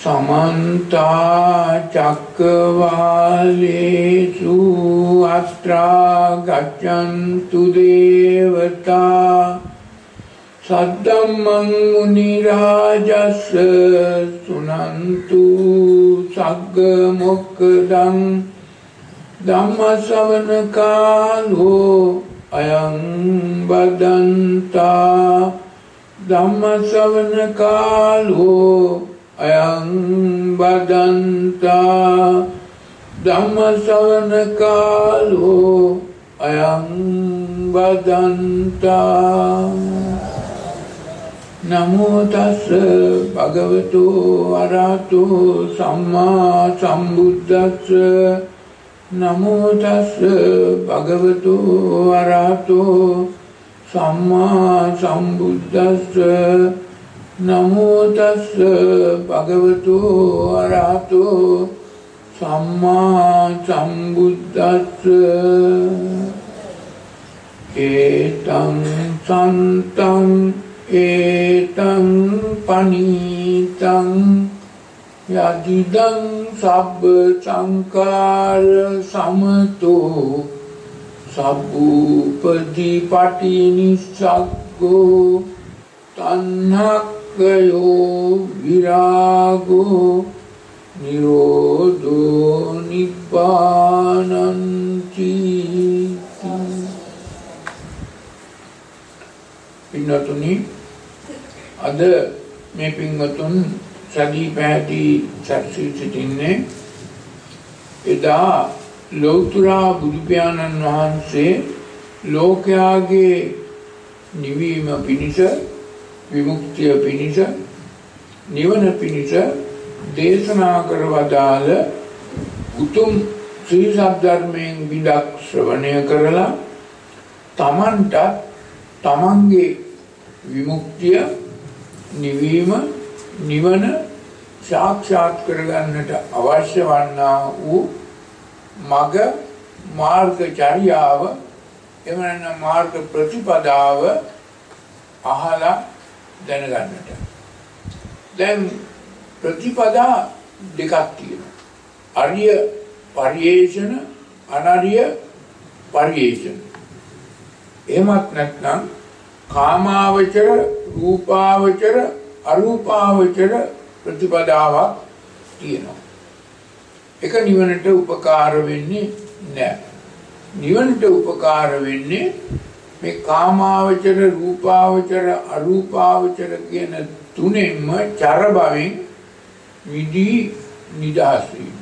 समन्ता चक्रवालेषु अत्रा गच्छन्तु देवता सद्धम्मं मुनिराजस्य सुनन्तु सग्ग मोक्खदं धम्मश्रवण कालो अयं बदन्ता धम्मश्रवण कालो अयं बदन्ता धम्मश्रवण कालो अयं बदन्ता नमो तस्स भगवतो अरहतो सम्मा सम्बुद्धस्स नमो तस्स भगवतो अरहतो सम्मा सम्बुद्धस्स नमो तस्स भगवतो अरहतो सम्मा सम्बुद्धस्स एतं सन्तं एतं पनीतं यदिदं सब्ब संकार समतो सब्बुपदीपटि निस्सग्गो तन्नक्कयो विरागो निरोधो निब्बानन्ति පින්වතුනි අද මේ පින්වතුන් සදී පැහැදී සැරසී සිටින්නේ එදා ලෞතර බුදු පියාණන් වහන්සේ ලෝකයාගේ නිවීම පිණිස විමුක්තිය පිණිස නිවන පිණිස දේශනා කර වදාළ උතුම් ශ්‍රී සද්ධර්මයෙන් විදක් ශ්‍රවණය කරලා තමන්ට තමන්ගේ විමුක්තිය නිවීම නිවන සාක්ෂාත් කරගන්නට අවශ්‍ය වන්නා වූ මග මාර්ගචර්යාව එවන මාර්ග ප්‍රතිපදාව අහලා දැනගන්නට. දැන් ප්‍රතිපදා දෙකක් තියෙනවා. අරිය පරිේෂණ අනරිය පරිේෂණ. එහෙමත් නැත්නම් කාමාවචර රූපාවචර අරූපාවචර ප්‍රතිපදාවක් තියෙනවා. ඒක නිවනට උපකාර වෙන්නේ නැහැ. නිවනට උපකාර වෙන්නේ මේ කාමාවචර රූපාවචර අරූපාවචර කියන තුනෙන්ම චර භවෙන් විදී නිදහස් වීම.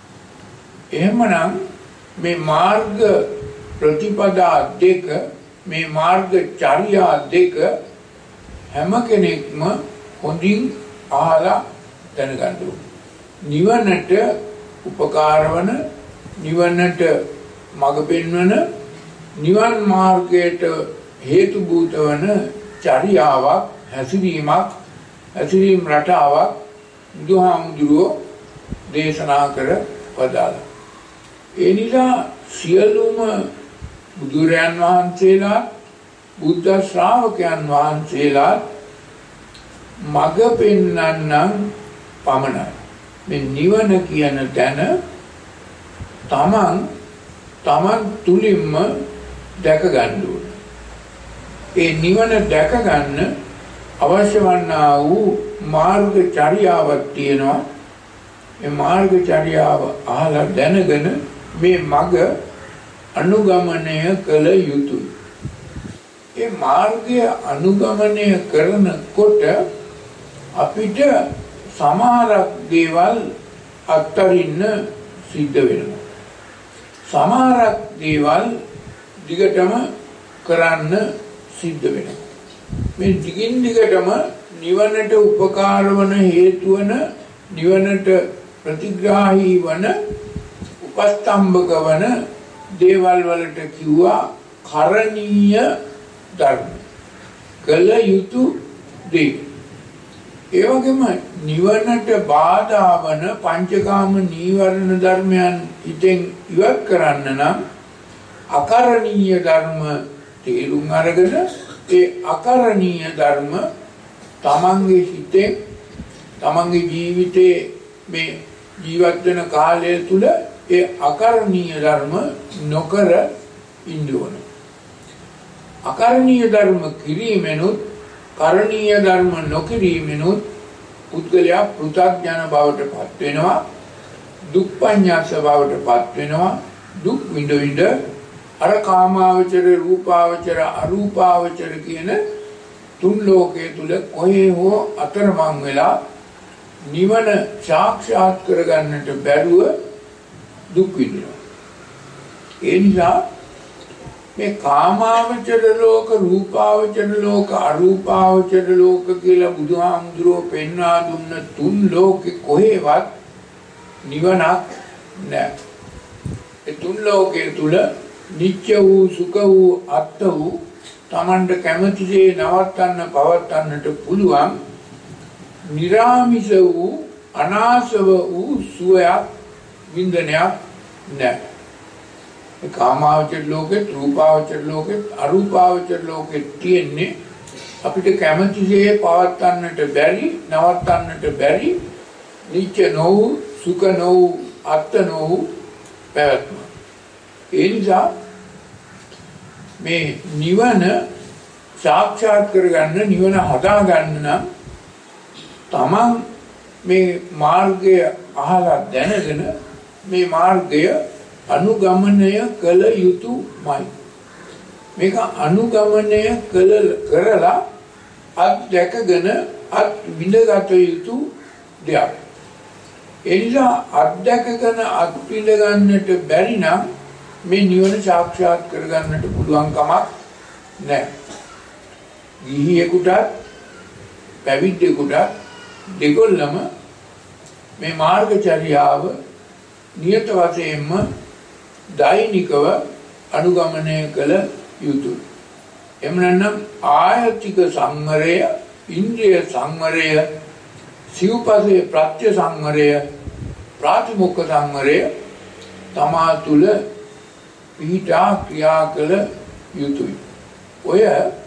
එහෙමනම් මේ මාර්ග ප්‍රතිපදා දෙක මේ මාර්ග චර්යා දෙක හැම කෙනෙක්ම හොඳින් අහලා දැනගන්න ඕනේ. නිවනට උපකාර වන නිවනට මඟ පෙන්වන නිවන් මාර්ගයට හේතු භූත වන චර්යාවක් හැසිරීම් රටාවක් බුදුහාමුදුරුවෝ දේශනා කර වදාළා. ඒ නිසා සියලුම බුදුරයන් වහන්සේලා බුද්ධ ශ්‍රාවකයන් වහන්සේලා මඟ පෙන්වන්නන් පමණයි. මේ නිවන කියන තැන තමන් තුලින්ම දැක ගන්න ඕනේ. ඒ නිවන දැක ගන්න අවශ්‍ය වන්නා වූ මාර්ගචර්යාවක් තියෙනවා. මේ මාර්ගචර්යාව අහලා දැනගෙන මේ මඟ අනුගමනය කළ යුතුයි. ඒ මාර්ගය අනුගමනය කරනකොට අපිට සමහරක් දේවල් අත්හරින්න සිද්ධ වෙනවා. සමහරක් දේවල් දිගටම කරන්න සිද්ධ වෙනවා. මේ දිගින් දිගටම නිවනට උපකාර වන හේතු වන නිවනට ප්‍රතිග්‍රාහී වන උපස්තම්භක වන දේවල් වලට කිව්වා කරණීය ධර්ම. කළ යුතු දේ. ඒ වගේම නිවනට බාධා වන පංචකාම නීවරණ ධර්මයන් හිතෙන් ඉවත් කරන්න නම් අකරණීය ධර්ම තේරුම් අරගෙන ඒ අකරණීය ධර්ම තමන්ගේ හිතේ තමන්ගේ ජීවිතේ මේ ජීවත් වෙන කාලය තුල ඒ අකරණීය ධර්ම නොකර ඉන්න ඕන. අකරණීය ධර්ම කිරීමෙනුත් කරණීය ධර්ම නොකිරීමෙනුත් පුද්ගලයා පෘථග්ජන බවට පත් වෙනවා, දුක්ඛඤ්ඤාස බවට පත් වෙනවා. දුක් විඳ විඳ අර කාමාවචර, රූපාවචර, අරූපාවචර කියන තුන් ලෝකයේ තුල කොහේ හෝ අතරමං වෙලා නිවන සාක්ෂාත් කරගන්නට බැරුව දුක් විඳිනවා. ඒ නිසා මේ කාමාවචර ලෝක, රූපාවචර ලෝක, අරූපාවචර ලෝක කියලා බුදුහාමුදුරුවෝ පෙන්වා දුන්න තුන් ලෝකෙ කොහෙවත් නිවනක් නැහැ. ඒ තුන් ලෝකයේ තුල නිත්‍ය වූ, සුඛ වූ, අත්ත වූ, තමන්ට කැමති දේ නවත්තන්න පවත්තන්නට පුළුවන් නිරාමිෂ වූ, අනාසව වූ සුවයක්, වින්දනයක් නැහැ. කාමාවචර ලෝකෙත්, රූපාවචර ලෝකෙත්, අරූපාවචර ලෝකෙත් තියෙන්නේ අපිට කැමති දේ පවත්තන්නට බැරි, නවත්තන්නට බැරි, නිත්‍ය නොවූ, සුඛ නොවූ, අත්ත නොවූ පැවැත්ම. ඒ නිසා මේ නිවන සාක්ෂාත් කරගන්න, නිවන හදාගන්න නම් තමන් මේ මාර්ගය අහලා දැනගෙන මේ මාර්ගය අනුගමනය කළ යුතුමයි. මේක අනුගමනය කරලා අත්දැකගෙන විඳගත යුතු දෙයක්. ඒ නිසා අත්දැකගෙන අත්විඳ ගන්නට බැරි නම් මේ නිවන සාක්ෂාත් කරගන්නට පුළුවන් කමක් නැහැ. ගිහියෙකුට පැවිද්දෙකුට දෙකොල්ලම මේ මාර්ගචර්යාව නියත වශයෙන්ම දෛනිකව අනුගමනය කළ යුතුයි. එම නැත්නම් ආයතික සංවරය, ඉන්ද්‍රිය සංවරය, සිව්පසේ ප්‍රත්‍ය සංවරය, ප්‍රාතිමොක්ඛ සංවරය තමා තුළ පිහිටා ක්‍රියා කළ යුතුයි. ඔය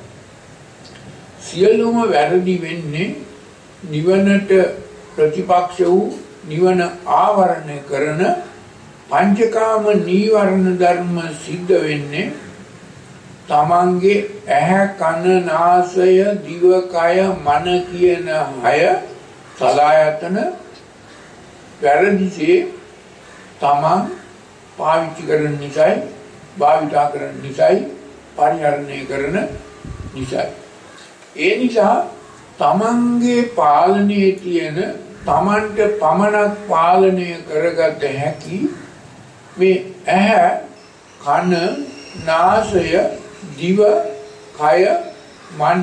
සියලුම වැරදි වෙන්නේ නිවනට ප්‍රතිපක්ෂ වූ, නිවන ආවරණය කරන පංචකාම නීවරණ ධර්ම සිද්ධ වෙන්නේ තමන්ගේ ඇහැ, කන, නාසය, දිව, කය, මන කියන හය සලආයතන වැරදිසේ තමන් පාවිච්චි කරන නිසායි, භාවිතා කරන නිසායි, පරිහරණය කරන නිසායි. ඒ නිසා තමන්ගේ පාලනයේ තියෙන, තමන්ට පමණක් පාලනය කරගත හැකි මේ ඇහැ, කන, නාසය, දිව, කය, මන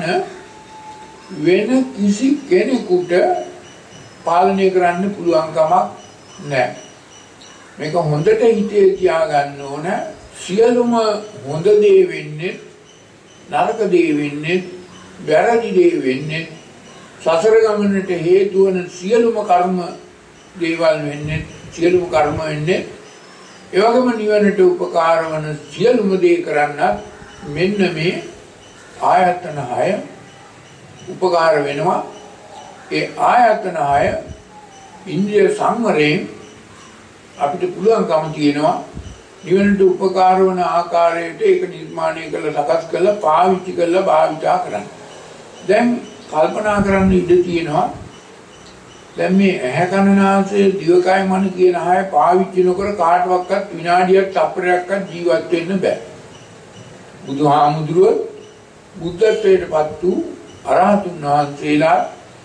වෙන කිසි කෙනෙකුට පාලනය කරන්න පුළුවන් කමක් නැහැ. මේක හොඳට හිතේ තියාගන්න ඕන. සියලුම හොඳ දේ වෙන්නේ, නරක දේ වෙන්නේ, වැරදි දේ වෙන්නේ, සසර ගමනට හේතු වන සියලුම කර්ම දේවල් වෙන්නේ, සියලුම කර්ම වෙන්නේ, ඒ වගේම නිවනට උපකාර වන සියලුම දේ කරන්නත් මෙන්න මේ ආයතන 6 උපකාර වෙනවා. ඒ ආයතන 6 ඉන්ද්‍රිය සංවරයෙන් අපිට පුළුවන්කම තියෙනවා නිවනට උපකාර වන ආකාරයට ඒක නිර්මාණය කරලා, සකස් කරලා, පාවිච්චි කරලා, භාවිතා කරන්න. දැන් කල්පනා කරන්න ඉඩ තියෙනවා. දැන් මේ ඇහැ, කන, නාසය, දිව, කය, මන කියන 6 පාවිච්චි නොකර කාටවත් විනාඩියක්, තප්පරයක්වත් ජීවත් වෙන්න බෑ. බුදුහාමුදුරුවෝ බුද්ධත්වයටපත් වූ අරහතුන් වහන්සේලා,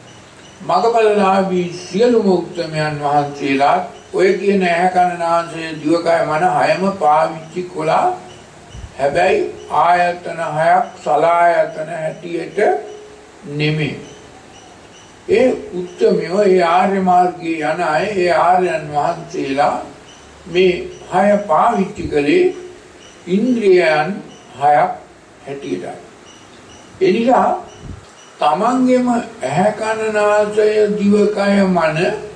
මගපලලාභී සියලුම උත්තමයන් වහන්සේලා ඔය කියන ඇහැ, කන, නාසය, දිව, කය, මන 6ම පාවිච්චි කළා. හැබැයි ආයතන 6ක් සලායතන හැටියට නෙමෙයි. ඒ උත්තමයෝ, ඒ ආර්ය මාර්ගයේ යන අය, ඒ ආර්යයන් වහන්සේලා මේ 6 පාවිච්චි කළේ ඉන්ද්‍රියයන් 6ක් හැටියට. ඒ නිසා තමන්ගේම ඇහැ, කන, නාසය, දිව, කය, මන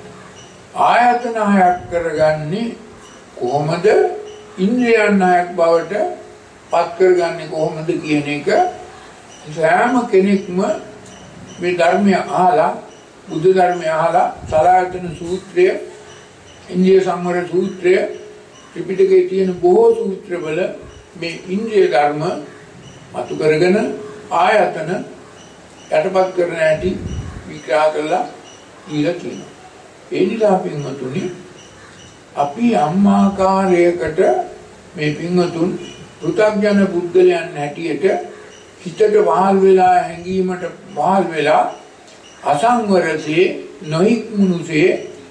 ආයතන 6ක් කරගන්නේ කොහොමද? ඉන්ද්‍රියයන් 6ක් බවට පත් කරගන්නේ කොහොමද කියන එක සෑම කෙනෙක්ම මේ ධර්මය අහලා බුද්ධ ධර්මය අහලා සලායතන සූත්‍රය, ඉන්ද්‍රිය සංවර සූත්‍රය, ත්‍රිපිටකයේ තියෙන බොහෝ සූත්‍රවල මේ ඉන්ද්‍රිය ධර්ම මතු කරගෙන ආයතන යටපත් කරන හැටි විග්‍රහ කරලා දීලා තියෙනවා. ඒ නිසා පින්වතුනි අපි අම්මාකාරයකට මේ පින්වතුන් පෘථග්ජන බුද්ධලයන් හැටියට හිතට වහල් වෙලා හැඟීමට වහල් වෙලා අසංවරසේ නොහික්මුනුසේ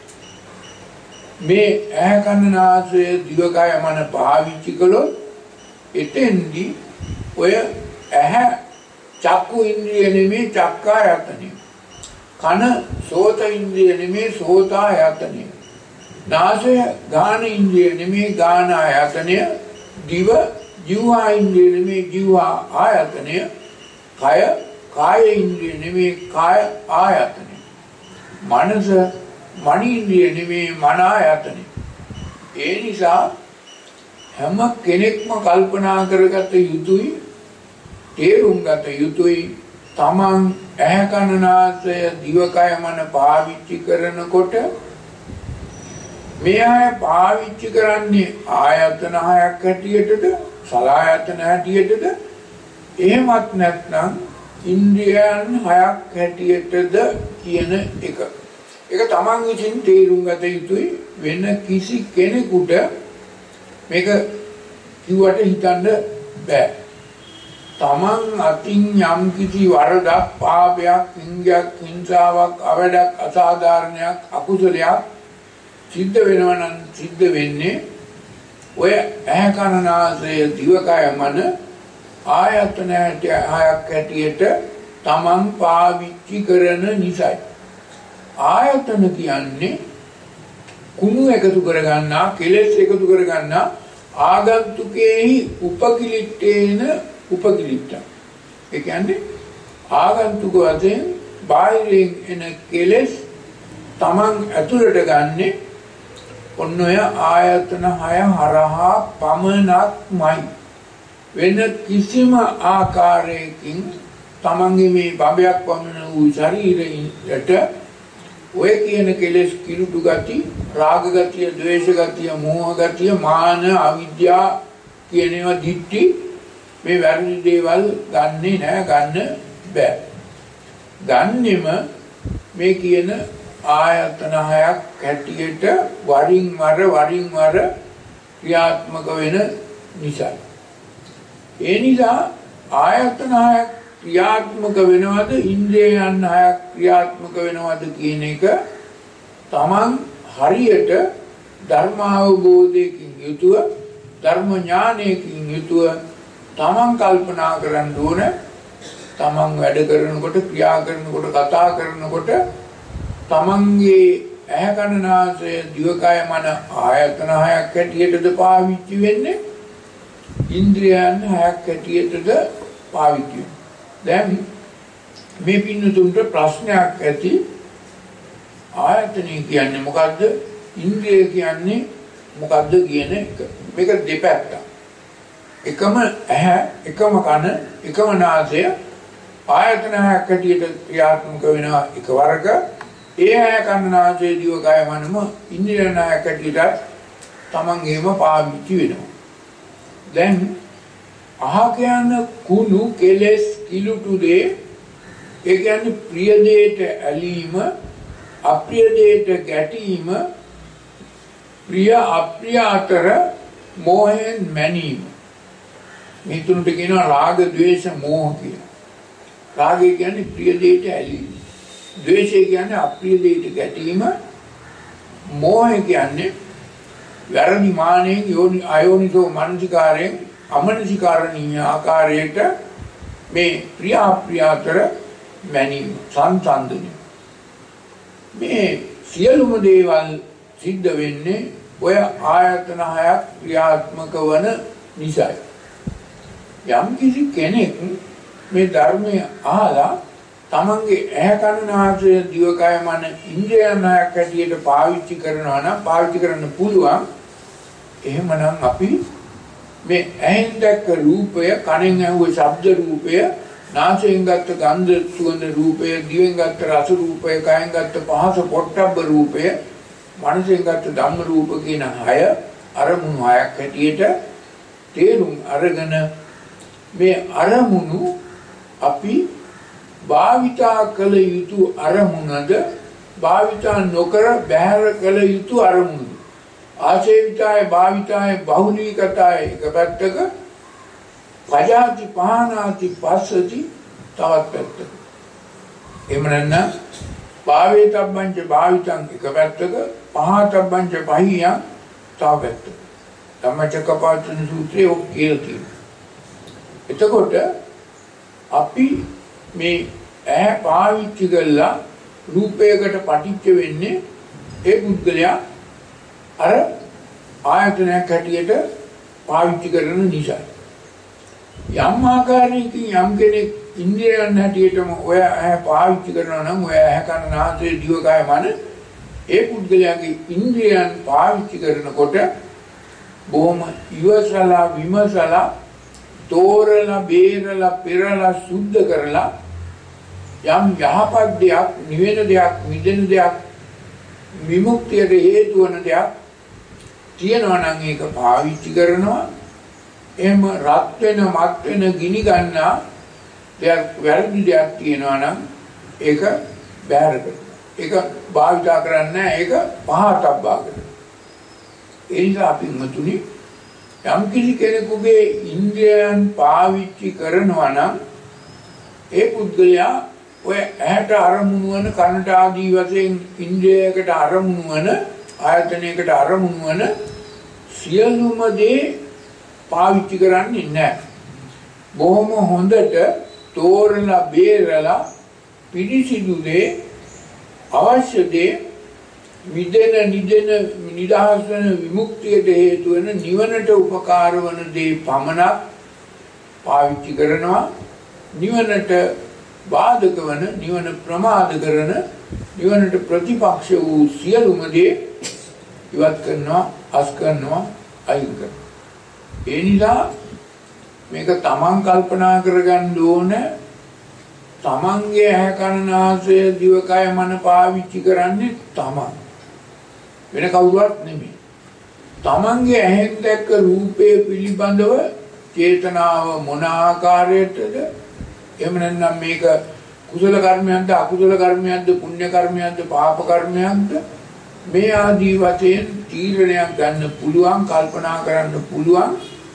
මේ ඇහැ කන නාසය දිවකය මන පාවිච්චි කළොත් එතෙන්දී ඔය ඇහැ චක්කු ඉන්ද්‍රිය නෙමේ චක්කායතනෙ, කන සෝත ඉන්ද්‍රිය නෙමේ සෝතායතනෙ, නාසය ගාන ඉන්ද්‍රිය නෙමේ ගානායතනය, දිව ජීවා ඉන්ද්‍රිය නෙමේ ජීවා ආයතනය, කය කාය ඉන්ද්‍රිය නෙමේ කාය ආයතනය, මනස මන ඉන්ද්‍රිය නෙමේ මන ආයතනය. ඒ නිසා හැම කෙනෙක්ම කල්පනා කරගත යුතුයි, තේරුම් ගත යුතුයි තමන් ඇහැ කන නාසය දිවකය මන පාවිච්චි කරනකොට මේ අය පාවිච්චි කරන්නේ ආයතන හයක් හැටියටද සලායතන හැටියටද එහෙමත් නැත්නම් ඉන්ද්‍රියයන් හයක් හැටියටද කියන එක. ඒක තමන් විසින් තේරුම් ගත යුතුයි. වෙන කිසි කෙනෙකුට මේක කිව්වට හිතන්න බෑ. තමන් අතින් යම් කිසි වරදක්, පාපයක්, හිංගයක්, හිංසාවක්, අවඩක්, අසාධාරණයක්, අකුසලයක් සිද්ධ වෙනවා නම් සිද්ධ වෙන්නේ ඔය ඇහැ කන නාසය දිවකය මන ආයතන හයක් හැටියට තමන් පාවිච්චි කරන නිසායි. ආයතන කියන්නේ කුණු එකතු කරගන්නා, කෙලෙස් එකතු කරගන්නා ආගන්තුකේහි උපකිලිට්ඨේන උපකිලිට්ඨ. ඒ කියන්නේ ආගන්තුක වශයෙන් බාහිරින් එන කෙලෙස් තමන් ඇතුළට ගන්නේ ඔන්න ඔය ආයතන හය හරහා පමණක්මයි. වෙන කිසිම ආකාරයකින් තමන්ගේ මේ බඹයක් වමන වූ ශරීරයට ඔය කියන කෙලෙස් කිලුටු ගති, රාග ගතිය, ද්වේෂ ගතිය, මෝහ ගතිය, මාන, අවිද්‍යාව කියන ඒවා දිට්ඨි මේ වැරදි දේවල් ගන්නෙ නෑ, ගන්න බෑ. ගන්නෙම මේ කියන ආයතන හයක් හැටියට වරින් වර ක්‍රියාත්මක වෙන නිසා. ඒ නිසා ආයතන හයක් ක්‍රියාත්මක වෙනවද, ඉන්ද්‍රියයන් හයක් ක්‍රියාත්මක වෙනවද කියන එක තමන් හරියට ධර්ම අවබෝධයකින් යුතුව, ධර්ම ඥානයකින් යුතුව තමන් කල්පනා කරන්න ඕන. තමන් වැඩ කරනකොට, ක්‍රියා කරනකොට, කතා කරනකොට තමන්ගේ ඇහැ කන නාසය දිවකය මන ආයතන හයක් හැටියටද පාවිච්චි වෙන්නේ, ඉන්ද්‍රියයන් හයක් හැටියටද පාවිච්චි වෙන්නේ. දැන් මේ පින්නතුන්ට ප්‍රශ්නයක් ඇති. ආයතනය කියන්නේ මොකද්ද, ඉන්ද්‍රිය කියන්නේ මොකද්ද කියන එක. මේක දෙපැත්තක්. එකම ඇහැ, එකම කන, එකම නාසය ආයතන හයක් හැටියට ක්‍රියාත්මක වෙනවා එකවරක. ඒ ඇහැ කන නාසය දිවකය මනම ඉන්ද්‍රියයන් හයක් හැටියට තමන්ගේම පාවිච්චි වෙනවා. දැන් අහක යන කුණු කෙලෙස් කිලුටු දේ, ඒ කියන්නේ ප්‍රිය දේට ඇලීම, අප්‍රිය දේට ගැටීම, ප්‍රිය අප්‍රිය අතර මෝහයෙන් මැනීම. මේ තුනට කියනවා රාග, ද්වේෂ, මෝහ කියලා. රාගය කියන්නේ ප්‍රිය දේට ඇලීම, ද්වේෂය කියන්නේ අප්‍රිය දේට ගැටීම, මෝහය කියන්නේ වැරදි මානෙන් අයෝනිසෝ මනසිකාරයෙන් අමනසිකාරණීය ආකාරයට මේ ප්‍රිය අප්‍රිය අතර මැනීම, සංසන්දනය. මේ සියලුම දේවල් සිද්ධ වෙන්නේ ඔය ආයතන හයක් ක්‍රියාත්මක වන නිසායි. යම් කිසි කෙනෙක් මේ ධර්මය අහලා තමන්ගේ ඇහැ කන නාසය දිවකය මන ඉන්ද්‍රියයන් හයක් හැටියට පාවිච්චි කරනවා නම්, පාවිච්චි කරන්න පුළුවන්. එහෙමනම් අපි මේ ඇහෙන් දැක්ක රූපය, කනෙන් ඇහුව ශබ්ද රූපය, නාසයෙන් ගත්ත ගන්ධ සුවඳ රූපය, දිවෙන් ගත්ත රස රූපය, කයෙන් ගත්ත පහස පොට්ටබ්බ රූපය, මනසෙන් ගත්ත ධම්ම රූප කියන 6 අරමුණු 6ක් හැටියට තේරුම් අරගෙන මේ අරමුණු අපි භාවිතා කළ යුතු අරමුණද භාවිතා නොකර බැහැර කළ යුතු අරමුණු. ආසේවිතාය භාවිතාය බහුලීකතාය එක පැත්තක, පජාති පහනාති පස්සති තවත් පැත්තක. එහෙම නැත්නම් භාවේතබ්බංච භාවිතං එක පැත්තක, පහතබ්බංච පහියං තව පැත්තක. ධම්මචක්කපවත්තන සූත්‍රයේ ඔක් කියලා තියෙනවා. එතකොට අපි මේ ඇහැ පාවිච්චි කරලා රූපයකට පටිච්ච වෙන්නේ ඒ පුද්ගලයා අර ආයතනයක් හැටියට පාවිච්චි කරන නිසා. යම් ආකාරයකින් යම් කෙනෙක් ඉන්ද්‍රියයන් හැටියටම ඔය ඇහැ පාවිච්චි කරනවා නම් ඔය ඇහැ කන නාසය දිවකය මන ඒ පුද්ගලයාගේ ඉන්ද්‍රියයන් පාවිච්චි කරනකොට බොහොම ඉවසලා විමසලා තෝරලා බේරලා පෙරලා සුද්ධ කරලා යම් යහපත් දෙයක්, නිවෙන දෙයක්, මිදෙන දෙයක්, විමුක්තියට හේතු වන දෙයක් තියෙනවා නම් ඒක පාවිච්චි කරනවා. එහෙම රත් වෙන, මත් වෙන, ගිනි ගන්නා දෙයක්, වැරදි දෙයක් තියෙනවා නම් ඒක බැහැර කරනවා. ඒක භාවිතා කරන්නේ නැහැ, ඒක පහතබ්බා කරනවා. ඒ නිසා අපි මතුනි යම් කිසි කෙනෙකුගේ ඉන්ද්‍රියයන් පාවිච්චි කරනවා නම් ඒ පුද්ගලයා ඔය ඇහැට අරමුණු වන, කනට ආදී වශයෙන් ඉන්ද්‍රියයකට අරමුණු වන, ආයතනයකට අරමුණු වන සියලුම දේ පාවිච්චි කරන්නේ නැහැ. බොහොම හොඳට තෝරලා බේරලා පිළිසිදු දේ, අවශ්‍ය දේ, මිදෙන නිදහස් වෙන, විමුක්තියට හේතු වෙන, නිවනට උපකාර වන දේ පමණක් පාවිච්චි කරනවා. නිවනට බාධක වන, නිවන ප්‍රමාද කරන, නිවනට ප්‍රතිපක්ෂ වූ සියලුම දේ ඉවත් කරනවා, අස් කරනවා, අයින් කරනවා. ඒ නිසා මේක තමන් කල්පනා කරගන්න ඕන. තමන්ගේ ඇහැ කන නාසය දිවකය මන පාවිච්චි කරන්නේ තමන්, වෙන කවුරුවත් නෙමෙයි. තමන්ගේ ඇහෙන් දැක්ක රූපය පිළිබඳව චේතනාව මොන ආකාරයටද, එහෙම නැත්නම් මේක කුසල කර්මයක්ද, අකුසල කර්මයක්ද, පුණ්‍ය කර්මයක්ද, පාප කර්මයක්ද, මේ ආදී වශයෙන් තීරණයක් ගන්න පුළුවන්, කල්පනා කරන්න පුළුවන්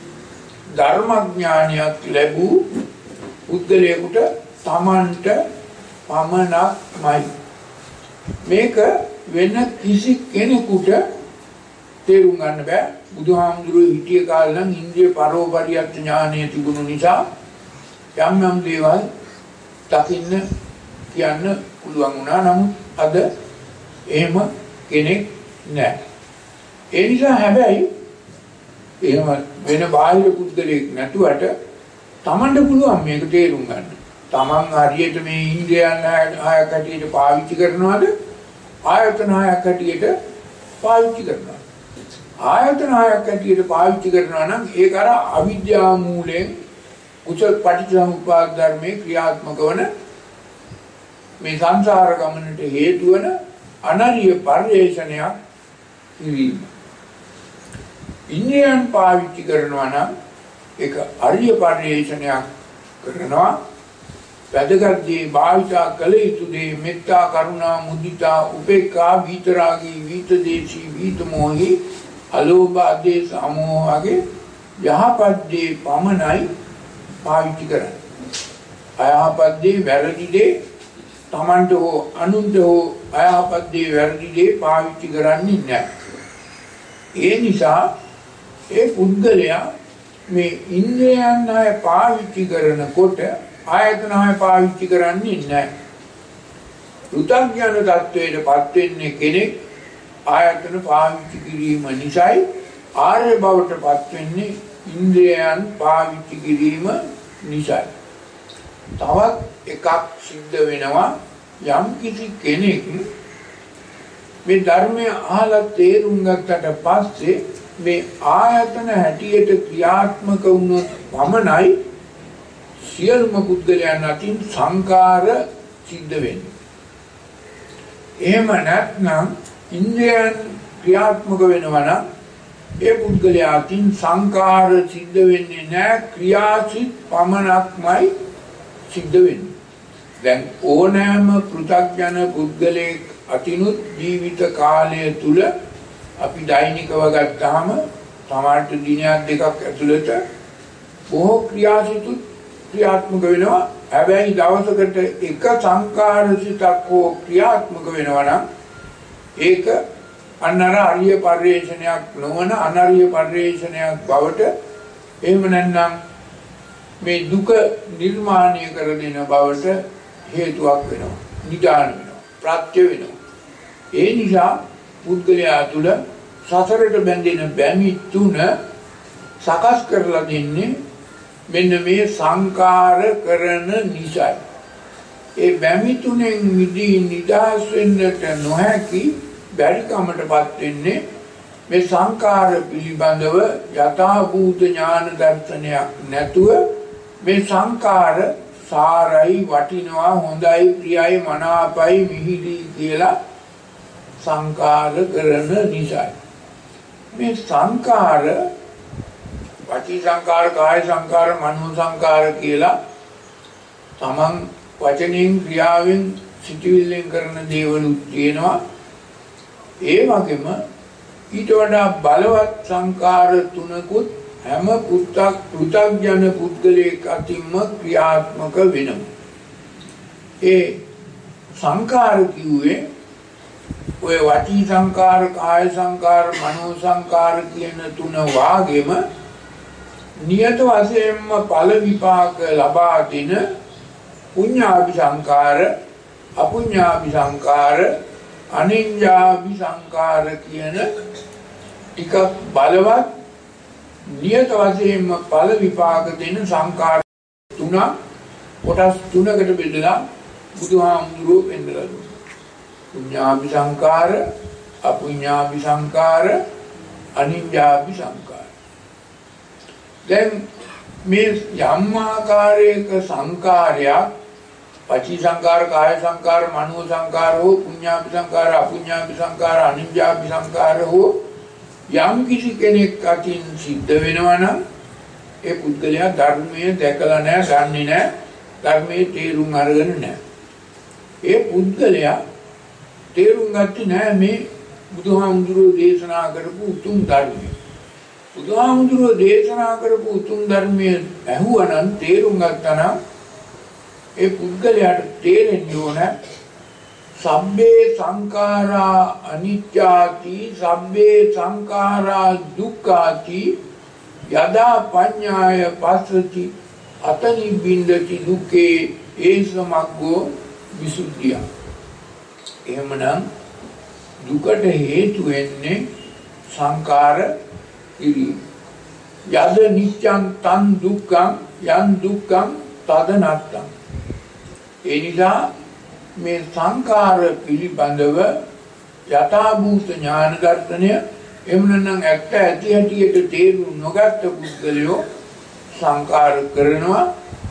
ධර්මඥානයක් ලැබූ පුද්ගලයෙකුට තමන්ට පමණක්මයි. මේක වෙන කිසි කෙනෙකුට තේරුම් ගන්න බෑ. බුදුහාමුදුරුවෝ හිටිය කාලේ නම් ඉන්ද්‍රිය පරෝපරියත් ඥානය තිබුණු නිසා යම් යම් දේවල් දකින්න කියන්න පුළුවන් වුණා. නමුත් අද එහෙම කෙනෙක් නැහැ. ඒ නිසා හැබැයි එහෙම වෙන බාහිර පුද්ගලයෙක් නැතුවට තමන්ට පුළුවන් මේක තේරුම් ගන්න. තමන් හරියට මේ ඉන්ද්‍රියයන් හයක් හැටියට පාවිච්චි කරනවද, ආයතන හයක් හැටියට පාවිච්චි කරනවා. ආයතන හයක් හැටියට පාවිච්චි කරනවා නම් ඒක අර අවිද්‍යාව මූලයෙන් කුසල පටිච්චසමුප්පාද ධර්මයේ ක්‍රියාත්මක වන මේ සංසාර ගමනට හේතු වන අනරිය පරිේශනයක් කිරීම. ඉන්ද්‍රියයන් පාවිච්චි කරනවා නම් ඒක අරිය පරිේශනයක් කරනවා. වැදගත් දේ, භාවිතා කළ යුතු දේ, මෙත්තා, කරුණා, මුදිතා, උපේක්ඛා, විතරාගී, විතදේශී, විතමෝහි, අලෝභ, ආදේශ, අමෝහ වගේ යහපත් දේ පමණයි පාවිච්චි කරන්නේ. අයහපත් දේ, වැරදි දේ, තමන්ට හෝ අනුන්ට හෝ අයහපත් දේ, වැරදි දේ පාවිච්චි කරන්නේ නැහැ. ඒ නිසා ඒ පුද්ගලයා මේ ඉන්ද්‍රයන් අය පාවිච්චි කරනකොට ආයතන අය පාවිච්චි කරන්නේ නැහැ. ෘතඥාන තත්වයටපත් වෙන්නේ කෙනෙක් ආයතන පාවිච්චි කිරීම නිසායි. ආර්ය බවටපත් වෙන්නේ ඉන්ද්‍රයන් පාවිච්චි කිරීම නිසායි. තවත් එකක් සිද්ධ වෙනවා. යම් කිසි කෙනෙක් මේ ධර්මය අහලා තේරුම් ගත්තට පස්සේ මේ ආයතන හැටියට ක්‍රියාත්මක වුණොත් පමණයි සියලුම පුද්ගලයන් අතින් සංකාර සිද්ධ වෙන්නේ. එහෙම නැත්නම් ඉන්ද්‍රයන් ක්‍රියාත්මක වෙනවා නම් ඒ පුද්ගලයා අතින් සංකාර සිද්ධ වෙන්නේ නැහැ, ක්‍රියාසිත පමණක්මයි සිද්ධ වෙන්නේ. දැන් ඕනෑම පෘථග්ජන පුද්ගලයෙක් අතිනුත් ජීවිත කාලය තුල අපි දෛනිකව ගත්තාම සමහරට දිනයක් දෙකක් ඇතුළත බොහෝ ක්‍රියාසිතුත් ක්‍රියාත්මක වෙනවා. හැබැයි දවසකට එක සංකාරසිතක් හෝ ක්‍රියාත්මක වෙනවා නම් ඒක අන්නර අරිය පරිේශනයක් නොවන අනරිය පරිේශනයක් බවට, එහෙම නැත්නම් මේ දුක නිර්මාණය කර දෙන බවට හේතුවක් වෙනවා, නිදාන වෙනවා, ප්‍රත්‍ය වෙනවා. ඒ නිසා පුද්ගලයා තුළ සසරට බැඳෙන බැමි තුන සකස් කරලා දෙන්නේ මෙන්න මේ සංකාර කරන නිසයි. ඒ බැමි තුනෙන් මිදී නිදහස් වෙන්නට නොහැකි බැරිකමටපත් වෙන්නේ මේ සංකාර පිළිබඳව යථාභූත ඥාන දර්ශනයක් නැතුව මේ සංකාර සාරයි, වටිනවා, හොඳයි, ප්‍රියයි, මනාපයි, මිහිරි කියලා සංකාර කරන නිසයි. මේ සංකාර වචී සංකාර, කාය සංකාර, මනෝ සංකාර කියලා තමන් වචනෙන්, ක්‍රියාවෙන්, සිතුවිල්ලෙන් කරන දේවලුත් තියෙනවා. ඒ වගේම ඊට වඩා බලවත් සංකාර තුනකුත් හැම පෘථග්ජන පුද්ගලයෙක් අතින්ම ක්‍රියාත්මක වෙනවා. ඒ සංකාර කිව්වේ ඔය වචී සංකාර, කාය සංකාර, මනෝ සංකාර කියන තුන වාගේම නියත වශයෙන්ම ඵල විපාක ලබා දෙන පුඤ්ඤාභි සංකාර, අපුඤ්ඤාභි සංකාර, අනිඤ්ඤාභි සංකාර කියන ටික බලවත් නියත වශයෙන්ම ඵල විපාක දෙන සංකාර තුන කොටස් තුනකට බෙදලා බුදුහාමුදුරුවෝ පෙන්නලා දුන්නා. පුඤ්ඤාභි සංකාර, අපුඤ්ඤාභි සංකාර, අනිඤ්ඤාභි සංකාර. දැන් මේ යම් ආකාරයක සංකාරයක් වචී සංකාර, කාය සංකාර, මනෝ සංකාර හෝ පුඤ්ඤාභි සංකාර, අපුඤ්ඤාභි සංකාර, අනිඤ්ඤාභි සංකාර හෝ යම් කිසි කෙනෙක් අතින් සිද්ධ වෙනවා නම් ඒ පුද්ගලයා ධර්මයේ දැකලා නැහැ, දන්නේ නැහැ, ධර්මයේ තේරුම් අරගෙන නැහැ. ඒ පුද්ගලයා තේරුම් ගත්තේ නැහැ මේ බුදුහාමුදුරුවෝ දේශනා කරපු උතුම් ධර්මය. බුදුහාමුදුරුවෝ දේශනා කරපු උතුම් ධර්මය ඇහුවනම්, තේරුම් ගත්තා නම් ඒ පුද්ගලයාට තේරෙන්න ඕන සබ්බේ සංඛාරා අනිච්චාති, සබ්බේ සංඛාරා දුක්ඛාති, යදා පඤ්ඤාය පස්සති අතනි බින්දති දුක්ඛේ ඒසමග්ගෝ විසුද්ධිය. එහෙමනම් දුකට හේතු වෙන්නේ සංකාර කිරීම. යද නිච්ඡං තං දුක්ඛං යං දුක්ඛං තද නත්තං. ඒ නිසා මේ සංකාර පිළිබඳව යථාභූත ඥාන දර්ශනය, එහෙම නැත්නම් ඇත්ත ඇති හැටියට තේරුම් නොගත්ත පුද්ගලයෝ සංකාර කරනවා.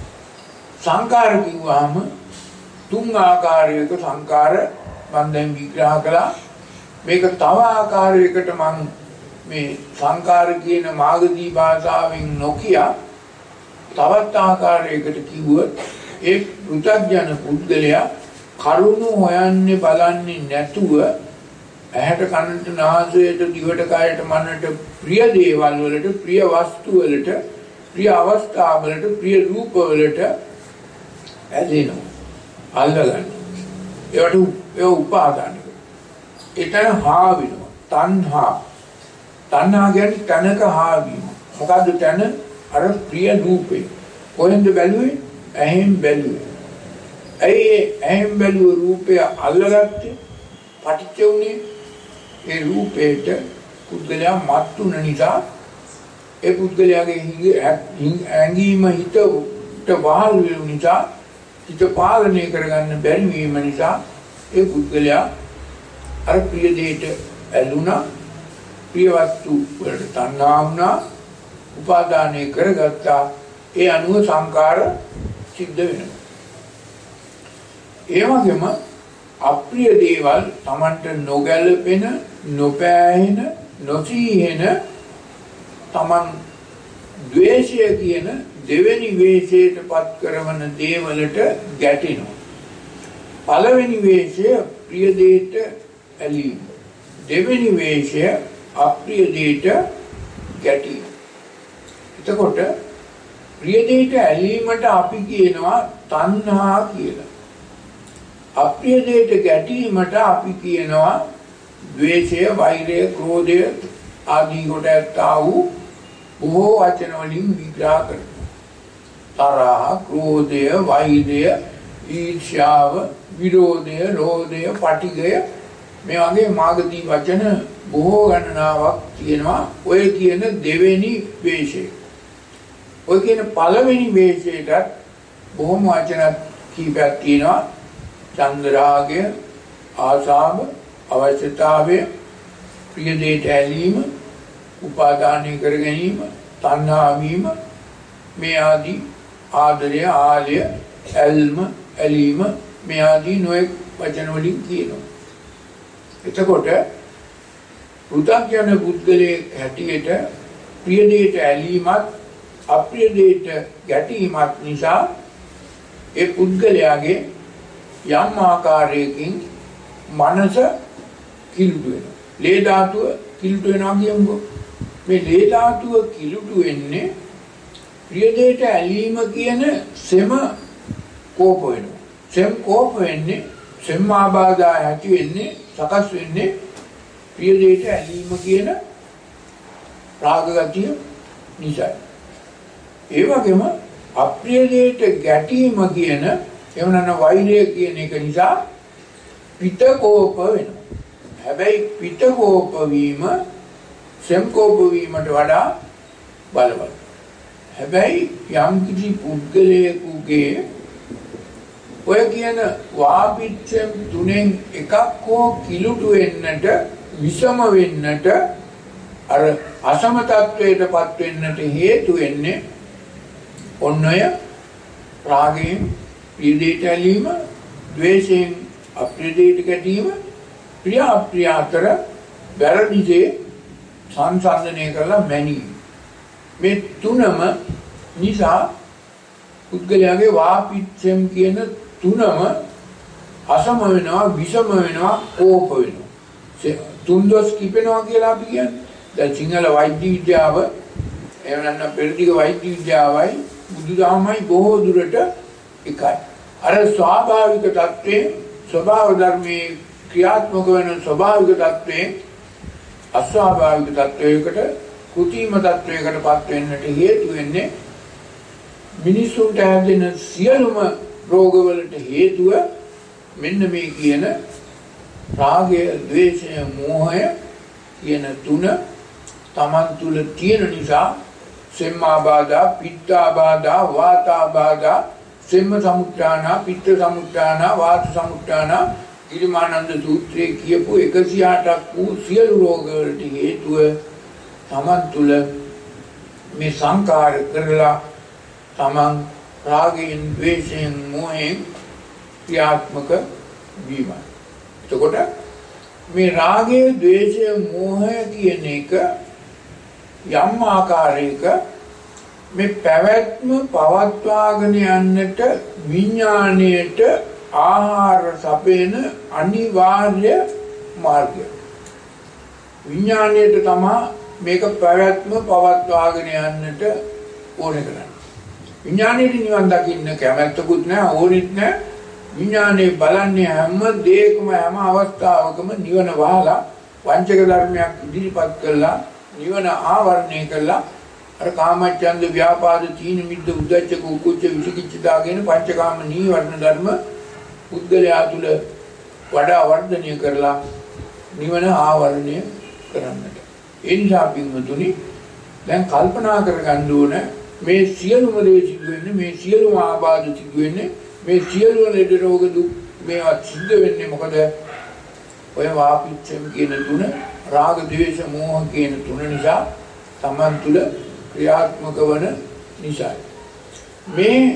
සංකාර කිව්වහම තුන් ආකාරයක සංකාර මම දැන් විග්‍රහ කළා. මේක තව ආකාරයකට මම මේ සංකාර කියන මාගදී භාෂාවෙන් නොකිය තවත් ආකාරයකට කිව්වොත් ඒ පෘථග්ජන පුද්ගලයා කරුණු හොයන්නේ බලන්නේ නැතුව ඇහැට, කනට, නාසයට, දිවට, කයට, මනට ප්‍රිය දේවල් වලට, ප්‍රිය වස්තු වලට, ප්‍රිය අවස්ථා වලට, ප්‍රිය රූප වලට ඇලෙනවා, අල්ලගන්නවා. ඒවට උපාදාන කරනවා. ඒතන හා වෙනවා. තණ්හා. තණ්හා කියන්නේ තනක හා වීම. මොකද්ද තන? අර ප්‍රිය රූපේ. කොහෙන්ද බැලුවේ? ඇහෙන් බැලුවේ. ඇයි ඇහෙන් බැලුව රූපය අල්ලගත්තේ? පටිච්ච උනේ ඒ රූපේට පුද්ගලයා මත් වුන නිසා, ඒ පුද්ගලයාගේ ඇඟීම හිතට වහල් වෙන නිසා, හිත පාලනය කරගන්න බැරි වීම නිසා ඒ පුද්ගලයා අර ප්‍රිය දෙයට ඇලුනා, ප්‍රිය වස්තු වලට තණ්හා වුණා, උපාදානය කරගත්තා. ඒ අනුව සංකාර සිද්ධ වෙනවා. ඒ වගේම අප්‍රිය දේවල් Tamanට නොගැලපෙන, නොපෑහෙන, නොසීහෙන Taman ද්වේෂය කියන දෙවෙනි වේශයට පත් කරන දේවලට ගැටෙනවා. පළවෙනි වේශය ප්‍රිය දේට ඇලීම. දෙවෙනි වේශය අප්‍රිය දේට ගැටීම. එතකොට ප්‍රිය දේට ඇලීමට අපි කියනවා තණ්හා කියලා. අප්‍රිය දේට ගැටීමට අපි කියනවා ද්වේෂය, වෛරය, ක්‍රෝධය ආදී කොට ඇත්තා වූ බොහෝ වචන වලින් විග්‍රහ කරනවා. තරහ, ක්‍රෝධය, වෛරය, ඊර්ෂ්‍යාව, විරෝධය, රෝධය, පටිඝය මේ වගේ මාගදී වචන බොහෝ ගණනාවක් තියෙනවා. ඔය කියන දෙවෙනි වේශය. ඔය කියන පළවෙනි වේශයටත් බොහොම වචන කීපයක් තියෙනවා. චන්ද්‍රාගය, ආසාව, අවශ්‍යතාවය, ප්‍රිය දේට ඇලීම, උපාදානය කර ගැනීම, තණ්හා වීම, මේ ආදී ආදරය, ආලය, ඇල්ම, ඇලීම මේ ආදී නොයෙක් වචන වලින් කියනවා. එතකොට පෘථග්ජන පුද්ගලයෙක් හැටියට ප්‍රිය දේට ඇලීමත් අප්‍රිය දේට ගැටීමත් නිසා ඒ පුද්ගලයාගේ යම් ආකාරයකින් මනස කිලුටු වෙනවා. ලේ ධාතුව කිලුටු වෙනවා කියමුකෝ. මේ ලේ ධාතුව කිලුටු වෙන්නේ ප්‍රිය දේට ඇලීම කියන සෙම කෝප වෙනවා. සෙම් කෝප වෙන්නේ සෙම් ආබාධය ඇති වෙන්නේ සකස් වෙන්නේ ප්‍රිය දේට ඇලීම කියන රාග ගතිය නිසා. ඒ වගේම අප්‍රිය දේට ගැටීම කියන එවනන වෛරය කියන එක නිසා පිත කෝප වෙනවා. හැබැයි පිත කෝප වීම සෙම් කෝප වීමට වඩා බලවත්. හැබැයි යම් කිසි පුද්ගලයෙකුගේ ඔය කියන වාපිච්චම් තුනෙන් එකක් හෝ කිලුටු වෙන්නට, විෂම වෙන්නට, අර අසම තත්වයටපත් වෙන්නට හේතු වෙන්නේ ඔන්නය රාගයෙන් ප්‍රිය දේට ඇලීම, ද්වේෂයෙන් අප්‍රිය දේට ගැටීම, ප්‍රිය අප්‍රිය අතර වැරදි දේ සංසන්දනය කරලා මැනීම. මේ තුනම නිසා පුද්ගලයාගේ වාපිච්චම් කියන තුනම අසම වෙනවා, විෂම වෙනවා, කෝප වෙනවා. තුන්දොස් කිපෙනවා කියලා අපි කියන්නේ. දැන් සිංහල වෛද්‍ය විද්‍යාව එහෙම නැත්නම් පෙරදිග වෛද්‍ය විද්‍යාවයි බුදුදහමයි බොහෝ දුරට එකයි. අර ස්වාභාවික தත්ත්වයේ ස්වභාව ධර්මයේ ක්‍රියාත්මක වෙන ස්වභාවික தත්ත්වයේ අස්වාභාවික தත්ත්වයකට, කෘත්‍රිම தත්ත්වයකටපත් වෙන්නට හේතු වෙන්නේ මිනිසුන්ට හැදෙන සියලුම රෝගවලට හේතුව මෙන්න මේ කියන රාගය, ද්වේෂය, මෝහය කියන තුන තමන් තුළ තියෙන නිසා සෙම්මාබාධා, පිත්තාබාධා, වාතාබාධා, සෙම්ම සමුත්‍රාණ, පිත්ත සමුත්‍රාණ, වාත සමුත්‍රාණ ගිරිමානන්ද සූත්‍රයේ කියපු 108ක් වූ සියලු රෝගවලට හේතුව තමන් තුළ මේ සංකාර කරලා තමන් රාගයෙන්, ද්වේෂයෙන්, මෝහයෙන් ක්‍රියාත්මක වීම. එතකොට මේ රාගය, ද්වේෂය, මෝහය කියන එක යම් ආකාරයක මේ පැවැත්ම පවත්වාගෙන යන්නට විඥාණයට ආහාර සපයන අනිවාර්ය මාර්ගය. විඥාණයට තමයි මේක පැවැත්ම පවත්වාගෙන යන්නට ඕනේ කරන්නේ. විඥාණයට නිවන් දකින්න කැමැත්තකුත් නැහැ, ඕනෙත් නැහැ. විඥානේ බලන්නේ හැම දෙයකම, හැම අවස්ථාවකම නිවන වහලා වංචක ධර්මයක් ඉදිරිපත් කළා, නිවන ආවරණය කළා. අර කාමච්ඡන්ද, ව්‍යාපාද, තීන මිද්ද, උද්ධච්ච, කුච්ච, විචිකිච්ඡා කියන පංචකාම නීවරණ ධර්ම පුද්ගලයා තුළ වඩා වර්ධනය කරලා නිවන ආවරණය කරන්නට. ඒ නිසා පින්වතුනි දැන් කල්පනා කරගන්න ඕන මේ සියලුම දේ සිදු වෙන්නේ, මේ සියලුම ආබාධ සිදු වෙන්නේ, මේ සියලු ලෙඩ රෝග දුක් මේවා සිද්ධ වෙන්නේ මොකද? ඔය වාපිච්චම් කියන තුන, රාග, ද්වේෂ, මෝහ කියන තුන නිසා, Taman තුල ක්‍රියාත්මක වන නිසා. මේ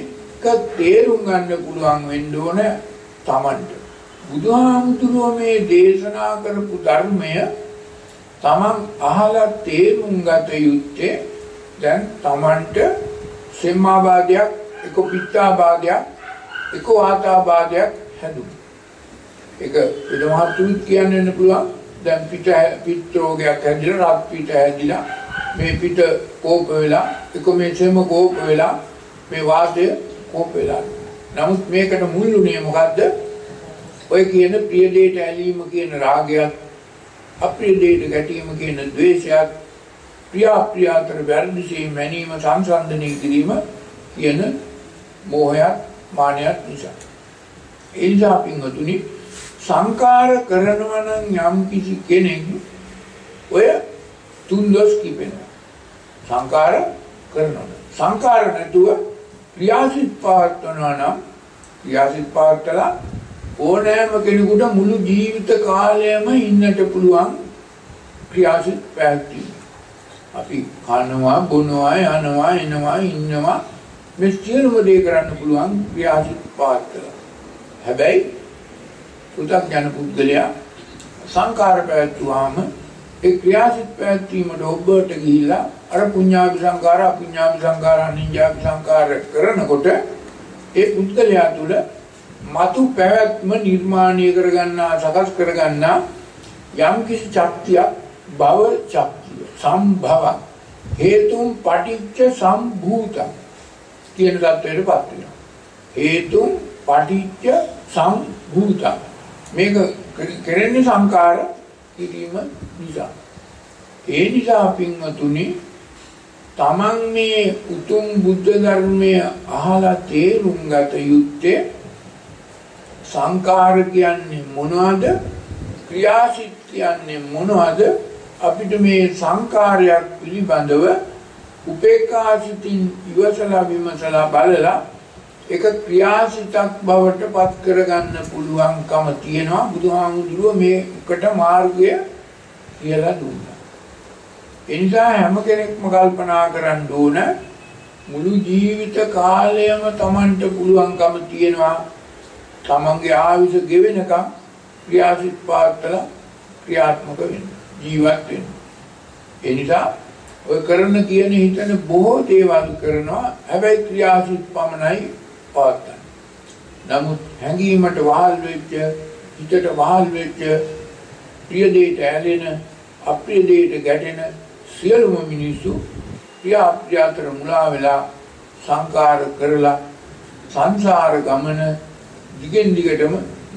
එක්ක තේරුම් ගන්න පුළුවන් වෙන්න ඕන තමන්ට. බුදුහාමුදුරුවෝ මේ දේශනා කරපු ධර්මය තමන් අහලා තේරුම් ගත යුත්තේ දැන් තමන්ට සෙම්මාබාධයක්, එක පිත්තාබාධයක්, එක වාතාබාධයක් හැදුණා. ඒක විදමහතුත් කියන්න පුළුවන්. දැන් පිත්ත රෝගයක් හැදිලා, රත් පිට හැදිලා, මේ පිට කෝප වෙලා, එක මේ සෙම කෝප වෙලා, මේ වාතය කෝප වෙලා. නමුත් මේකට මුල්ුනේ මොකද්ද? ඔය කියන ප්‍රිය දෙයට ඇලීම කියන රාගයත්, අප්‍රිය දෙයට ගැටීම කියන ද්වේෂයත්, ප්‍රිය අප්‍රිය අතර වැරදිසේ මැනීම සංසන්දනය කිරීම කියන මෝහයත් මානයත් නිසා. ඒ නිසා පින්වතුනි සංකාර කරනවා නම් යම් කිසි කෙනෙක් ඔය තුන්දොස් කිපෙනවා. සංකාර කරනවා. සංකාර නැතුව ක්‍රියාසිත පවත්වනවා නම් ක්‍රියාසිත පවත්වලා ඕනෑම කෙනෙකුට මුළු ජීවිත කාලයම ඉන්නට පුළුවන් ක්‍රියාසිත පැවැත්වීම. අපි කනවා, බොනවා, යනවා, එනවා, ඉන්නවා මේ සියලුම දේ කරන්න පුළුවන් ක්‍රියාසිත පවත්වලා. හැබැයි පු탁ඥ පුද්ගලයා සංකාර පැවැත්වුවාම ඒ ක්‍රියාසිත පැවැත්වීමට ඔබට ගිහිල්ලා අර පුඤ්ඤාභි සංකාර, අපුඤ්ඤාභි සංකාර, අනිඤ්ඤාභි සංකාර කරනකොට ඒ පුද්ගලයා තුළ මතු පැවැත්ම නිර්මාණය කරගන්නා, සකස් කරගන්නා යම් කිසි ශක්තියක්, භව ශක්තිය, සම්භව හේතුම් පටිච්ච සම්භූත කියන தත්වයටපත් වෙනවා. හේතුම් පටිච්ච සම්භූත මේක කරන්නේ සංකාර කිරීම නිසා. ඒ නිසා පින්වතුනි තමන් මේ උතුම් බුද්ධ ධර්මය අහලා තේරුම් ගත යුත්තේ සංකාර කියන්නේ මොනවද? ක්‍රියාසිත කියන්නේ මොනවද? අපිට මේ සංකාරයක් පිළිබඳව උපේක්ඛාසිතින් ඉවසලා විමසලා බලලා එක ක්‍රියාසිතක් බවට පත් කරගන්න පුළුවන්කම තියෙනවා. බුදුහාමුදුරුවෝ මේකට මාර්ගය කියලා දුන්නා. ඒ නිසා හැම කෙනෙක්ම කල්පනා කරන්න ඕන මුළු ජීවිත කාලයම Tamanට පුළුවන්කම තියෙනවා තමන්ගේ ආයුෂ ගෙවෙනකම් ක්‍රියාසිත පාත්තලා ක්‍රියාත්මක වෙන්න, ජීවත් වෙන්න. ඒ නිසා ඔය කරන කියන හිතන බොහෝ දේවල් කරනවා. හැබැයි ක්‍රියාසිත පමණයි පවත්තන්නේ. නමුත් හැඟීමට වහල් වෙච්ච, හිතට වහල් වෙච්ච, ප්‍රිය දෙයට ඇලෙන, අප්‍රිය දෙයට ගැටෙන සියලුම මිනිස්සු ප්‍රිය අප්‍රිය අතර මුලා වෙලා සංකාර කරලා සංසාර ගමන දිගින් දිගටම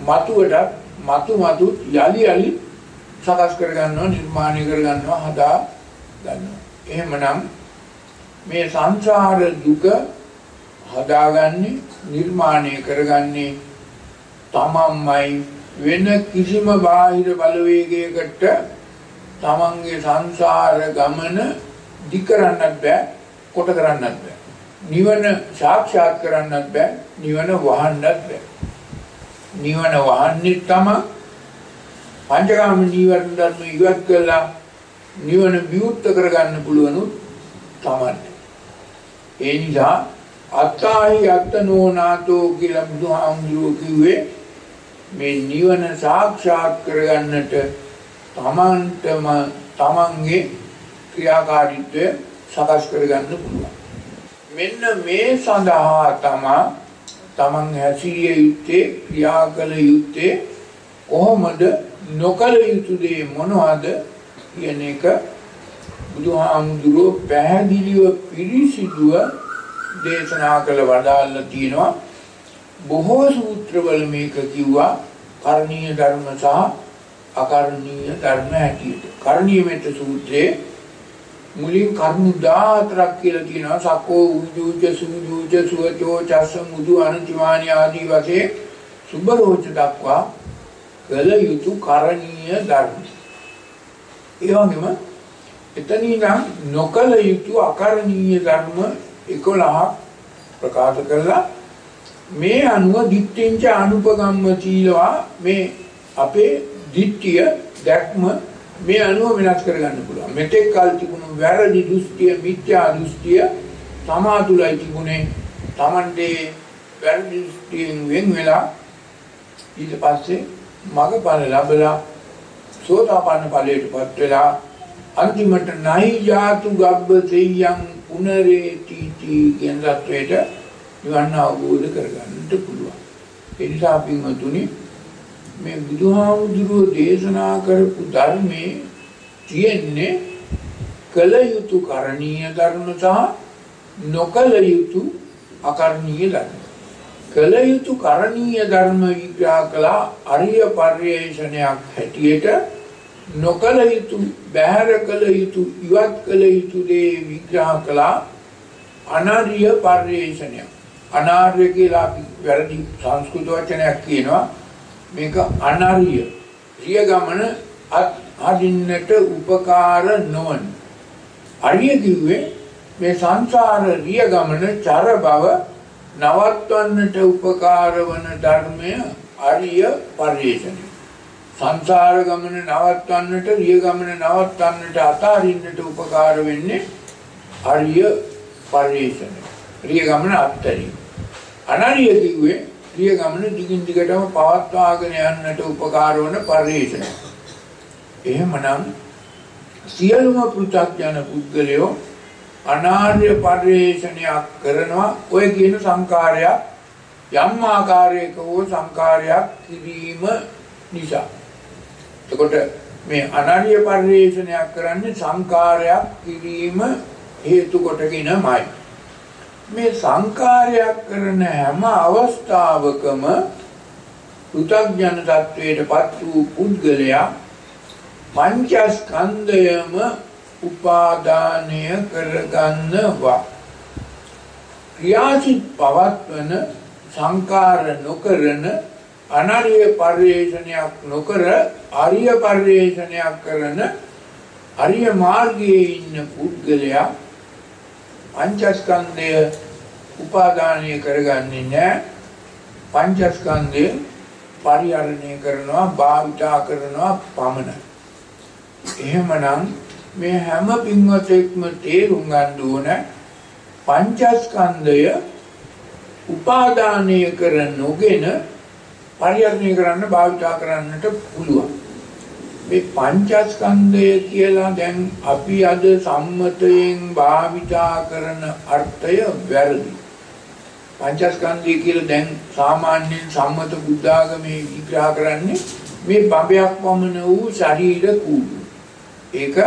මතු යලි සකස් කරගන්නවා, නිර්මාණය කරගන්නවා, හදා ගන්නවා. එහෙමනම් මේ සංසාර දුක හදාගන්නේ, නිර්මාණය කරගන්නේ තමන්මයි. වෙන කිසිම බාහිර බලවේගයකට තමන්ගේ සංසාර ගමන දි කරන්නත් බෑ, කොට කරන්නත් බෑ. නිවන සාක්ෂාත් කරන්නත් බෑ, නිවන වහන්නත් බෑ. නිවන වහන්නේ තමයි පංචකාම නීවරණ ධර්ම ඉවත් කළා නිවන විවුර්ත කරගන්න පුළුවන් තමයි. ඒ නිසා අත්තාහි අත්තනෝනාතෝ කියලා බුදුහාමුදුරුවෝ කිව්වේ මේ නිවන සාක්ෂාත් කරගන්නට තමන්ටම තමන්ගේ ක්‍රියාකාරීත්වය සකස් කරගන්න පුළුවන්. මෙන්න මේ සඳහා තමයි තමන් හැසිරිය යුත්තේ, ක්‍රියා කළ යුත්තේ කොහොමද, නොකළ යුතු දේ මොනවද කියන එක බුදුහාමුදුරුවෝ පැහැදිලිව පිරිසිදුව දේශනා කළ වදාළා තියෙනවා. බොහෝ සූත්‍රවල මේක කිව්වා කරණීය ධර්ම සහ අකරණීය ධර්ම හැටියට. කරණීය මෙත්ත සූත්‍රයේ මුලින් කරුණු 14ක් කියලා තියෙනවා. සක්කෝ උජුජ සුජුජ සුවචෝ චස්ස මුදු අනුචිමානි ආදී වශයෙන් සුබරෝච දක්වා කළ යුතු කරණීය ධර්ම. ඒ වගේම එතනින් නොකළ යුතු අකරණීය ධර්ම 11ක් ප්‍රකාශ කළා. මේ අනුව දිට්ඨිංච අනුපගම්ම සීලවා මේ අපේ දිට්ඨිය දැක්ම මේ අනුව වෙනස් කරගන්න පුළුවන්. මෙතෙක් කල් තිබුණු වැරදි දෘෂ්ටිය, මිත්‍යා දෘෂ්ටිය තමා තුළයි තිබුණේ. Tamante වැරදි දෘෂ්ටියෙන් වෙන් වෙලා ඊට පස්සේ මගපල ලැබලා සෝතාපන්න ඵලයටපත් වෙලා අන්තිමට නයි ජාතු ගබ්බ තෙයං පුනරේති කියන தത്വයට නිවන අවබෝධ කරගන්නට පුළුවන්. ඒ නිසා පින්වතුනි මේ බුදුහාමුදුරුවෝ දේශනා කරපු ධර්මයේ තියෙන්නේ කල යුතු කරණීය ධර්ම සහ නොකල යුතු අකරණීය ධර්ම. කල යුතු කරණීය ධර්ම විග්‍රහ කළා අරිය පරිේශනයක් හැටියට, නොකල යුතු බැහැර කල යුතු ඉවත් කල යුතු දේ විග්‍රහ කළා අනාර්ය පරිේශනයක්. අනාර්ය කියලා අපි වැරදි සංස්කෘත වචනයක් කියනවා. මේක අනාර්ය. රිය ගමන අදින්නට උපකාර නොවන. අරිය කිව්වේ මේ සංසාර රිය ගමන චර බව නවත්වන්නට උපකාර වන ධර්මය අරිය පරිේශනය. සංසාර ගමන නවත්වන්නට, රිය ගමන නවත්වන්නට, අතාරින්නට උපකාර වෙන්නේ අරිය පරිේශනය. රිය ගමන අත්තරිය. අනාරිය කිව්වේ රිය ගමන දිගින් දිගටම පවත්වාගෙන යන්නට උපකාර වන පරිේශනය. එහෙමනම් සියලුම පෘථග්ජන පුද්ගලයෝ අනාර්ය පරිේශනයක් කරනවා ඔය කියන සංකාරයක් යම් ආකාරයක හෝ සංකාරයක් කිරීම නිසා. එතකොට මේ අනාර්ය පරිේශනයක් කරන්නේ සංකාරයක් කිරීම හේතු කොටගෙනමයි. මේ සංකාරයක් කරන හැම අවස්ථාවකම පෘථග්ජන තත්වයටපත් වූ පුද්ගලයා පංචස්කන්ධයම උපාදානය කරගන්නවා. ක්‍රියාසිත පවත්වන සංකාර නොකරන අනාර්ය පරිේශනයක් නොකර ආර්ය පරිේශනයක් කරන ආර්ය මාර්ගයේ ඉන්න පුද්ගලයා පංචස්කන්ධය උපාදානය කරගන්නේ නැහැ. පංචස්කන්ධය පරිහරණය කරනවා, භාවිතා කරනවා පමණයි. එහෙමනම් මේ හැම පින්වතෙක්ම තේරුම් ගන්න ඕන පංචස්කන්ධය උපාදානය කර නොගෙන පරිහරණය කරන්න, භාවිතා කරන්නට පුළුවන්. මේ පංචස්කන්ධය කියලා දැන් අපි අද සම්මතයෙන් භාවිතා කරන අර්ථය වැරදි. පංචස්කන්ධය කියලා දැන් සාමාන්‍යයෙන් සම්මත බුද්ධාගමේ විග්‍රහ කරන්නේ මේ බඹයක් වමන වූ ශරීර කූඩු. ඒක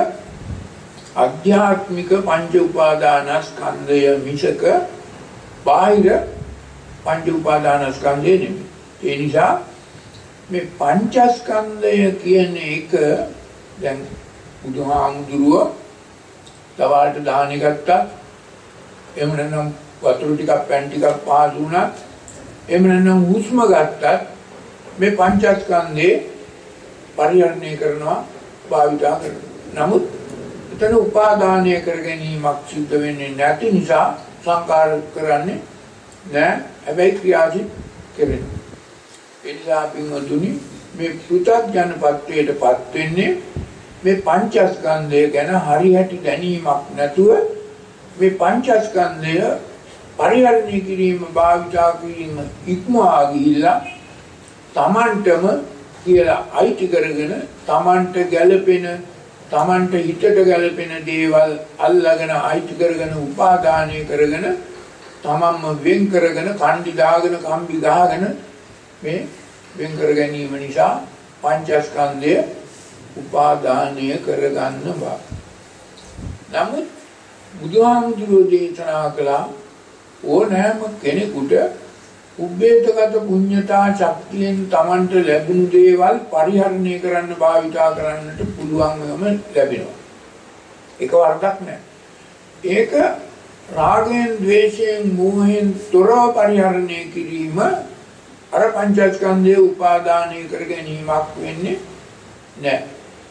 අධ්‍යාත්මික පංච උපාදානස්කන්ධය මිසක බාහිර පංච උපාදානස්කන්ධය නෙමෙයි. ඒ නිසා මේ පංචස්කන්ධය කියන එක දැන් බුදුහාමුදුරුව තවාට දාහන ගත්තා. එහෙම නැත්නම් වතුර ටිකක් පැන් ටිකක් පාස් වුණා. එහෙම නැත්නම් හුස්ම ගත්තත් මේ පංචස්කන්ධේ පරිහරණය කරනවා, භාවිතා කරනවා. නමුත් එතන උපාදානය කර ගැනීමක් සිද්ධ වෙන්නේ නැති නිසා සංකාර කරන්නේ නැහැ. හැබැයි ක්‍රියාසිත කෙරෙනවා. ඒ නිසා පින්වතුනි මේ පෘථග්ජනපත්වයටපත් වෙන්නේ මේ පංචස්කන්ධය ගැන හරියට දැනීමක් නැතුව මේ පංචස්කන්ධය පරිහරණය කිරීම, භාවිතා කිරීම ඉක්මවා ගිහිල්ලා තමන්ටම කියලා අයිති කරගෙන තමන්ට ගැළපෙන, තමන්ට හිතට ගැළපෙන දේවල් අල්ලාගෙන අයිති කරගෙන උපාදානය කරගෙන තමන්ම වෙන් කරගෙන කණ්ඩි දාගෙන කම්බි ගහගෙන මේ වෙන් කර ගැනීම නිසා පංචස්කන්ධය උපාදානය කරගන්නවා. නමුත් බුදුහාමුදුරුවෝ දේශනා කළා ඕනෑම කෙනෙකුට උබ්බේතගත පුඤ්ඤතා ශක්තියෙන් තමන්ට ලැබුණු දේවල් පරිහරණය කරන්න, භාවිතා කරන්නට පුළුවන්කම ලැබෙනවා. ඒක වරදක් නෑ. ඒක රාගයෙන්, ද්වේෂයෙන්, මෝහයෙන් තොරව පරිහරණය කිරීම අර පංචස්කන්ධය උපාදානය කර ගැනීමක් වෙන්නේ නෑ.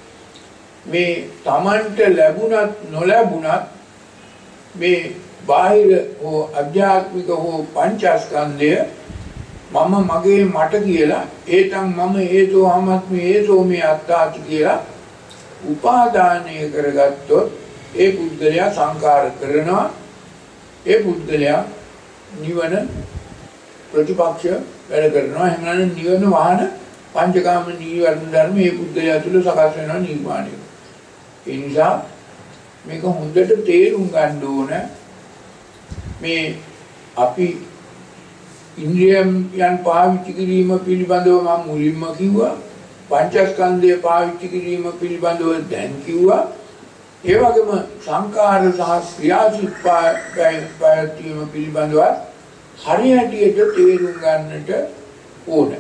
මේ තමන්ට ලැබුණත් නොලැබුණත් මේ බාහිර හෝ අධ්‍යාත්මික හෝ පංචස්කන්ධය මම, මගේ, මට කියලා ඒතං මම හේතෝ අහමස්මි හේතෝ මේ අත්තාති කියලා උපාදානය කරගත්තොත් ඒ පුද්ගලයා සංකාර කරනවා. ඒ පුද්ගලයා නිවන ප්‍රතිපක්ෂ වැඩ කරනවා. එහෙම නැත්නම් නිවන වහන පංචකාම නීවරණ ධර්ම මේ පුද්ගලයා තුළ සකස් වෙනවා නිර්මාණය. ඒ නිසා මේක හොඳට තේරුම් ගන්න ඕන. මේ අපි ඉන්ද්‍රියයන් පාවිච්චි කිරීම පිළිබඳව මම මුලින්ම කිව්වා. පංචස්කන්ධය පාවිච්චි කිරීම පිළිබඳව දැන් කිව්වා. ඒ වගේම සංකාර සහ ක්‍රියාසිත පැවැත්වීම පිළිබඳව හරියටියට තේරුම් ගන්නට ඕන.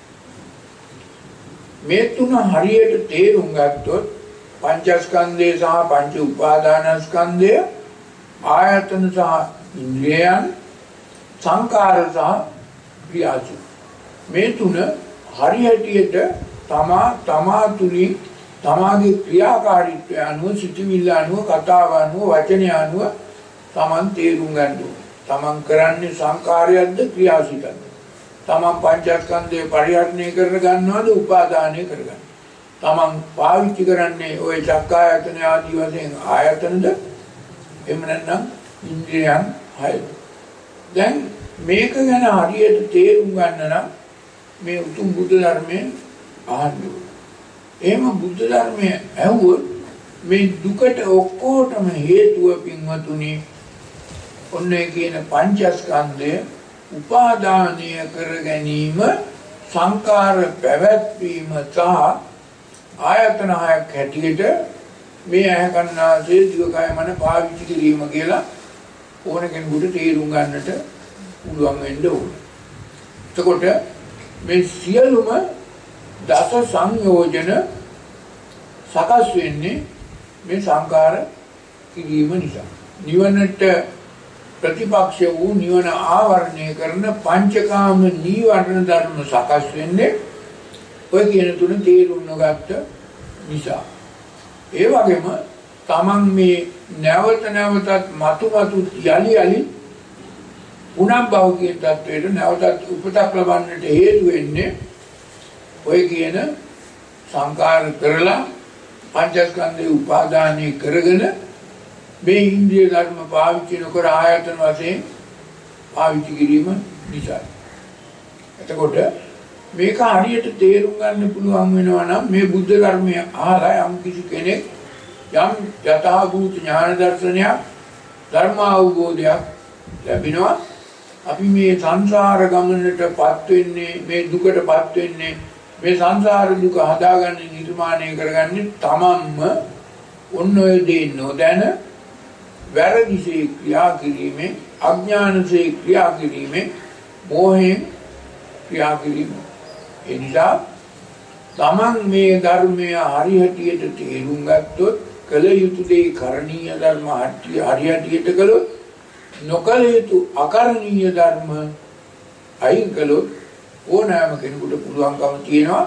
මේ තුන හරියට තේරුම් ගත්තොත් පංචස්කන්ධය සහ පංච උපාදානස්කන්ධය, ආයතන සහ ඉන්ද්‍රියයන්, සංකාර සහ ක්‍රියාසිත, මේ තුන හරියටියට තමා තුලින් තමාගේ ක්‍රියාකාරීත්වය අනුව, සිතිවිල්ල අනුව, කතාව අනුව, වචනය අනුව තමන් තේරුම් ගන්න ඕනේ. තමන් කරන්නේ සංකාරයක්ද ක්‍රියාසිතක්ද? තමන් පංචස්කන්ධය පරිහරණය කර ගන්නවද උපාදානය කරගන්නවද? තමන් පාවිච්චි කරන්නේ ওই චක්කායතන ආදී වශයෙන් ආයතනද? එහෙම නැත්නම් ඉන්ද්‍රියයන් හයද? දැන් මේක ගැන හරියට තේරුම් ගන්න නම් මේ උතුම් බුද්ධ ධර්මයෙන් අහන්න ඕනේ. එහෙම බුද්ධ ධර්මය ඇහුවොත් මේ දුකට ඔක්කොටම හේතුව පින්වතුනි ඔන්නේ කියන පංචස්කන්ධය උපාදානය කර ගැනීම, සංකාර පැවැත්වීම සහ ආයතන හයක් හැටියට මේ ඇහැ කන්නාසය දිවකය මන පාවිච්චි කිරීම කියලා ඕන කෙනෙකුට තේරුම් ගන්නට පුළුවන් වෙන්න ඕනේ. එතකොට මේ සියලුම දස සංයෝජන සකස් වෙන්නේ මේ සංකාර කිරීම නිසා. නිවනට ප්‍රතිපක්ෂ වූ නිවන ආවරණය කරන පංචකාම නීවරණ ධර්ම සකස් වෙන්නේ ඔය කියන තුන තේරුම් නොගත්ත නිසා. ඒ වගේම තමන් මේ නැවත නැවතත් මතු යලි පුනබ්භව කියන තත්වයට නැවතත් උපතක් ලබන්නට හේතු වෙන්නේ ඔය කියන සංකාර කරලා පංචස්කන්ධේ උපාදානය කරගෙන මේ ඉන්ද්‍රිය ධර්ම පාවිච්චි නොකර ආයතන වශයෙන් පාවිච්චි කිරීම නිසා. එතකොට මේක හරියට තේරුම් ගන්න පුළුවන් වෙනවා නම් මේ බුද්ධ ධර්මය අහලා යම් කිසි කෙනෙක් යම් යථාභූත ඥාන දර්ශනයක්, ධර්ම අවබෝධයක් ලැබෙනවා. අපි මේ සංසාර ගමනටපත් වෙන්නේ, මේ දුකටපත් වෙන්නේ, මේ සංසාර දුක හදාගන්නේ, නිර්මාණය කරගන්නේ තමන්ම ඔන්න ඔය දේ නොදැන වැරදිසේ ක්‍රියා කිරීමෙන්, අඥානසේ ක්‍රියා කිරීමෙන්, මෝහයෙන් ක්‍රියා කිරීම. ඒ නිසා තමන් මේ ධර්මය හරියටියට තේරුම් ගත්තොත්, කළ යුතු දේ කරණීය ධර්ම හරියටියට කළොත්, නොකළ යුතු අකරණීය ධර්ම අයින් කළොත් ඕනෑම කෙනෙකුට පුළුවන්කම තියෙනවා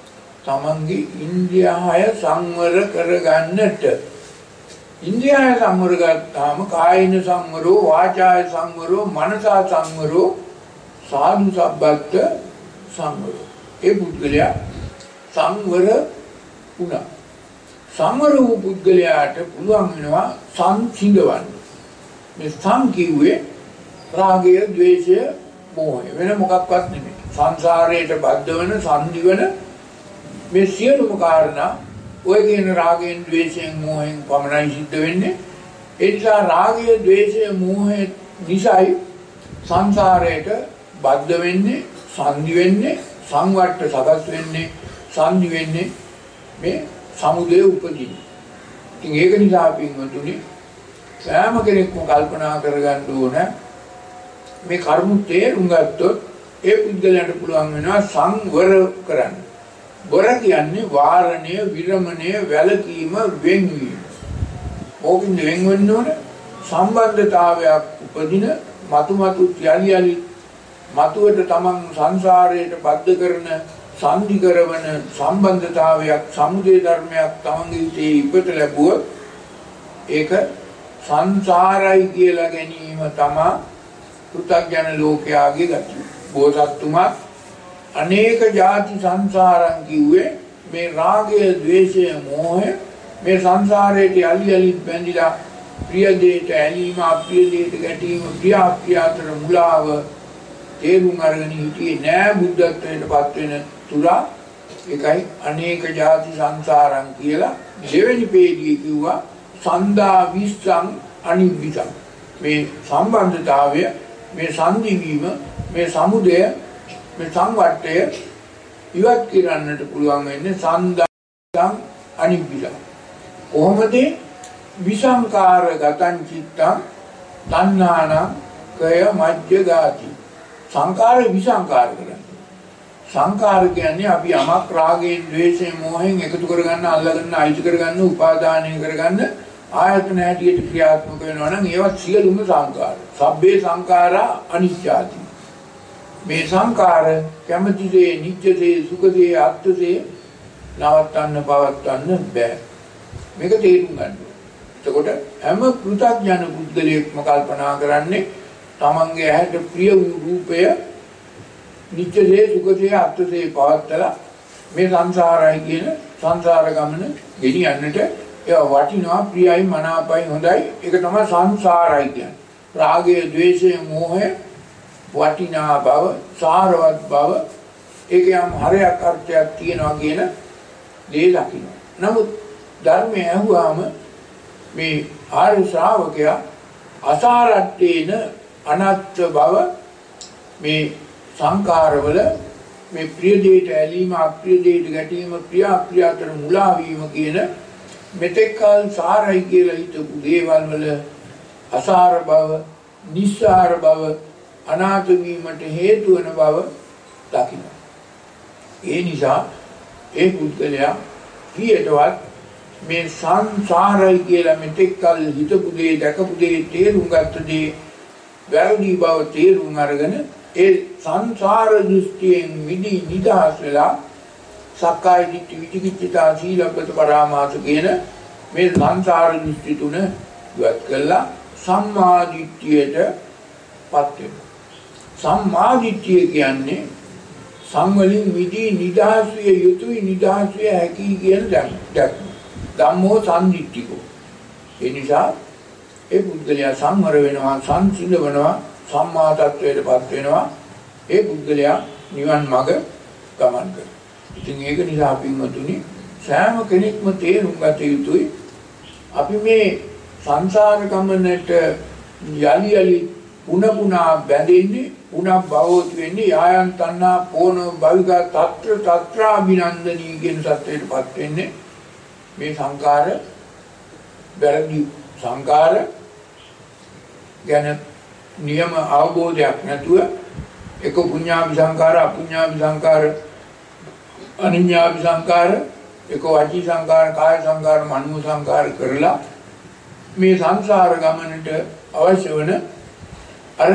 තමන්ගේ ඉන්ද්‍රියය සංවර කරගන්නට. ඉන්ද්‍රියය සංවර ගත්තාම කායින සංවරෝ, වාචාය සංවරෝ, මනසා සංවරෝ, සාදු සබ්බත් සංවරෝ. ඒ පුද්ගලයා සංවර වුණා. සංවර වූ පුද්ගලයාට පුළුවන් වෙනවා සංසිඳවන්න. මේ සං කිව්වේ රාගය, ද්වේෂය, මෝහය වෙන මොකක්වත් නෙමෙයි. සංසාරයට බද්ධ වෙන, සංදි වෙන මේ සියලුම කාරණා ඔය කියන රාගයෙන්, ද්වේෂයෙන්, මෝහයෙන් පමණයි සිද්ධ වෙන්නේ. ඒ නිසා රාගය, ද්වේෂය, මෝහය නිසායි සංසාරයට බද්ධ වෙන්නේ, සංදි වෙන්නේ, සංවට්ට සකස් වෙන්නේ, සංදි වෙන්නේ, මේ සමුදය උපදින්නේ. ඉතින් ඒක නිසා පින්වතුනි සෑම කෙනෙක්ම කල්පනා කරගන්න ඕන මේ කර්ම තේරුම් ගත්තොත් ඒ පුද්ගලයන්ට පුළුවන් වෙනවා සංවර කරන්න. වර කියන්නේ වාරණය, විරමණය, වැළකීම, වෙන්වීම. ඕකින් වෙන් වෙන්න ඕන සම්බන්ධතාවයක් උපදින මතු යලි මතුවට තමන් සංසාරයට බද්ධ කරන, සංදි කරවන සම්බන්ධතාවයක්, සමුදය ධර්මයක් තමන්ගේ හිතේ ඉපත ලැබුවොත් ඒක සංසාරයි කියලා ගැනීම තමයි පෘථග්ජන ලෝකයාගේ ගතිය. බෝසත්තුමා අනේක ಜಾති සංසාරං කිව්වේ මේ රාගය, ද්වේෂය, මෝහය මේ සංසාරයට යලි බැඳිලා ප්‍රිය දෙයට ඇලීම, අප්‍රිය දෙයට ගැටීම, ප්‍රිය අප්‍රිය අතර මුලාව, තේරුම් අරගෙන හිටියේ නෑ බුද්ධත්වයට පත් වෙන තුරා. ඒකයි අනේක ಜಾති සංසාරං කියලා දෙවෙනි පේජියේ කිව්වා සන්දා විස්සං අනිවිසං. මේ සම්බන්ධතාවය, මේ සංදිවීම, මේ සමුදය, මේ සංවට්ටය ඉවත් කරන්නට පුළුවන් වෙන්නේ සන්දා අනිවිසං. කොහොමද? විසංකාර ගතං චිත්තං තණ්හානං කය මජ්ජගාති. සංකාර විසංකාර කරන්නේ. සංකාර කියන්නේ අපි යමක් රාගයෙන්, ද්වේෂයෙන්, මෝහයෙන් එකතු කරගන්න, අල්ලගන්න, අයිති කරගන්න, උපාදානය කරගන්න ආයතන හැටියට ක්‍රියාත්මක වෙනවා නම් ඒවත් සියලුම සංකාර. සබ්බේ සංඛාරා අනිච්චාති. මේ සංකාර කැමැති දේ, නිත්‍ය දේ, සුඛ දේ, අත්ථ දේ නවත්තන්න පවත්තන්න බෑ. මේක තේරුම් ගන්න. එතකොට හැම පෘථග්ජන පුද්ගලයෙක්ම කල්පනා කරන්නේ තමන්ගේ ඇහැට ප්‍රිය වූ රූපය, නිත්‍ය දේ, සුඛ දේ, අත්ථ දේ පවත්තලා මේ සංසාරයි කියන සංසාර ගමන ගෙනියන්නට ඒවා වටිනවා, ප්‍රියයි, මනාපයි, හොඳයි. ඒක තමයි සංසාරයි කියන්නේ. රාගය, ද්වේෂය, මෝහය වටිනා බව, සාරවත් බව, ඒක යම් හරයක් අර්ථයක් තියෙනවා කියන දේ දකින්න. නමුත් ධර්මය ඇහුවාම මේ ආර්ය ශ්‍රාවකයා අසාරට්ඨේන අනත්ත් බව, මේ සංකාරවල මේ ප්‍රිය දෙයට ඇලීම, අප්‍රිය දෙයට ගැටීම, ප්‍රිය අප්‍රිය අතර මුලා වීම කියන මෙතෙක් කල සාරයි කියලා හිතපු දේවල් වල අසාර බව, නිස්සාර බව, අනාථ වීමට හේතු වන බව දකින්න. ඒ නිසා ඒ පුද්ගලයා කීයටවත් මේ සංසාරයි කියලා මෙතෙක් කල හිතපු දේ, දැකපු දේ, තේරුම් ගත්ත දේ වැරදි බව තේරුම් අරගෙන ඒ සංසාර දෘෂ්ටියෙන් මිදී නිදහස් වෙලා සක්කාය දිට්ඨි, විචිකිච්ඡා, සීලබ්බත පරාමාස කියන මේ සංසාර දෘෂ්ටි තුන ඉවත් කළා සම්මා දිට්ඨියට පත් වෙනවා. සම්මා දිට්ඨිය කියන්නේ සංවලින් මිදී නිදහස් විය යුතුයි, නිදහස් විය හැකි කියන දැක්ම. ධම්මෝ සම්දිට්ඨිකෝ. ඒ නිසා ඒ පුද්ගලයා සංවර වෙනවා, සංසිඳවනවා, සම්මා තත්වයට පත් වෙනවා. ඒ පුද්ගලයා නිවන් මඟ ගමන් කරනවා. ඉතින් ඒක නිසා පින්වතුනි, සෑම කෙනෙක්ම තේරුම් ගත යුතුයි අපි මේ සංසාර ගමනට යලි යලි පුනපුනා බැඳෙන්නේ, පුනක් භවෝත් වෙන්නේ යායන් තණ්හා පෝන භවිකා తත්‍ර తත්‍රාභිනන්දනී කියන සත්‍යයටපත් වෙන්නේ මේ සංකාර වැරදි සංකාර ගැන නියම අවබෝධයක් නැතුව එක පුඤ්ඤාභි සංකාර, අපුඤ්ඤාභි සංකාර, අනිඤ්ඤාභි සංකාර, එක වචී සංකාර, කාය සංකාර, මනෝ සංකාර කරලා මේ සංසාර ගමනට අවශ්‍ය වන අර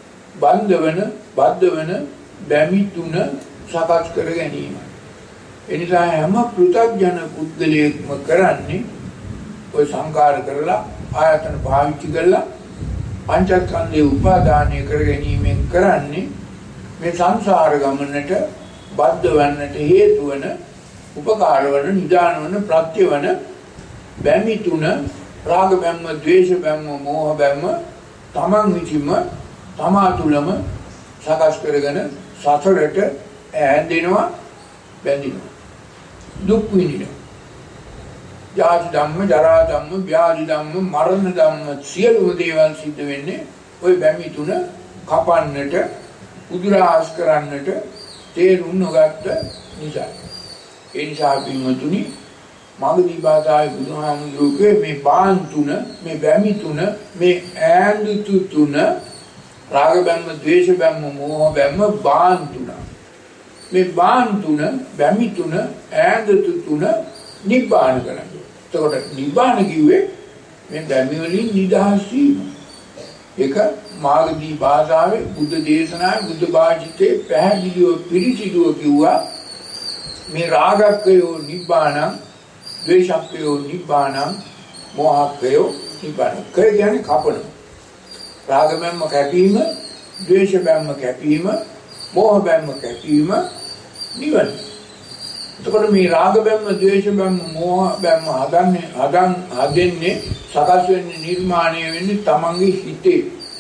බද්ධ වන බැමි තුන සකස් කර ගැනීම. එනිසා හැම පෘථග්ජන පුද්ගලයෙක්ම කරන්නේ ඔය සංකාර කරලා, ආයතන පාවිච්චි කරලා පංචස්කන්ධේ උපාදානය කර ගැනීමෙන් කරන්නේ මේ සංසාර ගමනට බද්ධ වන්නට හේතු වන, උපකාර වන, නිදාන වන, ප්‍රත්‍ය වන බැමි තුන, රාග බැම්ම, ද්වේෂ බැම්ම, මෝහ බැම්ම තමන් විසින්ම තමා තුළම සකස් කරගෙන සසරට ඈඳෙනවා, බැඳිනවා, දුක් විඳිනවා. ජාති ධම්ම, ජරා ධම්ම, ව්‍යාධි ධම්ම, මරණ ධම්ම සියලුම දේවල් සිද්ධ වෙන්නේ ওই බැමි තුන කපන්නට, උදුරාස් කරන්නට තේරුම් නොගත්ත නිසා. ඒ නිසා පින්වතුනි, මගදී භාෂාවේ බුදුහාමුදුරුවෝ මේ බාන් තුන, මේ බැමි තුන, මේ ඈඳුතු තුන, රාග බැම්ම, ද්වේෂ බැම්ම, මෝහ බැම්ම බාන් තුන. මේ බාන් තුන, බැමි තුන, ඈඳුතු තුන නිබ්බාන කරන්නේ. එතකොට නිබ්බාන කිව්වේ මේ බැමි වලින් නිදහස් වීම. ඒක මාගදී භාෂාවේ බුද්ධ දේශනාවේ, බුද්ධ භාෂිතේ පැහැදිලිව පිළිසිදුව කිව්වා මේ රාගක්කයෝ නිබ්බානං, ද්වේෂක්කයෝ නිබ්බානං, මෝහක්කයෝ නිබ්බානං. කය කියන්නේ කපන. රාග බැම්ම කැපීම, ද්වේෂ බැම්ම කැපීම, මෝහ බැම්ම කැපීම නිවන. එතකොට මේ රාග බැම්ම, ද්වේෂ බැම්ම, මෝහ බැම්ම හදන්නේ, සකස් වෙන්නේ, නිර්මාණය වෙන්නේ තමන්ගේ හිතේ.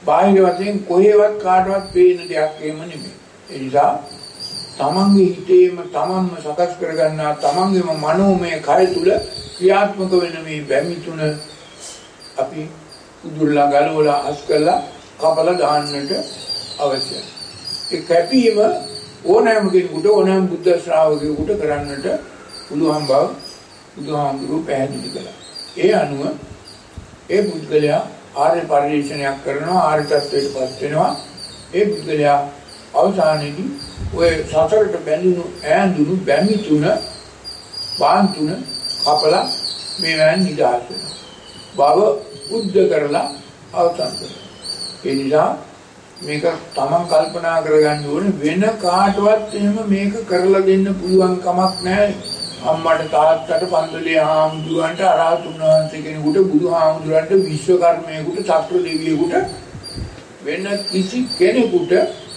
බාහිර වශයෙන් කොහෙවත් කාටවත් පේන දෙයක් එහෙම නෙමෙයි. ඒ නිසා තමන්ගේ හිතේම තමන්ම සකස් කරගන්නා තමන්ගේම මනෝමය කය තුල ක්‍රියාත්මක වෙන මේ බැමි තුන අපි උදුරලා ගලවලා අස්කලා කපලා දාන්නට අවශ්‍යයි. ඒ කැපීම ඕනෑම කෙනෙකුට ඕනෑම බුද්ධ ශ්‍රාවකයෙකුට කරන්නට පුළුවන් බව බුදුහාමුදුරුවෝ පැහැදිලි කළා. ඒ අනුව ඒ පුද්ගලයා ආර්ය පරිශ්‍රණයක් කරනවා ආර්ය තත්ත්වයටපත් වෙනවා. ඒ පුද්ගලයා අවසානයේදී ඔය සතරට බැඳුණු ඈඳුණු බැමි තුන බාන් තුන කපලා මේවෙන් නිදහස් වෙනවා. බව බුද්ධ කරලා අවසන් කරනවා. ඒ නිසා මේක තමන් කල්පනා කරගන්න ඕනේ වෙන කාටවත් එහෙම මේක කරලා දෙන්න පුළුවන් කමක් නැහැ. අම්මට තාත්තට පන්දලේ හාමුදුරන්ට අරහතුන් වහන්සේ කෙනෙකුට බුදුහාමුදුරන්ට විශ්වකර්මයෙකුට චක්‍ර දෙවියෙකුට වෙන කිසි කෙනෙකුට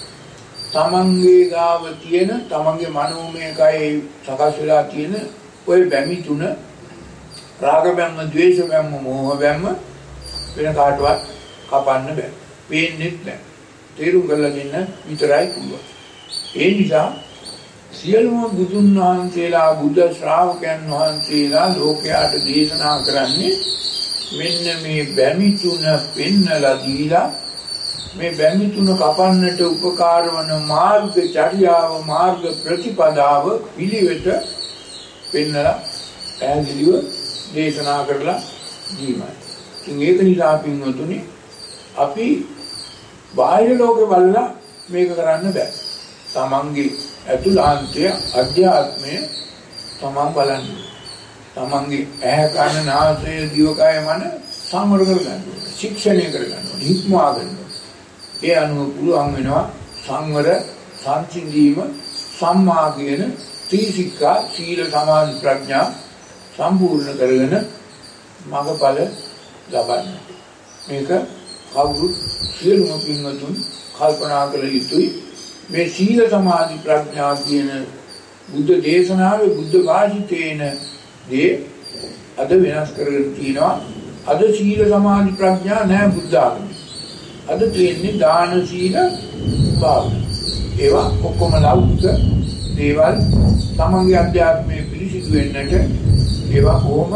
තමන්ගේ ගාව තියෙන තමන්ගේ මනෝමය කයේ සකස් වෙලා තියෙන ඔය බැමි තුන රාග බැම්ම, ද්වේෂ බැම්ම, මෝහ බැම්ම වෙන කාටවත් කපන්න බෑ. වෙන්නේ නැහැ. තේරුම් ගන්න දෙන්න විතරයි පුළුවන්. ඒ නිසා සියලුම බුදුන් වහන්සේලා බුද්ධ ශ්‍රාවකයන් වහන්සේලා ලෝකයට දේශනා කරන්නේ මෙන්න මේ බැමි තුන පෙන්නලා දීලා මේ බැමි තුන කපන්නට උපකාර වන මාර්ග චර්යාව මාර්ග ප්‍රතිපදාව පිළිවෙත පෙන්නලා පැහැදිලිව දේශනා කරලා දීමයි. ඉතින් ඒක නිසා පින්වතුනි අපි බාහිර ලෝකෙ බලලා මේක කරන්න බෑ. තමන්ගේ අතුලාන්තය අධ්‍යාත්මය තමන් බලන්න. තමන්ගේ ඇහැ කන නාසය දිවකය මන සංවර කරගන්න ඕනේ. ශික්ෂණය කරගන්න ඕනේ. හික්මවා ගන්න ඕනේ. ඒ අනුව පුළුවන් වෙනවා සංවර සංසිඳීම සම්මා කියන ත්‍රිසික්ඛා සීල සමාධි ප්‍රඥා සම්පූර්ණ කරගෙන මඟඵල ලබන්න. මේක කවුරුත් සියලුම පින්වතුන් කල්පනා කළ යුතුයි. මේ සීල සමාධි ප්‍රඥා කියන බුද්ධ දේශනාවේ බුද්ධ වාචිතේන දේ අද වෙනස් කරගෙන තියෙනවා. අද සීල සමාධි ප්‍රඥා නැහැ බුද්ධ ආගමේ. අද තියෙන්නේ දාන සීල භාවනා. ඒවා ඔක්කොම ලෞකික දේවල්. තමන්ගේ අධ්‍යාත්මයේ පිරිසිදු වෙන්නට ඒවා කොහොම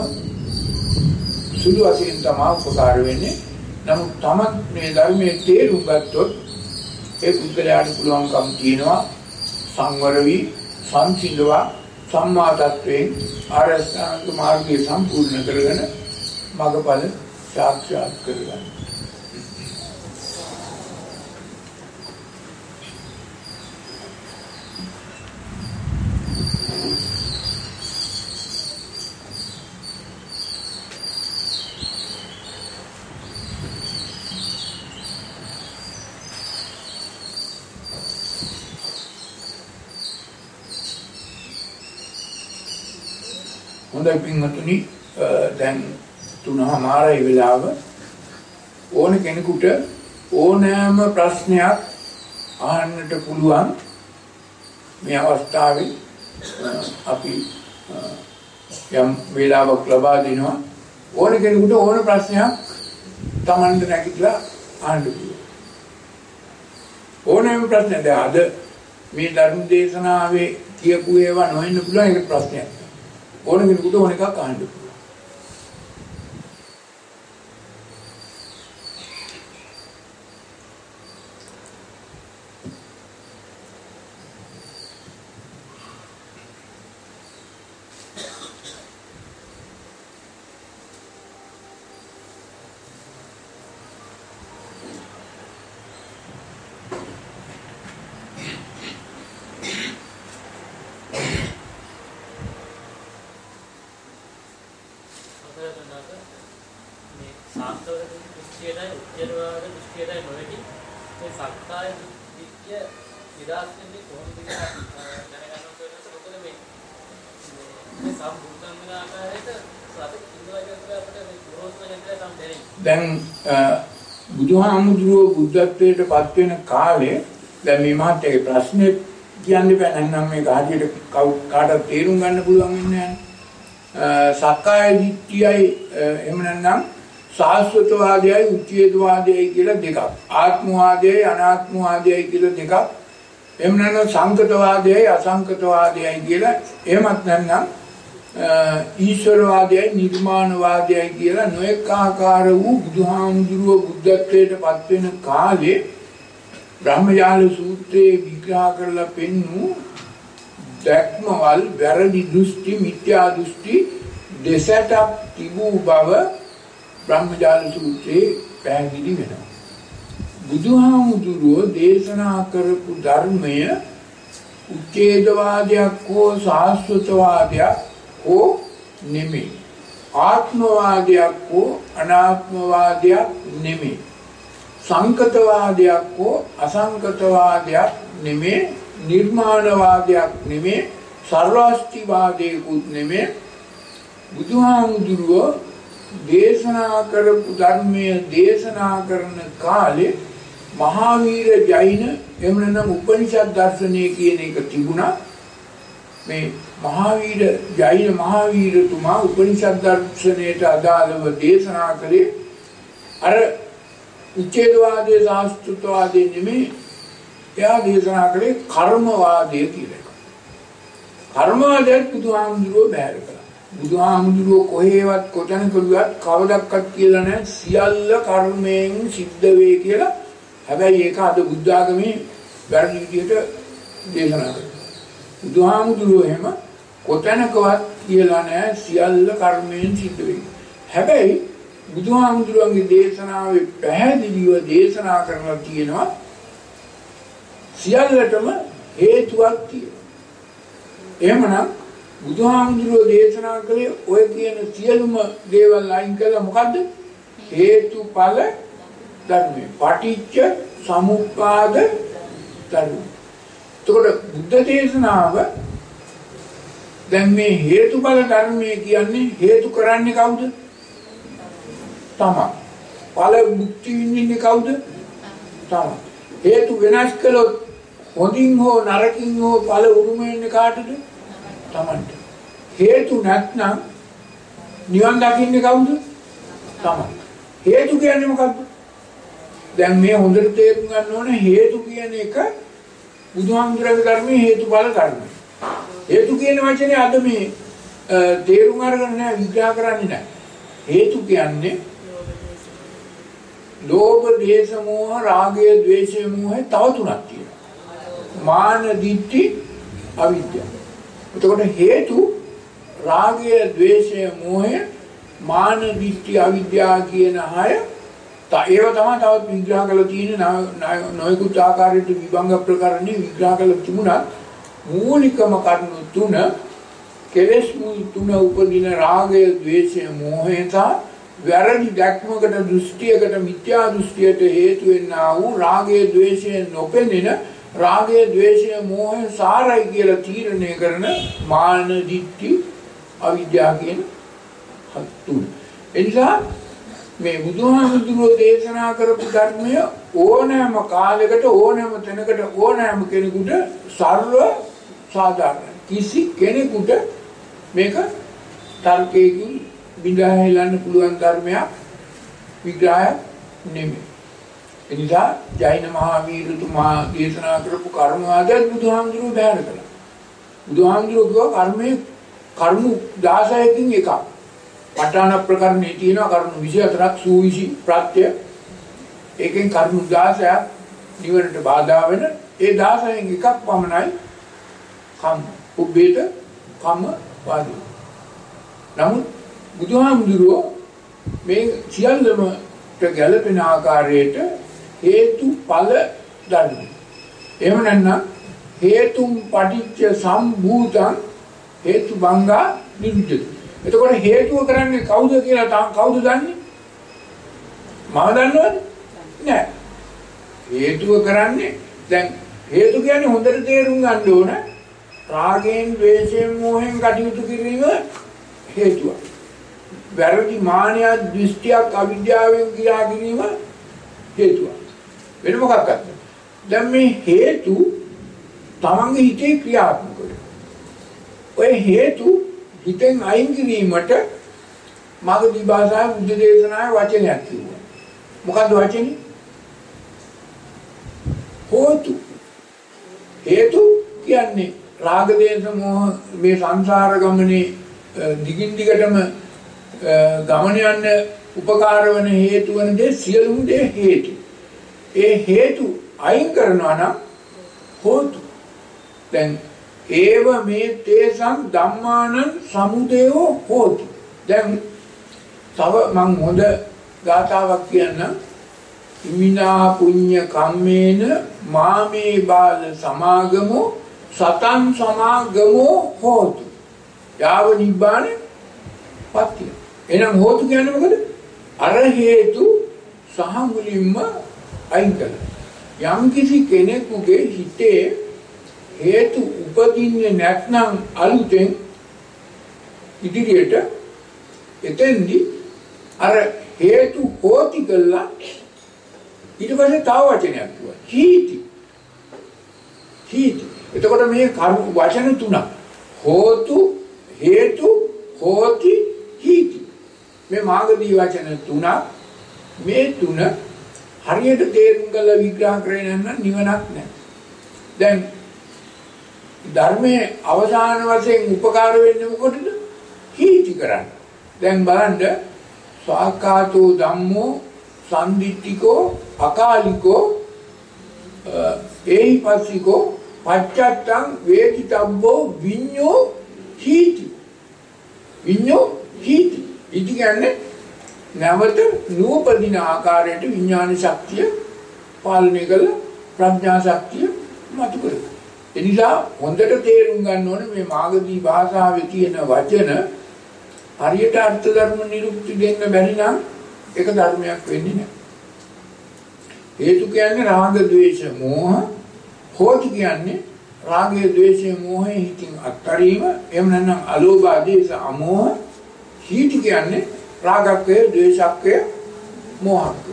සුළු වශයෙන් තමයි උපකාර වෙන්නේ. නමුත් තමන් මේ ධර්මයේ තේරුම් ගත්තොත් ඒ පුද්ගලයාට පුළුවන්කම් තියෙනවා සංවර වී සංසිඳවා සම්මා තත්වයෙන් ආරෂ්ඨාංග මාර්ගය සම්පූර්ණ කරගෙන මඟඵල සාක්ෂාත් කරගන්න. හොඳයි පින්වතුනි දැන් 3:00 වෙලාව ඕන කෙනෙකුට ඕනෑම ප්‍රශ්නයක් අහන්නට පුළුවන් මේ අවස්ථාවේ අපි යම් වේලාවක් ලබා දෙනවා ඕන කෙනෙකුට ඕන ප්‍රශ්නයක් Tamanට නැගිටලා අහන්න පුළුවන් ඕනෑම ප්‍රශ්නයක් දැන් අද මේ ධර්ම දේශනාවේ කියපු ඒවා නොවෙන්න පුළුවන් ඒක ප්‍රශ්නයක් ඕන කෙනෙකුට ඕන එකක් අහන්න පුළුවන්. දැන් බුදුහාමුදුරුවෝ බුද්ධත්වයට පත් වෙන කාලේ දැන් මේ මහත්යගේ ප්‍රශ්නේ කියන්නේ බෑ නම් මේක හරියට කාටවත් තේරුම් ගන්න පුළුවන් වෙන්නේ නැහැ. සක්කාය දිට්ඨියයි එහෙම නැත්නම් සාස්වතවාදයයි උච්ඡේදවාදයයි කියලා දෙකක්. ආත්මවාදයයි අනාත්මවාදයයි කියලා දෙකක්. එහෙම නැත්නම් සංකතවාදයයි අසංකතවාදයයි කියලා. එහෙමත් නැත්නම් ඊශ්වරවාදයයි නිර්මාණවාදයයි කියලා නොඑක ආකාර වූ බුදුහාමුදුරුවෝ බුද්ධත්වයට පත් වෙන කාලේ බ්‍රහ්මජාල සූත්‍රයේ විග්‍රහ කරලා පෙන්නු දැක්මවල වැරදි දෘෂ්ටි මිත්‍යා දෘෂ්ටි දෙසටක් තිබූ බව බ්‍රහ්මජාල සූත්‍රයේ පැහැදිලි වෙනවා. බුදුහාමුදුරුවෝ දේශනා කරපු ධර්මය උච්ඡේදවාදයක් හෝ සාස්වතවාදයක් හෝ නෙමෙයි. ආත්මවාදයක් හෝ අනාත්මවාදයක් නෙමෙයි. සංකතවාදයක් හෝ අසංකතවාදයක් නෙමෙයි. නිර්මාණවාදයක් නෙමෙයි. සර්වාස්තිවාදයකුත් නෙමෙයි. බුදුහාමුදුරුවෝ දේශනා කරපු ධර්මයේ දේශනා කරන කාලේ මහාවීර ජෛන එහෙම නැත්නම් උපනිෂද් දර්ශනය කියන එක තිබුණා. මේ මහාවීර ජෛන මහාවීරතුමා උපනිෂද් දර්ශනයට අදාළව දේශනා කළේ අර උච්ඡේදවාදයේ සාස්ත්‍රවාදයේ නෙමෙයි. එයා දේශනා කළේ කර්මවාදය කියලා එකක්. කර්මවාදයට බුදුහාමුදුරුවෝ බැහැර කළා. බුදුහාමුදුරුවෝ කොහේවත් කොතැනකවත් කවදක්වත් කියලා නැහැ සියල්ල කර්මයෙන් සිද්ධ වේ කියලා. හැබැයි ඒක අද බුද්ධ ආගමේ වැරදි විදිහට දේශනා කරනවා. බුදුහාමුදුරුවෝ එහෙම කොතැනකවත් කියලා නැහැ සියල්ල කර්මයෙන් සිද්ධ වේ. හැබැයි බුදුහාමුදුරුවන්ගේ දේශනාවේ පැහැදිලිව දේශනා කරලා තියෙනවා සියල්ලටම හේතුවක් තියෙනවා. එහෙමනම් බුදුහාමුදුරුවෝ දේශනා කළේ ඔය කියන සියලුම දේවල් අයින් කළා මොකද්ද? හේතුඵල ධර්මය. පටිච්ච සමුප්පාද ධර්මය. එතකොට බුද්ධ දේශනාව දැන් මේ හේතුඵල ධර්මය කියන්නේ හේතු කරන්නේ කවුද? තමයි. ඵල මුක්ති විඳින්නේ කවුද? තමයි. හේතු වෙනස් කළොත් හොඳින් හෝ නරකින් හෝ ඵල උරුම වෙන්නේ කාටද? තමන්ට. හේතු නැත්නම් නිවන් දකින්නේ කවුද? තමයි. හේතු කියන්නේ මොකක්ද? දැන් මේ හොඳට තේරුම් ගන්න ඕනේ හේතු කියන එක බුදුහාමුදුරගේ ධර්මයේ හේතුඵල ධර්මයි. හේතු කියන වචනේ අද මේ තේරුම් අරගෙන නැහැ විග්‍රහ කරන්නේ නැහැ. හේතු කියන්නේ ලෝභ, දේශ, මෝහ, රාගය, ද්වේෂය, මෝහය තව තුනක් තියෙනවා. මාන, දිට්ඨි, අවිද්‍යාව. එතකොට හේතු රාගය, ද්වේෂය, මෝහය, මාන, දිට්ඨි, අවිද්‍යාව කියන හය ඒව තමයි තවත් විග්‍රහ කරලා තියෙන්නේ නොයෙකුත් ආකාරයට විභංග ප්‍රකරණේ විග්‍රහ කරලා තිබුණා. මූලිකම කරුණු තුන කෙලෙස් මුල් තුන උපදින රාගය, ද්වේෂය, මෝහය සහ වැරදි දැක්මකට දෘෂ්ටියකට මිත්‍යා දෘෂ්ටියට හේතු වෙන්නා වූ රාගය, ද්වේෂය නොපෙනෙන රාගය, ද්වේෂය, මෝහය සාරයි කියලා තීරණය කරන මාන, දිට්ඨි, අවිද්‍යාව කියන තුන. එනිසා මේ බුදුහාමුදුරුවෝ දේශනා කරපු ධර්මය ඕනෑම කාලයකට ඕනෑම තැනකට ඕනෑම කෙනෙකුට සර්ව සාධාරණයි. කිසි කෙනෙකුට මේක තර්කයකින් බිඳා හෙලන්න පුළුවන් ධර්මයක් විග්‍රහයක් නෙමෙයි. එනිසා ජෛන මහාවීරතුමා දේශනා කරපු කර්මවාදය බුදුහාමුදුරුවෝ බැහැර කළා. බුදුහාමුදුරුවෝ කිව්වා කර්ම 16කින් එකක්. ප ဋ ාණ ප්‍රකරණේ තියෙනවා කර්ම 24ක් සූවිසි ප්‍රත්‍ය. ඒකෙන් කර්ම 16ක් නිවනට බාධා වෙන ඒ 16න් එකක් පමණයි කම් උබ්බේත කම්ම වාදී. නමුත් බුදුහාමුදුරුවෝ මේ සියල්ලමට ගැළපෙන ආකාරයට හේතු ඵල ධර්ම. එහෙම නැත්නම් හේතුම් පටිච්ච සම්භූතං හේතු භංගා නිරුද්ධති. එතකොට හේතුව කරන්නේ කවුද කියලා කවුද දන්නේ? මම දන්නවද? නෑ. හේතුව කරන්නේ දැන් හේතු කියන්නේ හොඳට තේරුම් ගන්න ඕන රාගයෙන්, ද්වේෂයෙන්, මෝහෙන් කටයුතු කිරීම හේතුවක්. වැරදි මානයක්, දෘෂ්ටියක්, අවිද්‍යාවෙන් ක්‍රියා කිරීම හේතුවක්. වෙන මොකක්ද? දැන් මේ හේතු තමන්ගේ හිතේ ක්‍රියාත්මක වෙනවා. ඔය හේතු හිතෙන් අයින් කිරීමට මාගදී භාෂාවේ බුද්ධ දේශනාවේ වචනයක් කිව්වා. මොකද්ද වචනේ? හෝතු. හේතු කියන්නේ රාග දේශ මොහ මේ සංසාර ගමනේ දිගින් දිගටම ගමන යන්න උපකාර වන හේතු වන දේ සියලුම දේ හේතු. ඒ හේතු අයින් කරනවා නම් හෝතු. දැන් ඒව මේ තේසං ධම්මානං සමුදයෝ හෝති. දැන් තව මම හොඳ ගාථාවක් කියන්නම්. ඉමිනා පුඤ්ඤ කම්මේන මාමේ බාල සමාගමෝ සතං සමාගමෝ හෝතු. යාව නිබ්බාන පත්‍ය. එහෙනම් හෝතු කියන්නේ මොකද? අර හේතු සහ මුලින්ම අයින් කළා. යම් කිසි කෙනෙකුගේ හිතේ හේතු උපදින්නේ නැත්නම් අලුතෙන් ඉදිරියට එතෙන්දි අර හේතු හෝති කළා. ඊට පස්සේ තව වචනයක් කිව්වා. හීති. හීති. එතකොට මේ වචන තුනක්. හෝතු, හේතු, හෝති, හීති. මේ මාගදී වචන තුනක්. මේ තුන හරියට තේරුම් ගන්න විග්‍රහ කරගෙන යන නිවනක් නැහැ. දැන් ධර්මයේ අවසාන වශයෙන් උපකාර වෙන්නේ මොකටද? හීති කරන්න. දැන් බලන්න සාකාතෝ ධම්මෝ සම්දිත්තිකෝ අකාලිකෝ ඒහිපස්සිකෝ පච්චත්තං වේදිතබ්බෝ විඤ්ඤෝ හීති. විඤ්ඤෝ හීති. ඉති කියන්නේ නැවත නූපදින ආකාරයට විඥාන ශක්තිය පාලනය කළ ප්‍රඥා ශක්තිය මතු කරගන්න. ඒ නිසා හොඳට තේරුම් ගන්න ඕනේ මේ මාගදී භාෂාවේ තියෙන වචන හරියට අර්ථ ධර්ම නිරුක්ති දෙන්න බැරි නම් ඒක ධර්මයක් වෙන්නේ නැහැ. හේතු කියන්නේ රාග, ద్వේෂ, මෝහ. හෝති කියන්නේ රාගය, ద్వේෂය, මෝහය හිතින් අත්තරීම. එහෙම නැත්නම් අලෝභ, ආදේශ, අමෝහ. හීති කියන්නේ රාගක්කය, ද්වේෂක්කය, මෝහක්කය.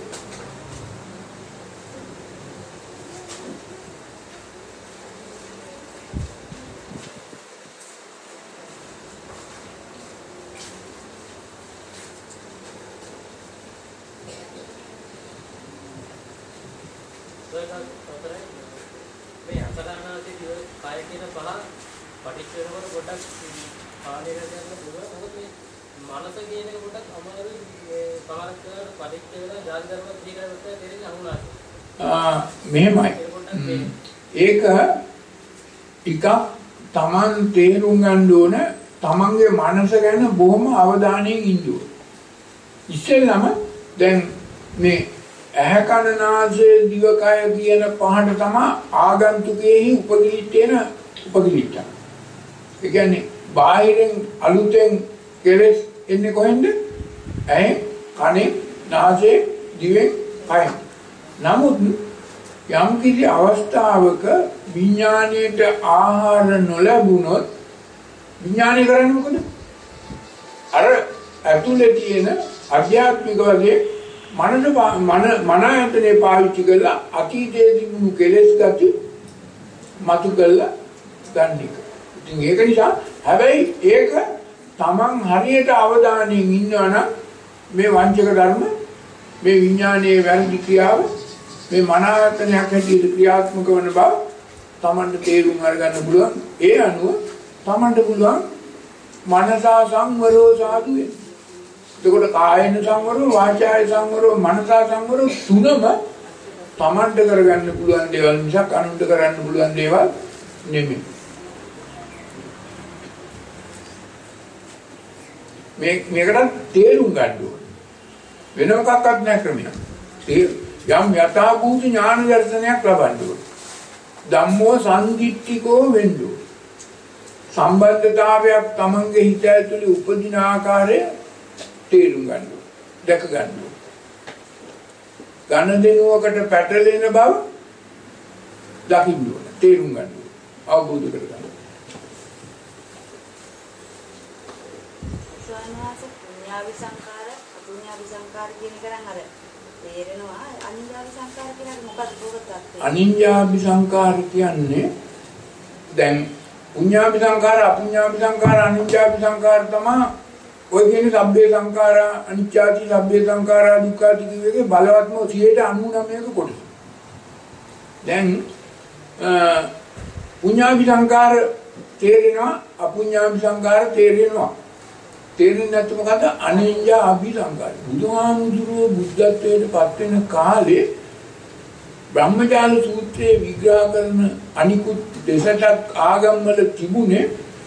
මෙහෙමයි. ඒක ටිකක් Taman තේරුම් ගන්න ඕන. Tamanගේ මනස ගැන බොහොම අවධානයෙන් ඉන්න ඕන. ඉස්සෙල්ලාම දැන් මේ ඇහැ කන නාසය දිවකය කියන පහට තමයි ආගන්තුකෙහි උපදිලිටේන උපදිලිට. ඒ කියන්නේ බාහිරින් අලුතෙන් කෙලස් එන්නේ කොහෙන්ද? ඇහෙන්, කනෙන්, නාසයෙන්, දිවෙන්, කයෙන්. නමුත් යම් කිසි අවස්ථාවක විඥාණයට ආහාර නොලැබුණොත් විඥාණය කරන්නේ මොකද? අර ඇතුලේ තියෙන අධ්‍යාත්මික වශයෙන් මන ආයතනේ පාවිච්චි කරලා අතීතයේ තිබුණු කෙලෙස් ගති මතු කරලා ගන්න එක. ඉතින් ඒක නිසා හැබැයි ඒක Taman හරියට අවධානයෙන් ඉන්නවා නම් මේ වංචක ධර්ම මේ විඥානයේ වැරදි ක්‍රියාව මේ මන ආයතනයක් හැටියට ක්‍රියාත්මක වන බව Tamanට තේරුම් අරගන්න පුළුවන්. ඒ අනුව Tamanට පුළුවන් මනසා සංවරෝ සාදු වෙන්න. එතකොට කායන සංවරෝ, වාචාය සංවරෝ, මනසා සංවරෝ තුනම Tamanට කරගන්න පුළුවන් දේවල් මිසක් අනුන්ට කරන්න පුළුවන් දේවල් නෙමෙයි. මේකට තේරුම් ගන්න ඕනේ. වෙන මොකක්වත් නැහැ ක්‍රමයක්. යම් යථාභූත ඥාන දර්ශනයක් ලබන්න ඕනේ. ධම්මෝ සංදිත්තිකෝ වෙන්න ඕනේ. සම්බන්ධතාවයක් Tamanගේ හිත ඇතුලේ උපදින ආකාරය තේරුම් ගන්න ඕනේ. දැක ගන්න ඕනේ. ගණදෙනුවකට පැටලෙන බව දකින්න ඕනේ. තේරුම් ගන්න ඕනේ. අවබෝධ කරගන්න. විසංකාර, අතුඤ්ඤා විසංකාර කියන එක නම් අර තේරෙනවා. අනිඤ්ඤා විසංකාර කියන්නේ මොකක්ද පොරොත්තු? අනිඤ්ඤා විසංකාර කියන්නේ දැන් පුඤ්ඤා විසංකාර, අපුඤ්ඤා විසංකාර, අනිඤ්ඤා විසංකාර තමයි ඔය කියන්නේ සබ්බේ සංඛාරා අනිච්චාති සබ්බේ සංඛාරා දුක්ඛාති කියුවේ බලවත්ම 99% කොටස. දැන් පුඤ්ඤාභි සංඛාර තේරෙනවා අපුඤ්ඤාභි සංඛාර තේරෙනවා. තේරෙන්නේ නැත්නම් මොකද? අනිඤ්ඤාභි සංඛාර. බුදුහාමුදුරුවෝ බුද්ධත්වයට පත් වෙන කාලේ බ්‍රහ්මජාල සූත්‍රයේ විග්‍රහ කරන අනිකුත් දෙසටක් ආගම් වල තිබුණේ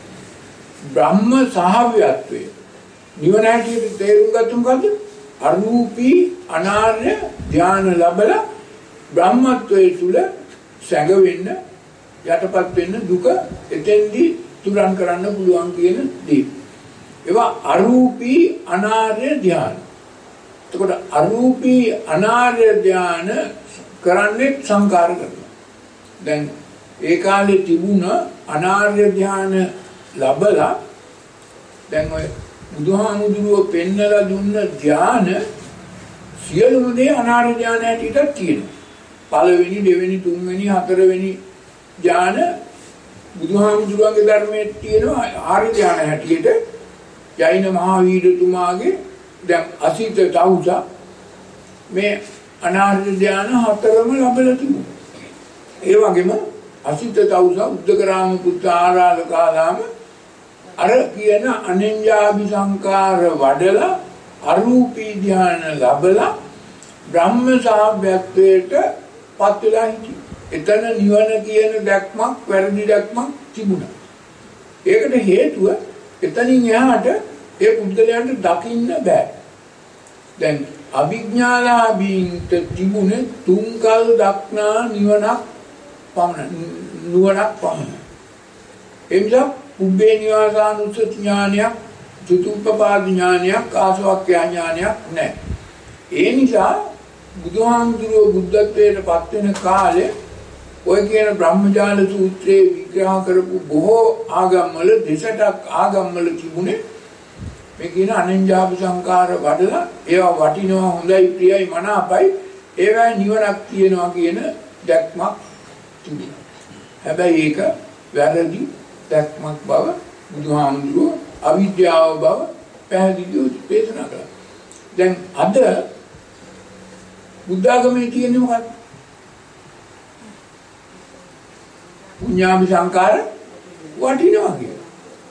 බ්‍රහ්ම සහව්‍යත්වය. නිවන හැටියට තේරුම් ගත්තොත් මොකද්ද? අරූපී අනාර්ය ධානය ලැබලා බ්‍රහ්මත්වයේ තුල සැඟවෙන්න යටපත් වෙන්න දුක එතෙන්දී තුරන් කරන්න පුළුවන් කියන දේ. ඒවා අරූපී අනාර්ය ධානය. එතකොට අරූපී අනාර්ය ධානය කරන්නේ සංකාර කරනවා. දැන් ඒ කාලේ තිබුණ අනාර්ය ධානය ලැබලා දැන් ඔය බුදුහාමුදුරුවෝ පෙන්නලා දුන්න ධානය සියලුම දේ අනාර්ය ධානය හැටියට තියෙනවා. පළවෙනි, දෙවෙනි, තුන්වෙනි, හතරවෙනි ධානය බුදුහාමුදුරුවන්ගේ ධර්මයේ තියෙනවා ආර්ය ධානය හැටියට. ජෛන මහාවීරතුමාගේ දැන් අසිත තවුස මේ අනාර්ය ධානය හතරම ලැබලා තිබුණා. ඒ වගේම අසිත තවුස උද්දකරාම පුත්ත ආරාධකාලාම අර කියන අනිඤ්ඤාභි සංකාර වඩලා අරූපී ධානය ලැබලා බ්‍රහ්ම සාභ්‍යත්වයට පත් වෙලා හිටියේ. එතන නිවන කියන දැක්මක් වැරදි දැක්මක් තිබුණා. ඒකට හේතුව එතනින් එහාට ඒ පුද්ගලයන්ට දකින්න බෑ. දැන් අභිඥාලාභීන්ට තිබුණේ තුන්කල් දක්නා නිවනක් පමණ නුවණක් පමණ. එනිසා උබ්බේ නිවාසානුස්සති ඥානයක්, චතුප්පපාද ඥානයක්, ආසවක්ඛ්‍ය ඥානයක් නැහැ. ඒ නිසා බුදුහාමුදුරුවෝ බුද්ධත්වයට පත් වෙන කාලේ ඔය කියන බ්‍රහ්මජාල සූත්‍රයේ විග්‍රහ කරපු බොහෝ ආගම්වල දෙසටක් ආගම්වල තිබුණේ මේ කියන අනිඤ්ඤාභි සංකාර වඩලා ඒවා වටිනවා හොඳයි ප්‍රියයි මනාපයි ඒවා නිවනක් තියෙනවා කියන දැක්මක් තිබුණා. හැබැයි ඒක වැරදි දැක්මක් බව බුදුහාමුදුරුවෝ අවිද්‍යාව බව පැහැදිලිව දේශනා කළා. දැන් අද බුද්ධාගමේ තියෙන්නේ මොකක්ද? පුඤ්ඤාභි සංකාර වටිනවා කියලා.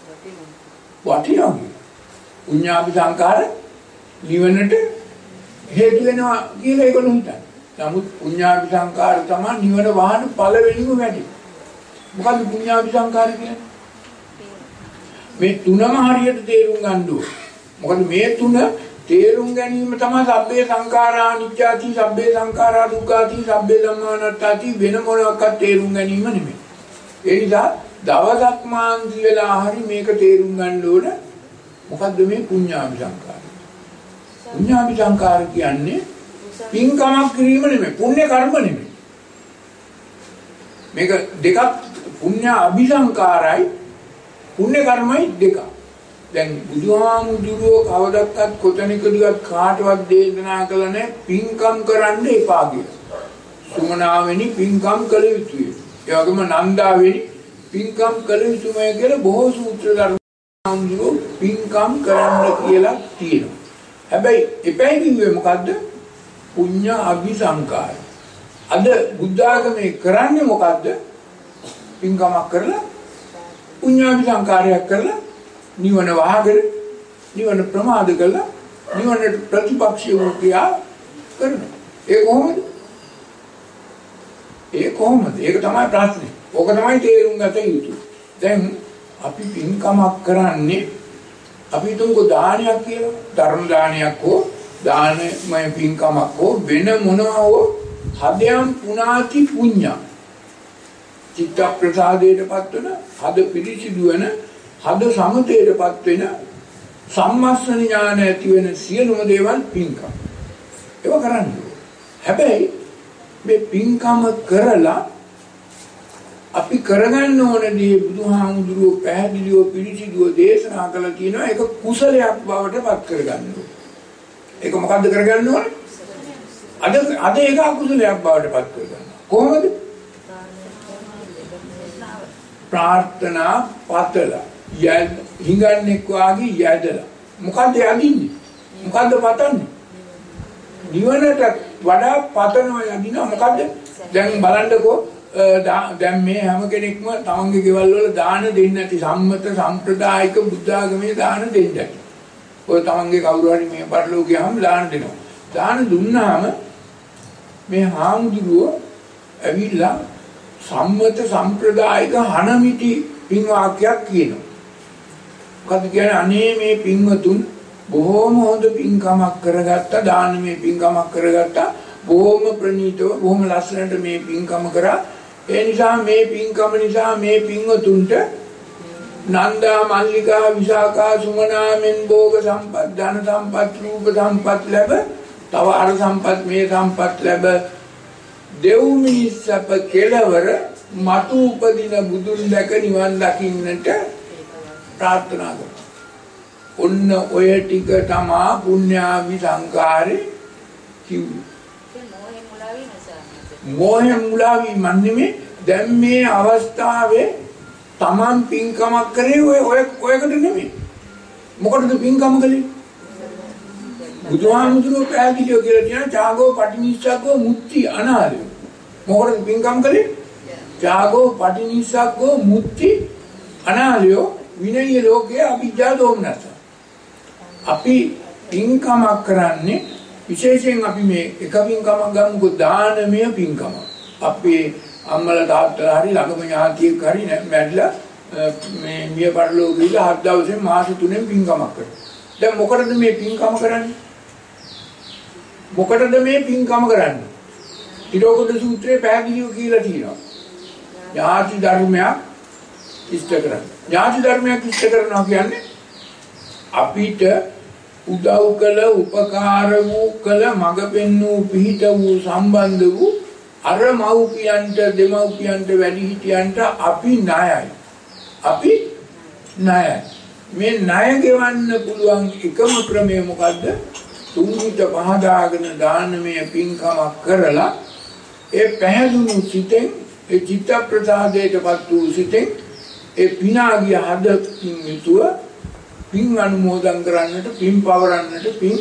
පුඤ්ඤාභි සංකාර නිවනට හේතු වෙනවා කියලා ඒගොල්ලෝ හිතන්නේ. නමුත් පුඤ්ඤාභි සංකාර තමයි නිවන වහන පළවෙනිම වැඩි. මොකද්ද පුඤ්ඤාභි සංකාර කියන්නේ? මේ තුනම හරියට තේරුම් ගන්න ඕනේ. මොකද මේ තුන තේරුම් ගැනීම තමයි සබ්බේ සංඛාරා අනිච්චාති සබ්බේ සංඛාරා දුක්ඛාති සබ්බේ ධම්මා අනාත්තාති වෙන මොනවාක්වත් තේරුම් ගැනීම නෙමෙයි. ඒ නිසා දවසක් මාන්ති වෙලා හරි මේක තේරුම් ගන්න ඕන. මොකද්ද මේ පුඤ්ඤාභි සංඛාර? පුඤ්ඤාභි සංඛාර කියන්නේ පින්කමක් කිරීම නෙමෙයි, පුණ්‍ය කර්ම නෙමෙයි. මේක දෙකක් පුණ්‍ය අபிසංකාරයි පුණ්‍ය කර්මයි දෙකක්. දැන් බුදුහාමුදුරුවෝ කවදක්වත් කොතැනකදීවත් කාටවත් දේශනා කළ නැහැ පින්කම් කරන්න එපා කියලා. සුමනාවෙනි පින්කම් කළ යුතුය. ඒ වගේම නන්දාවෙනි පින්කම් කළ යුතුමයි කියලා බොහෝ සූත්‍ර ධර්මයන්වල පින්කම් කරන්න කියලා තියෙනවා. හැබැයි එපැයි කිව්වේ මොකද්ද? පුඤ්ඤ අபிසංකාර. අද බුද්ධ ආගමේ කරන්නේ මොකද්ද? පින්කමක් කරලා පුඤ්ඤාභි සංකාරයක් කරලා නිවන වහගෙන නිවන ප්‍රමාද කරලා නිවනට ප්‍රතිපක්ෂීව ක්‍රියා කරනවා. ඒ කොහොමද? ඒක තමයි ප්‍රශ්නේ. ඕක තමයි තේරුම් ගත යුතු. දැන් අපි පින්කමක් කරන්නේ අපි තුන්කෝ දානයක් කියලා ධර්ම දානයක් හෝ දානමය පින්කමක් හෝ වෙන මොනවා හෝ හදයන් පුනාති පුඤ්ඤා චිත්ත ප්‍රසාදයටපත් වෙන හද පිරිසිදු වෙන හද සමතේටපත් වෙන සම්මස්සන ඥාන ඇති වෙන සියලුම දේවල් පින්කම්. ඒව කරන්නේ. හැබැයි මේ පින්කම කරලා අපි කරගන්න ඕන දේ බුදුහාමුදුරුවෝ පැහැදිලිව පිළිසිදුව දේශනා කළා කියනවා ඒක කුසලයක් බවට පත් කරගන්න ඕනේ. ඒක මොකද්ද කරගන්න ඕනේ? අද ඒක අකුසලයක් බවට පත් කරගන්න. කොහොමද? ප්‍රාර්ථනා පතලා හිඟන්නෙක් වාගේ යැදලා මොකද්ද යදින්නේ? මොකද්ද පතන්නේ? නිවනට වඩා පතනවා යදිනවා මොකද්ද? දැන් බලන්නකෝ දැන් මේ හැම කෙනෙක්ම තමන්ගේ ගෙවල් වල දාන දෙන්නේ නැති සම්මත සම්ප්‍රදායික බුද්ධ ආගමේ දාන දෙන්නේ. ඔය තමන්ගේ කවුරු හරි මේ පරිලෝක ගියාම දාන දෙනවා. දාන දුන්නාම මේ හාමුදුරුවෝ ඇවිල්ලා සම්මත සම්ප්‍රදායික හනමිටි පින් වාක්‍යයක් කියනවා. මොකද කියන්නේ අනේ මේ පින්වතුන් බොහොම හොඳ පින්කමක් කරගත්තා දානමය පින්කමක් කරගත්තා බොහොම ප්‍රණීතව බොහොම ලස්සනට මේ පින්කම කරා ඒ නිසා මේ පින්කම නිසා මේ පින්වතුන්ට නන්දා මල්ලිකා විසාකා සුමනා මෙන් භෝග සම්පත් ධන සම්පත් රූප සම්පත් ලැබ තව අර සම්පත් මේ සම්පත් ලැබ දෙව් මිනිස් අප කෙලවර මතු උපදින බුදුන් දැක නිවන් දකින්නට ප්‍රාර්ථනා කරනවා. ඔන්න ඔය ටික තමා පුණ්‍යාවි සංකාරේ කිව්වේ. මොහෙන් මුලාවි මන්නේ දැන් මේ අවස්ථාවේ තමන් පින්කමක් කරේ ඔයකට නෙමෙයි. මොකටද පින්කම කළේ? බුදුහාමුදුරුවෝ පැහැදිලිව කියලා කියන ත්‍යාගෝ පටිනිස්සග්ගෝ මුක්ති අනාලය. මොකටද පින්කම් කළේ? ත්‍යාගෝ පටිනිස්සග්ගෝ මුක්ති අනාලය විනය ලෝකයේ අභිජ්ජා දෝමනස. අපි පින්කමක් කරන්නේ විශේෂයෙන් අපි මේ එක පින්කමක් ගමුකෝ දානමය පින්කම. අපේ අම්මලා තාත්තලා හරි ළඟම ඥාතියෙක් හරි මැරිලා මේ මිය පරලෝක ගිහලා 7 දවසෙන් මාස 3න් පින්කමක් කරනවා. දැන් මොකටද මේ පින්කම කරන්නේ? මොකටද මේ පින්කම කරන්නේ? ඊළඟ සූත්‍රයේ පැහැදිලිව කියලා තියෙනවා. ඥාති ධර්මයක් ඉෂ්ට කරන්න. ඥාති ධර්මයක් ඉෂ්ට කරනවා කියන්නේ අපිට උදව් කළ උපකාර වූ කළ මඟ පෙන්වූ පිහිට වූ සම්බන්ධ වූ අර මව්පියන්ට දෙමව්පියන්ට වැඩිහිටියන්ට අපි ණයයි. අපි ණයයි. මේ ණය ගෙවන්න පුළුවන් එකම ක්‍රමය මොකද්ද? තුන්හිත පහදාගෙන දානමය පින්කමක් කරලා ඒ පැහැදුණු සිතෙන් ඒ චිත්ත ප්‍රසාදයටපත් වූ සිතෙන් ඒ පිනාගිය හදකින් යුතුව පින් අනුමෝදන් කරන්නට පින් පවරන්නට පින්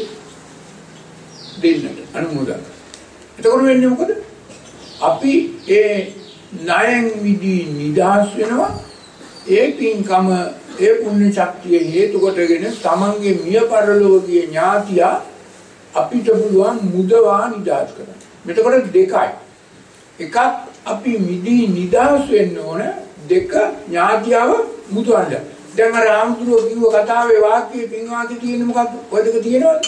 දෙන්නට අනුමෝදන්. එතකොට වෙන්නේ මොකද? අපි ඒ ණයෙන් මිදී නිදහස් වෙනවා. ඒ පින්කම ඒ පුණ්‍ය ශක්තිය හේතු කොටගෙන තමන්ගේ මිය පරලෝකීය ඥාතියා අපිට පුළුවන් මුදවා නිදහස් කරන්න. මෙතකොට දෙකයි. එකක් අපි මිදී නිදහස් වෙන්න ඕන, දෙක ඥාතියව මුදවන්න. දැන් අර ආම්තුරෝ කිව්ව කතාවේ වාක්‍යයේ පින් වාක්‍ය තියෙන්නේ මොකක්ද? ඔය දෙක තියෙනවද?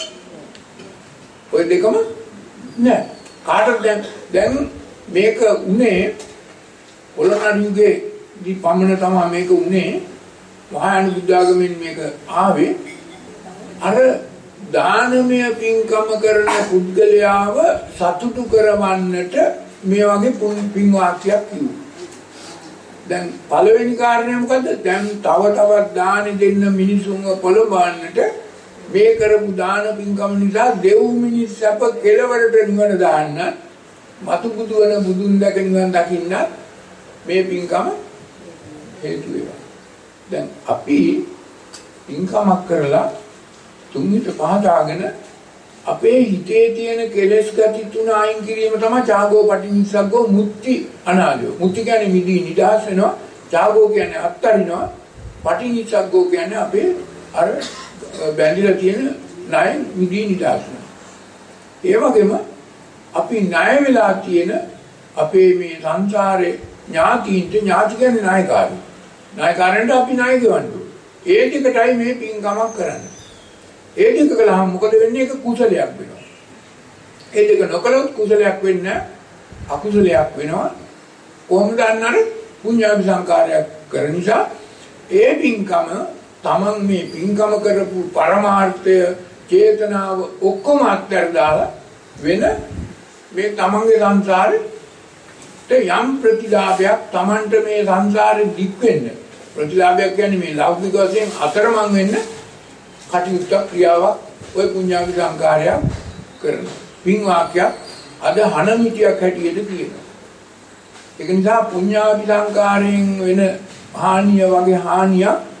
ඔය දෙකම නෑ. කාටද දැන් මේක උනේ පොළොන්නරු යුගයේ දී පමණ තමයි මේක උනේ. මහායාන බුද්ධාගමෙන් මේක ආවේ අර දානමය පින්කම කරන පුද්ගලයාව සතුටු කරවන්නට මේ වගේ පින් වාක්‍යයක් කිව්වා. දැන් පළවෙනි කාරණය මොකද්ද? දැන් තව තවත් දාන දෙන්න මිනිසුන්ව පොළඹවන්නට මේ කරපු දාන පින්කම නිසා දෙව් මිනිස් අප කෙලවරට නිවන දාන්න මතු බුදු වෙන බුදුන් දැක නිවන් දකින්න මේ පින්කම හේතු වෙනවා. දැන් අපි පින්කමක් කරලා තුන්හිත පහදාගෙන අපේ හිතේ තියෙන කෙලෙස් ගති තුන අයින් කිරීම තමයි ත්‍යාගෝ පටිනිස්සග්ගෝ මුක්ති අනාලය. මුක්ති කියන්නේ මිදී නිදහස් වෙනවා. ත්‍යාගෝ කියන්නේ අත්තරිනවා. පටිනිස්සග්ගෝ කියන්නේ අපේ අර බැඳිලා තියෙන ණය මිදී නිදහස් වෙනවා. ඒ වගේම අපි ණය වෙලා තියෙන අපේ මේ සංසාරේ ඥාතියින්ට ඥාති කියන්නේ ණයකාරී. ණයකාරයන්ට අපි ණය ගෙවන්න ඕනේ. ඒ දෙකටයි මේ පින්කමක් කරන්නේ. ඒ දෙක කළාම මොකද වෙන්නේ? ඒක කුසලයක් වෙනවා. ඒ දෙක නොකළොත් කුසලයක් වෙන්නේ අකුසලයක් වෙනවා. කොහොමද අන්නර පුඤ්ඤාභි සංකාරයක් කරන නිසා ඒ පින්කම තමන් මේ පින්කම කරපු පරමාර්ථය චේතනාව ඔක්කොම අත්හැර දාලා වෙන මේ තමන්ගේ සංසාරේ යම් ප්‍රතිලාභයක් තමන්ට මේ සංසාරේ දික් වෙන්න ප්‍රතිලාභයක් කියන්නේ මේ ලෞකික වශයෙන් අතරමං වෙන්න කටයුත්ත ක්‍රියාවක් ඔය පුඤ්ඤාභි සංකාරයක් කරන පින් වාක්‍යයක් අද හනමිටියක් හැටියට කියනවා. ඒක නිසා පුඤ්ඤාභි සංකාරයෙන් වෙන හානිය වගේ හානිය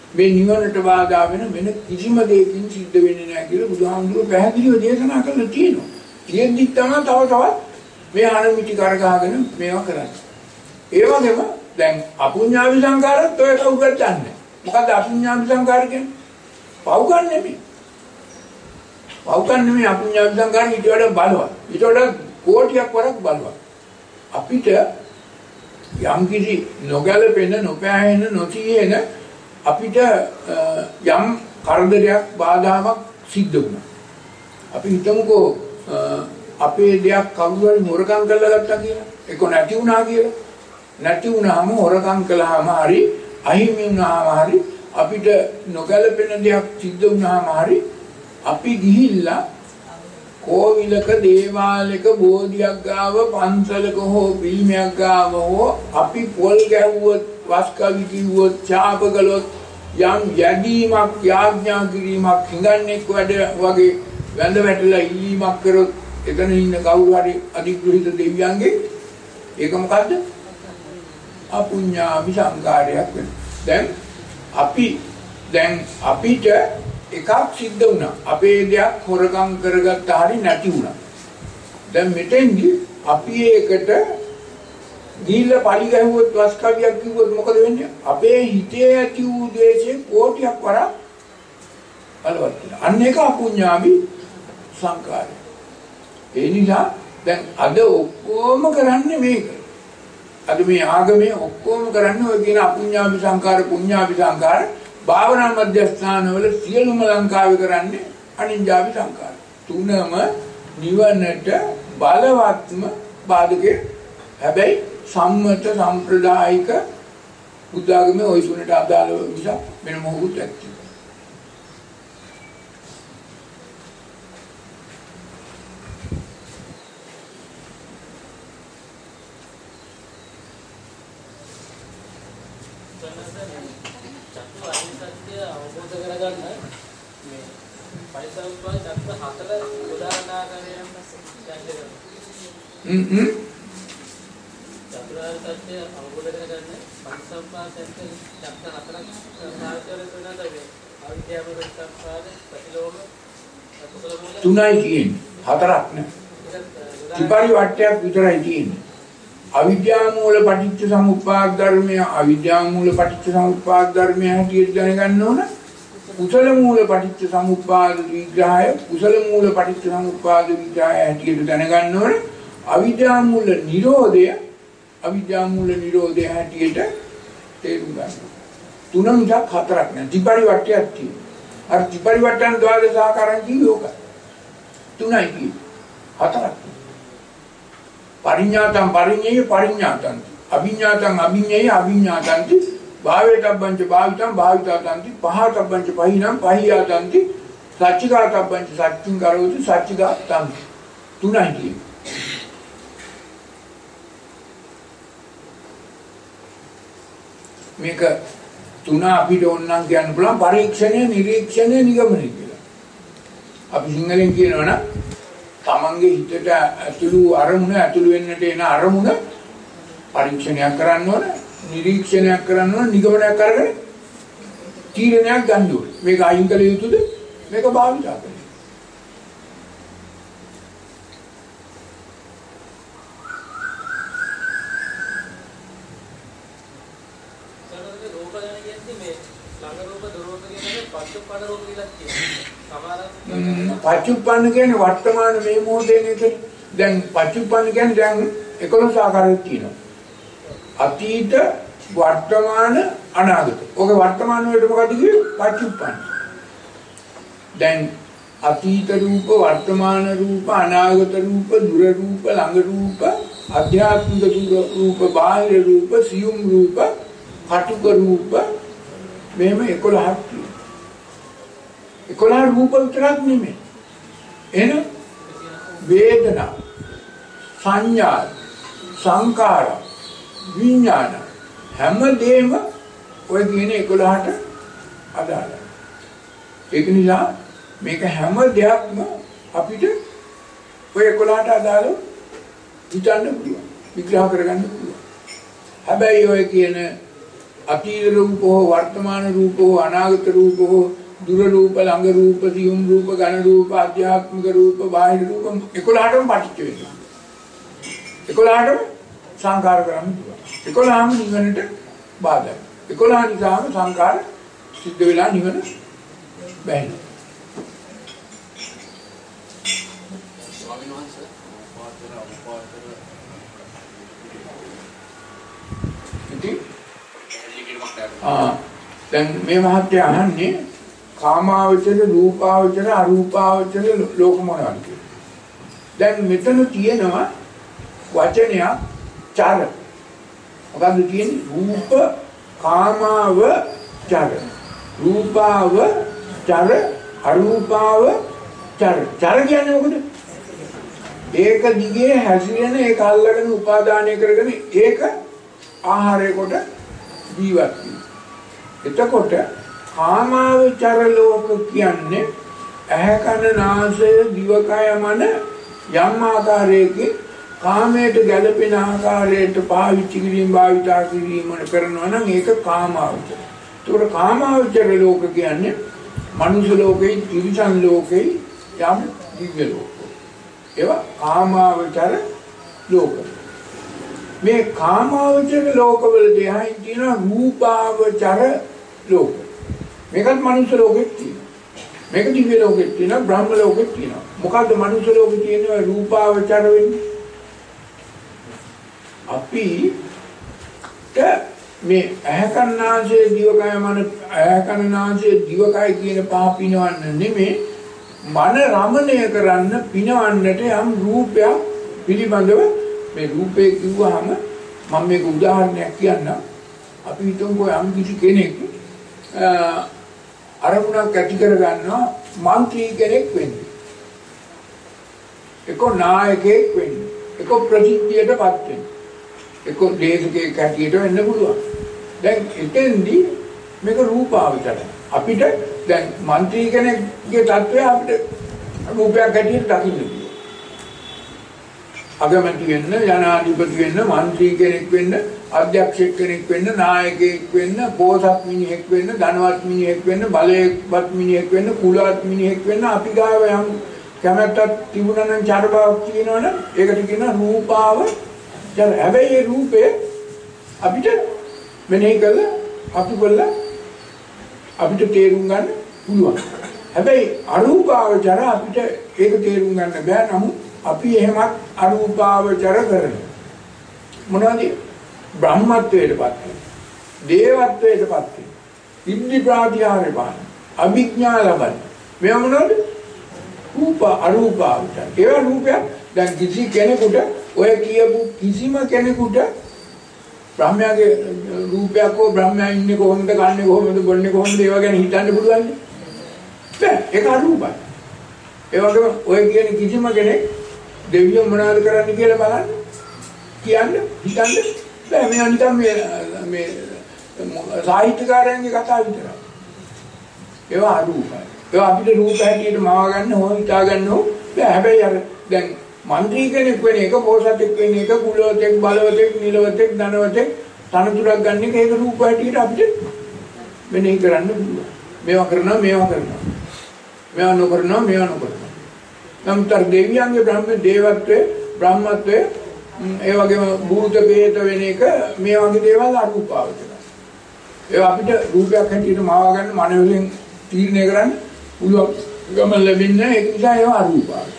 මේ නිවනට බාධා වෙන වෙන කිසිම දෙයකින් සිද්ධ වෙන්නේ නැහැ කියලා බුදුහාමුදුරුවෝ පැහැදිලිව දේශනා කරලා තියෙනවා. තියෙද්දි තමයි තව තවත් මේ අනුමිති කරගහගෙන මේවා කරන්නේ. ඒ වගේම දැන් අපුඤ්ඤාවි සංකාරත් ඔය කවුරුත් දන්නේ. මොකද අපුඤ්ඤාවි සංකාර කියන්නේ? පව්කම් නෙමෙයි. පව්කම් නෙමෙයි අපුඤ්ඤාවි සංකාර ඊට වඩා බලවත්. ඊට වඩා කෝටියක් වරක් බලවත්. අපිට යම් කිසි නොගැලපෙන නොපෑහෙන නොතියෙන අපිට යම් කරදරයක් බාධාවක් සිද්ධ වුණා. අපි හිතමුකෝ අපේ දෙයක් කවුරු හරි හොරකම් කරලා ගත්තා කියලා. ඒක නැති වුණා කියලා. නැති වුණාම හොරකම් කළාම හරි අහිමි වුණාම හරි අපිට නොගැලපෙන දෙයක් සිද්ධ වුණාම හරි අපි ගිහිල්ලා කෝවිලක දේවාලයක බෝධියක් ගාව පන්සලක හෝ පිළිමයක් ගාව හෝ අපි පොල් ගැහුවොත් වස්කවි කිව්වොත් ඡාප කළොත් යම් යැදීමක් යාඥා කිරීමක් හිඟන්නේක් වැඩ වගේ වැඳ වැටලා ඉල්ලීමක් කරොත් එතන ඉන්න කවුරු හරි අධිග්‍රහිත දෙවියන්ගේ ඒක මොකද්ද? අපුඤ්ඤාවි සංකාරයක් වෙනවා. දැන් අපිට එකක් සිද්ධ වුණා. අපේ දෙයක් හොරකම් කරගත්ත හරි නැති වුණා. දැන් මෙතෙන්දි අපි ඒකට ගිහිල්ලා පලි ගැහුවොත් වස්කවියක් කිව්වොත් මොකද වෙන්නේ? අපේ හිතේ ඇති වූ ද්වේෂයෙන් කෝටියක් වරක් බලවත් වෙනවා. අන්න ඒක අපුඤ්ඤාවි සංකාරය. ඒ නිසා දැන් අද ඔක්කොම කරන්නේ මේක. අද මේ ආගමේ ඔක්කොම කරන්නේ ඔය කියන අපුඤ්ඤාවි සංකාර පුඤ්ඤාවි සංකාර භාවනා මධ්‍යස්ථානවල සියලුම ලංකාවේ කරන්නේ අනිඤ්ඤාවි සංකාර. තුනම නිවනට බලවත්ම බාධකේ. හැබැයි සම්මත සම්ප්‍රදායික බුද්ධ ආගමේ ওই තුනට අදාළ නිසා වෙන මොහොත් ඇත්තේ. තුනයි තියෙන්නේ හතරක් නෑ. ත්‍රිපරි වට්ටයක් විතරයි තියෙන්නේ. අවිද්‍යා මූල පටිච්ච සමුප්පාද ධර්මය අවිද්‍යා මූල පටිච්ච සමුප්පාද ධර්මය හැටියට දැනගන්න ඕන. කුසල මූල පටිච්ච සමුප්පාද විග්‍රහය කුසල මූල පටිච්ච සමුප්පාද විග්‍රහය හැටියට දැනගන්න ඕන. අවිද්‍යා මූල නිරෝධය හැටියට තේරුම් ගන්න. තුන මිසක් හතරක් නෑ. ත්‍රිපරි වට්ටයක් තියෙනවා. අර ත්‍රිපරි වට්ටන් ද්වාදස ආකාරයන් කියෝක. තුනයි තියෙන්නේ. හතරක්. පරිඤ්ඤාතං පරිඤ්ඤය පරිඤ්ඤාතං අභිඤ්ඤාතං අභිඤ්ඤය අභිඤ්ඤාතං භාවේතබ්බංච භාවිතං භාවිතාතං පහතබ්බංච පහිනම් පහියාතං සච්චිකාතබ්බංච සච්චින් කරෝති සච්චිකාතං තුනයි තියෙන්නේ. මේක තුන අපිට ඕනනම් කියන්න පුළුවන් පරීක්ෂණය නිරීක්ෂණය නිගමනය කියලා. අපි සිංහලෙන් කියනවනම් තමන්ගේ හිතට ඇතුළු වෙන්නට එන අරමුණ පරීක්ෂණයක් කරන්න ඕන, නිරීක්ෂණයක් කරන්න ඕන, නිගමනයක් කරගෙන තීරණයක් ගන්න ඕන. මේක අයින් කළ යුතුද? මේක භාවිත කරන්න. පච්චුප්පන්න කියන්නේ වර්තමාන මේ මොහොතේ නේද? දැන් පච්චුප්පන්න කියන්නේ දැන් 11 ආකාරයක් තියෙනවා. අතීත, වර්තමාන, අනාගත. ඔක වර්තමාන වලට මොකද කිව්වේ? පච්චුප්පන්න. දැන් අතීත රූප, වර්තමාන රූප, අනාගත රූප, දුර රූප, ළඟ රූප, අධ්‍යාත්මික රූප, බාහිර රූප, සියුම් රූප, කටුක රූප මෙහෙම 11ක් තියෙනවා. 11 රූප විතරක් නෙමෙයි. එන වේදනා, සංඥා, සංකාර, විඥාන හැමදේම ඔය කියන 11ට අදාළයි. ඒක නිසා මේක හැම දෙයක්ම අපිට ඔය 11ට අදාළව හිතන්න පුළුවන්. විග්‍රහ කරගන්න පුළුවන්. හැබැයි ඔය කියන අතීත රූප හෝ වර්තමාන රූප හෝ අනාගත රූප හෝ දුර රූප ළඟ රූප සියුම් රූප ඝන රූප ආධ්‍යාත්මික රූප බාහිර රූප 11ටම පටිච්ච වෙනවා. 11ටම සංකාර කරන්න පුළුවන්. 11ම නිවනට බාධායි. 11 නිසාම සංකාර සිද්ධ වෙලා නිවන බැහැ. ස්වාමීන් වහන්සේ දැන් මේ මහත්ය අහන්නේ කාමාවචර රූපාවචර අරූපාවචර ලෝක මොනවද කියලා. දැන් මෙතන තියෙනවා වචනයක් චර. මොකද්ද තියෙන්නේ? රූප කාමාව චර. රූපාව චර අරූපාව චර. චර කියන්නේ මොකද? ඒක දිගේ හැසිරෙන ඒක අල්ලගෙන උපාදානය කරගෙන ඒක ආහාරය කොට ජීවත් වෙනවා. එතකොට කාමාවචර ලෝක කියන්නේ ඇහැ කන නාසය දිවකය මන යම් ආකාරයකින් කාමයට ගැළපෙන ආකාරයට පාවිච්චි කිරීම භාවිතා කිරීම කරනවා නම් ඒක කාමාවචර. ඒකට කාමාවචර ලෝක කියන්නේ මනුෂ්‍ය ලෝකේ, තිරිසන් ලෝකේ යම් දිව්‍ය ලෝක. ඒවා කාමාවචර ලෝක. මේ කාමාවචර ලෝකවලදී හයින් තියෙන රූපාවචර ලෝක. මේකත් මනුෂ්‍ය ලෝකෙත් තියෙනවා. මේක දිව්‍ය ලෝකෙත් තියෙනවා, බ්‍රහ්ම ලෝකෙත් තියෙනවා. මොකද්ද මනුෂ්‍ය ලෝකෙ තියෙනවා රූපාවචර වෙන්නේ? අපිට මේ ඇහැකන්නාසේ දිවකය මන ඇහැකන්නාසේ දිවකය කියන පහ පිනවන්න නෙමෙයි මන රමණය කරන්න පිනවන්නට යම් රූපයක් පිළිබඳව මේ රූපේ කිව්වහම මම මේක උදාහරණයක් කියන්නම්. අපි හිතමුකෝ යම් කිසි කෙනෙක් අරමුණක් ඇති කර ගන්නවා මන්ත්‍රී කෙනෙක් වෙන්නේ. එක නායකයෙක් වෙන්නේ. එක ප්‍රසිද්ධියටපත් වෙන්නේ. එක දේශකයෙක් හැටියට වෙන්න පුළුවන්. දැන් එතෙන්දී මේක රූපාවචරයි. අපිට දැන් മന്ത്രി කෙනෙක්ගේ තත්ත්වය අපිට රූපයක් හැටියට දකින්න පුළුවන්. අගමැති වෙන්න, ජනාධිපති වෙන්න, മന്ത്രി කෙනෙක් වෙන්න, අධ්‍යක්ෂක කෙනෙක් වෙන්න, නායකයෙක් වෙන්න, පොහොසත් මිනිහෙක් වෙන්න, ධනවත් මිනිහෙක් වෙන්න, බලවත් මිනිහෙක් වෙන්න, කුලවත් මිනිහෙක් වෙන්න අපි ගාව යම් කැමැත්තක් තිබුණා නම් චරබාවක් කියනවනම් ඒකට කියන රූපාවචර. හැබැයි ඒ රූපය අපිට මෙනෙහි කළා අතුබල්ලා අපිට තේරුම් ගන්න පුළුවන්. හැබැයි අරූපාවචර අපිට ඒක තේරුම් ගන්න බෑ. නමුත් අපි එහෙමත් අරූපාවචර කරනවා. මොනවද? බ්‍රහ්මත්වයටපත් වෙනවා. දේවත්වයටපත් වෙනවා. ඉන්ද්‍රිය ප්‍රාතිහාර්ය පාන. අභිඥා ලබන. මේවා මොනවද? රූප අරූපාවචර. ඒවා රූපයක්. දැන් කිසි කෙනෙකුට ඔය කියපු කිසිම කෙනෙකුට බ්‍රහ්මයාගේ රූපයක් හෝ බ්‍රහ්මයා ඉන්නේ කොහොමද, කන්නේ කොහොමද, බොන්නේ කොහොමද ඒවා ගැන හිතන්න පුළුවන්ද? බෑ. ඒක අරූපයි. ඒ වගේම ඔය කියන කිසිම කෙනෙක් දෙවියෝ මොනවද කරන්න කියලා බලන්න කියන්න හිතන්න බෑ. මේ අනිතම මේ සාහිත්‍යකාරයන්ගේ කතා විතරයි. ඒවා අරූපයි. ඒවා අපිට රූප හැටියට මවා ගන්න හෝ හිතා ගන්න හෝ බෑ. හැබැයි අර දැන් മന്ത്രി කෙනෙක් වෙන එක, පොහොසතෙක් වෙන එක, කුලවතෙක්, බලවතෙක්, නිලවතෙක්, ධනවතෙක් තනතුරක් ගන්න එක ඒක රූප හැටියට අපිට මෙනෙහි කරන්න පුළුවන්. මේවා කරනවා, මේවා කරනවා. මේවා නොකරනවා, මේවා නොකරනවා. නමුත් දෙවියන්ගේ දේවත්වයේ, බ්‍රහ්මත්වයේ ඒ වගේම භූත වේත වෙන එක මේ වගේ දේවල් අරූපාවචරයි. ඒවා අපිට රූපයක් හැටියට මවා ගන්න මනෝලෙන් තීරණය කරන්න පුළුවන් ගම ලැබෙන්නේ ඒක නිසා ඒවා අරූපාවචරයි.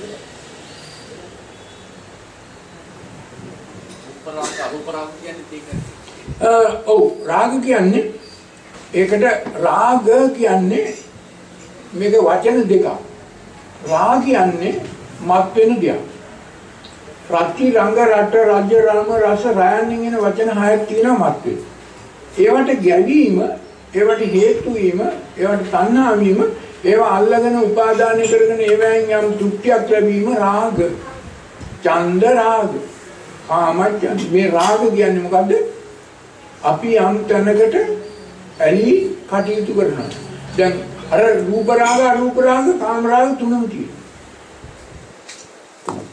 රූපරාග කියන්නේ ඒකයි. ඔව් රාග කියන්නේ ඒකට රාග කියන්නේ මේක වචන දෙකක්. රාග කියන්නේ මත් වෙන දෙයක්. රාත්‍රි රංග රට රාජ්‍ය රාම රස රයන්නින් එන වචන හයක් තියෙනවා මත් වෙන. ඒවට ගැවීම, ඒවට හේතු වීම, ඒවට තණ්හා වීම, ඒවා අල්ලගෙන උපාදානය කරගෙන ඒවෙන් යම් තෘප්තියක් ලැබීම රාග. ඡන්ද රාග. කාමච්ඡන්ද. මේ රාග කියන්නේ මොකද්ද? අපි යම් තැනකට ඇලි කටයුතු කරනවා. දැන් අර රූප රාග, අරූප රාග, කාම රාග තුනම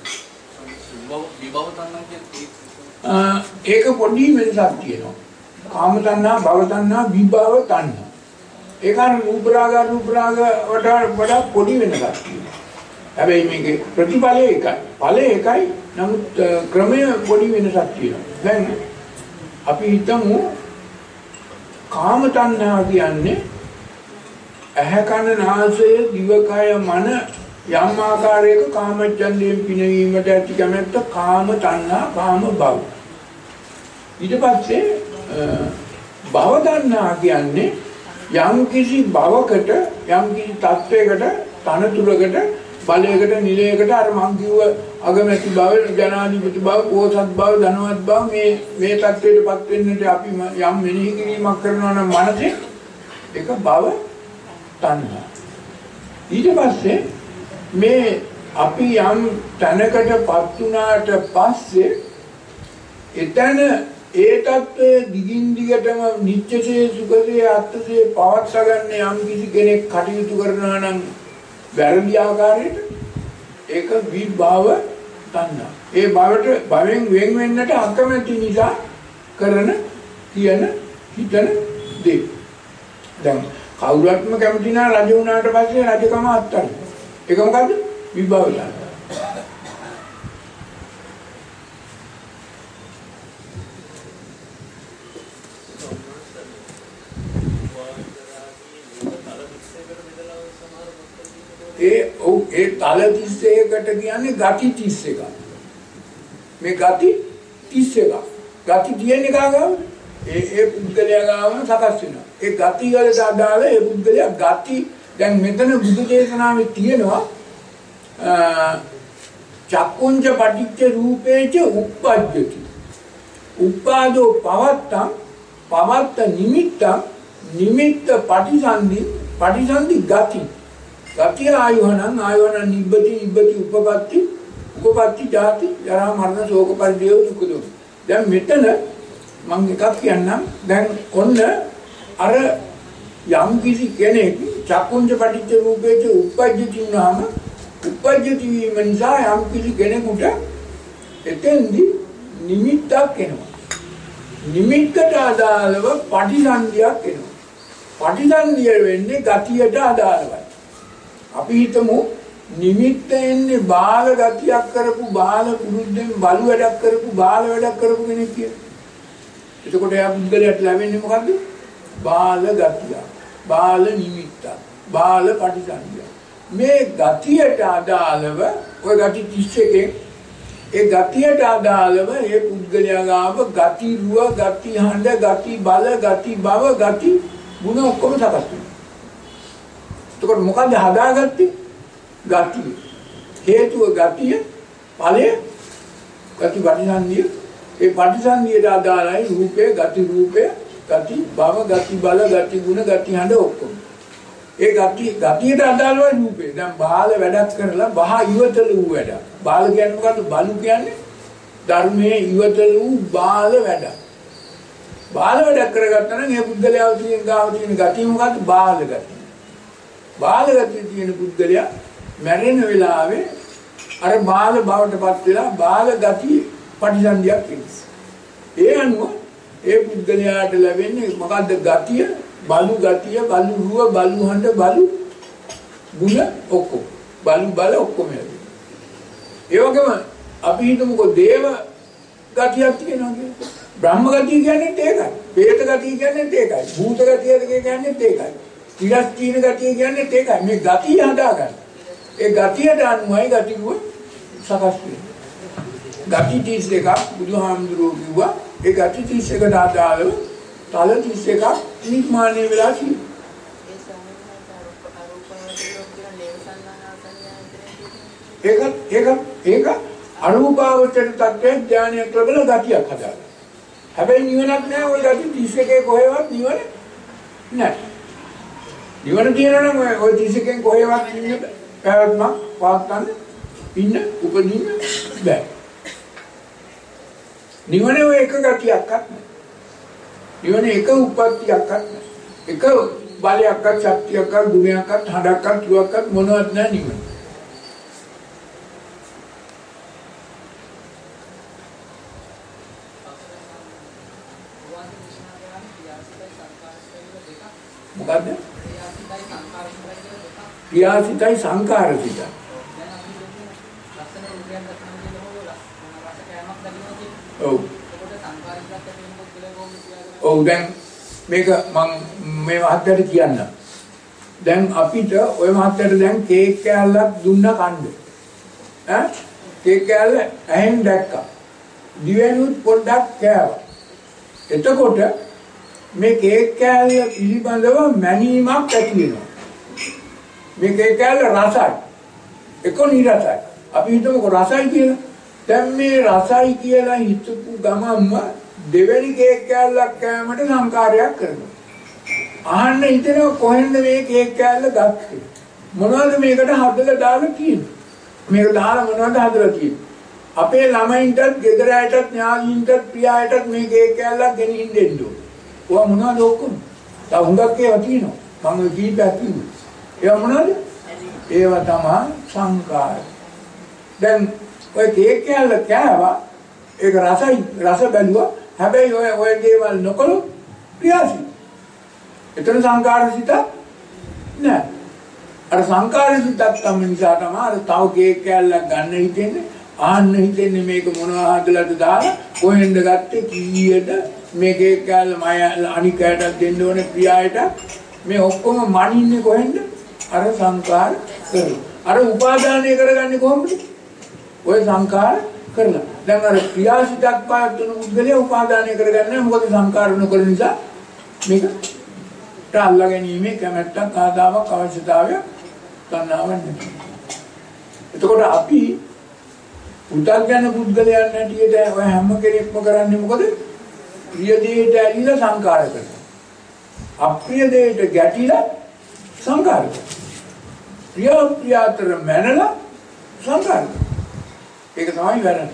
තියෙනවා. ඒක පොඩි වෙනසක් තියෙනවා. කාම තණ්හා, භව තණ්හා, විභව තණ්හා. ඒක රූප රාග වඩා පොඩි වෙනසක් තියෙනවා. හැබැයි මේකේ ප්‍රතිඵලය එකයි. ඵලය එකයි. නමුත් ක්‍රමය පොඩි වෙනසක් තියෙනවා. දැන් අපි හිතමු කාම තණ්හා කියන්නේ ඇහැ කන නාසය දිවකය මන යම් ආකාරයක කාමච්ඡන්දයෙන් පිනවීමට ඇති කැමැත්ත කාම තණ්හා කාම භව. ඊට පස්සේ භව තණ්හා කියන්නේ යම් කිසි භවකට යම් කිසි තත්වයකට තනතුරකට බලයකට නිලයකට අර මං කිව්ව අගමැති භව ජනාධිපති භව පෝසත් භව ධනවත් භව මේ තත්වයටපත් වෙන්නට අපි යම් මෙනෙහි කිරීමක් කරනවා නම් මනසේ ඒක භව තණ්හා. ඊට පස්සේ මේ අපි යම් තැනකටපත් වුණාට පස්සේ එතන ඒ තත්ත්වයේ දිගින් දිගටම නිත්‍යසේ සුඛසේ අත්සේ පවත්වා ගන්න යම් කිසි කෙනෙක් කටයුතු කරනවා නම් වැරදි ආකාරයට ඒක විභව තණ්හා. ඒ භවෙන් වෙන් වෙන්නට අකමැති නිසා කරන කියන හිතන දේ. දැන් කවුරුත්ම කැමති නැහැ රජ වුණාට පස්සේ රජකම අත්හරින්න. ඒක මොකද්ද? විභව තණ්හා. ඒ තල 31කට කියන්නේ ගති 31ක්. මේ ගති 31ක්. ගති තියෙන්නේ කාගාවද? ඒ පුද්ගලයා ගාවම සකස් වෙනවා. ඒ ගති වලට අදාළ ඒ පුද්ගලයා ගති දැන් මෙතන බුදු දේශනාවේ තියෙනවා චක්කුංච පටිච්ච රූපේච උප්පජ්ජති. උපාදෝ පවත්ත නිමිත්ත පටිසන්ධි ගති. ගතිය ආයෝහනං නිබ්බති උපපත්ති ජාති ජරා මරණ ශෝක පරිදේව දුක දුක්. දැන් මෙතන මම එකක් කියන්නම්. දැන් ඔන්න අර යම් කිසි කෙනෙක් චක්කුංච පටිච්ච රූපේච උප්පජ්ජති වුණාම උප්පජ්ජති වීම නිසා යම් කිසි කෙනෙකුට එතෙන්දි නිමිත්තක් එනවා. නිමිත්තට අදාළව පටිසන්ධියක් එනවා. පටිසන්ධිය වෙන්නේ ගතියට අදාළවයි. අපි හිතමු නිමිත්ත එන්නේ බාල ගතියක් කරපු බාල පුරුද්දෙන් බලු වැඩක් කරපු බාල වැඩක් කරපු කෙනෙක් කියලා. එතකොට එයා බුද්ධලයට ලැබෙන්නේ මොකද්ද? බාල ගතිය, බාල නිමිත්ත, බාල පටිසන්ධිය. මේ ගතියට අදාළව ඔය ගති 31 ඒ ගතියට අදාළව ඒ පුද්ගලයා ගාව ගති රුව, ගති හඬ, ගති බල, ගති බව, ගති ගුණ ඔක්කොම සකස් වෙනවා. එතකොට මොකද හදාගත්තේ? ගතිය. හේතුව ගතිය, ඵලය ගති පටිසන්ධිය. ඒ පටිසන්ධියට අදාළයි රූපය, ගති රූපය, ගති භව, ගති බල, ගති ගුණ, ගති හඬ ඔක්කොම. ඒ ගතියට අදාළව රූපේ. දැන් බාල වැඩක් කරලා බහ ඉවතල වූ වැඩ. බාල කියන්නේ මොකද්ද? බලු කියන්නේ ධර්මයේ ඉවතල වූ බාල වැඩ. බාල වැඩක් කරගත්තා නම් ඒ පුද්ගලයා තියෙන ගාව තියෙන ගතිය මොකද්ද? බාල ගතිය. බාල ගතිය තියෙන පුද්ගලයා මැරෙන වෙලාවේ අර බාල බවටපත් වෙලා බාල ගතිය පටිසන්ධියක් වෙනවා. ඒ අනුව ඒ පුද්ගලයාට ලැබෙන්නේ මොකද්ද? ගතිය, බලු ගතිය, බලු රුව, බලු හඬ, බලු ගුණ ඔක්කොම. බලු බල ඔක්කොම ලැබෙනවා. ඒ වගේම අපි හිතමුකෝ දේව ගතියක් තියෙනවා කියලා. බ්‍රහ්ම ගතිය කියන්නේ ඒකයි. പ്രേත ගතිය කියන්නේ ඒකයි. භූත ගතිය කියන්නේ ඒකයි. තිරස්චීන ගතිය කියන්නේ ඒකයි. මේ ගතිය හදාගන්න. ඒ ගතියට අනුවයි ගතිරුව සකස් වෙන්නේ. ගති 31ක් බුදුහාමුදුරුවෝ කිව්වා. ඒ ගති 31කට අදාළව තල 31ක් නිර්මාණය වෙලා තියෙනවා. ඒක අරූපාවචර තත්ත්වයෙන් ඥානයක් ලැබලා ගතියක් හදාගන්න. හැබැයි නිවනක් නෑ. ওই ගති 31 කොහෙවත් නිවන නෑ. නිවන තියෙනවා නම් ওই 31 කොහෙවත් ඉන්න පැවැත්මක් පවත්වන්න ඉන්න උපදින්න බෑ. නිවනේ ඔය එක ගතියක්වත් නෑ. නිවනේ එක උප්පත්තියක්වත් නෑ. එක බලයක්වත් ශක්තියක්වත් ගුණයක්වත් හඩක්වත් රුවක්වත් මොනවත් නෑ නිවන. මොකද්ද? ක්‍රියාසිතයි සංකාරසිතයි. ඔව්. ඔව් දැන් මේක මම මේ මහත්තයාට කියන්න. දැන් අපිට ওই මහත්තයාට දැන් කේක් කෑල්ලක් දුන්න කන්න. ඈ කේක් කෑල්ල ඇහෙන් දැක්කා. දිවෙනුත් පොඩ්ඩක් කෑවා. එතකොට මේ කේක් කෑල්ල පිළිබඳව මැනීමක් ඇති වෙනවා. මේ කේක් කෑල්ල රසයි. ඒක නිරසයි. අපි හිතමුකෝ රසයි කියලා. දැන් මේ රසයි කියලා හිතපු ගමන්ම දෙවෙනි කේක් කෑල්ලක් කෑමට සංකාරයක් කරනවා. අහන්න හිතෙනවා කොහෙන්ද මේ කේක් කෑල්ල ගත්තේ? මොනවද මේකට හදලා දාලා තියෙන්නේ? මේක දාලා මොනවද හදලා තියෙන්නේ? අපේ ළමයින්ටත්, ගෙදර අයටත්, ඥාතීන්ටත්, ප්‍රියයටත් මේ කේක් කෑල්ලක් ගෙනින් දෙන්න ඕන. ඔයා මොනවද ඔක්කොම? තව හුඟක් ඒවා තියෙනවා. මම කීපයක් කිව්වා. ඒවා මොනවද? ඒවා තමයි සංකාර. දැන් ඔය කේක් කෑල්ල කෑවා. ඒක රසයි, රස බැලුවා. හැබැයි ඔය දේවල් නොකළොත් ප්‍රියසි. එතන සංකාරසිත නෑ. අර සංකාරසිතක් තම නිසා තමයි අර තව කේක් කෑල්ලක් ගන්න හිතෙන්නේ. ආන්න හිතෙන්නේ මේක මොනවා හදලාද දාලා කොහෙන්ද ගත්තේ කීයද මේ කේක් කෑල්ල මම අනිකයටත් දෙන්න ඕනේ ප්‍රියායට මේ ඔක්කොම මනින්නේ කොහෙන්ද? අර සංකාර කරලා. අර උපාදානය කරගන්නේ කොහොමද? ඔය සංකාර කරලා. දැන් අර ක්‍රියාසිතක් පාත්තුණු මුද්දලිය උපාදානය කරගන්නේ මොකද සංකාර නොකර නිසා මේක අල්ලා ගැනීම කැමැත්තක් ආදාවක් අවශ්‍යතාවයක් තණ්හාවක් නෙමෙයි. එතකොට අපි උදාගන්න පුද්ගලයන් හැටියට ඔය හැම කෙනෙක්ම කරන්නේ මොකද? ප්‍රිය දෙයට ඇලිලා සංකාර කරනවා. අප්‍රිය දෙයට ගැටිලා සංකාර කරනවා. ප්‍රිය අතර මැනලා සංකාර කරනවා. ඒක තමයි වැරද්ද.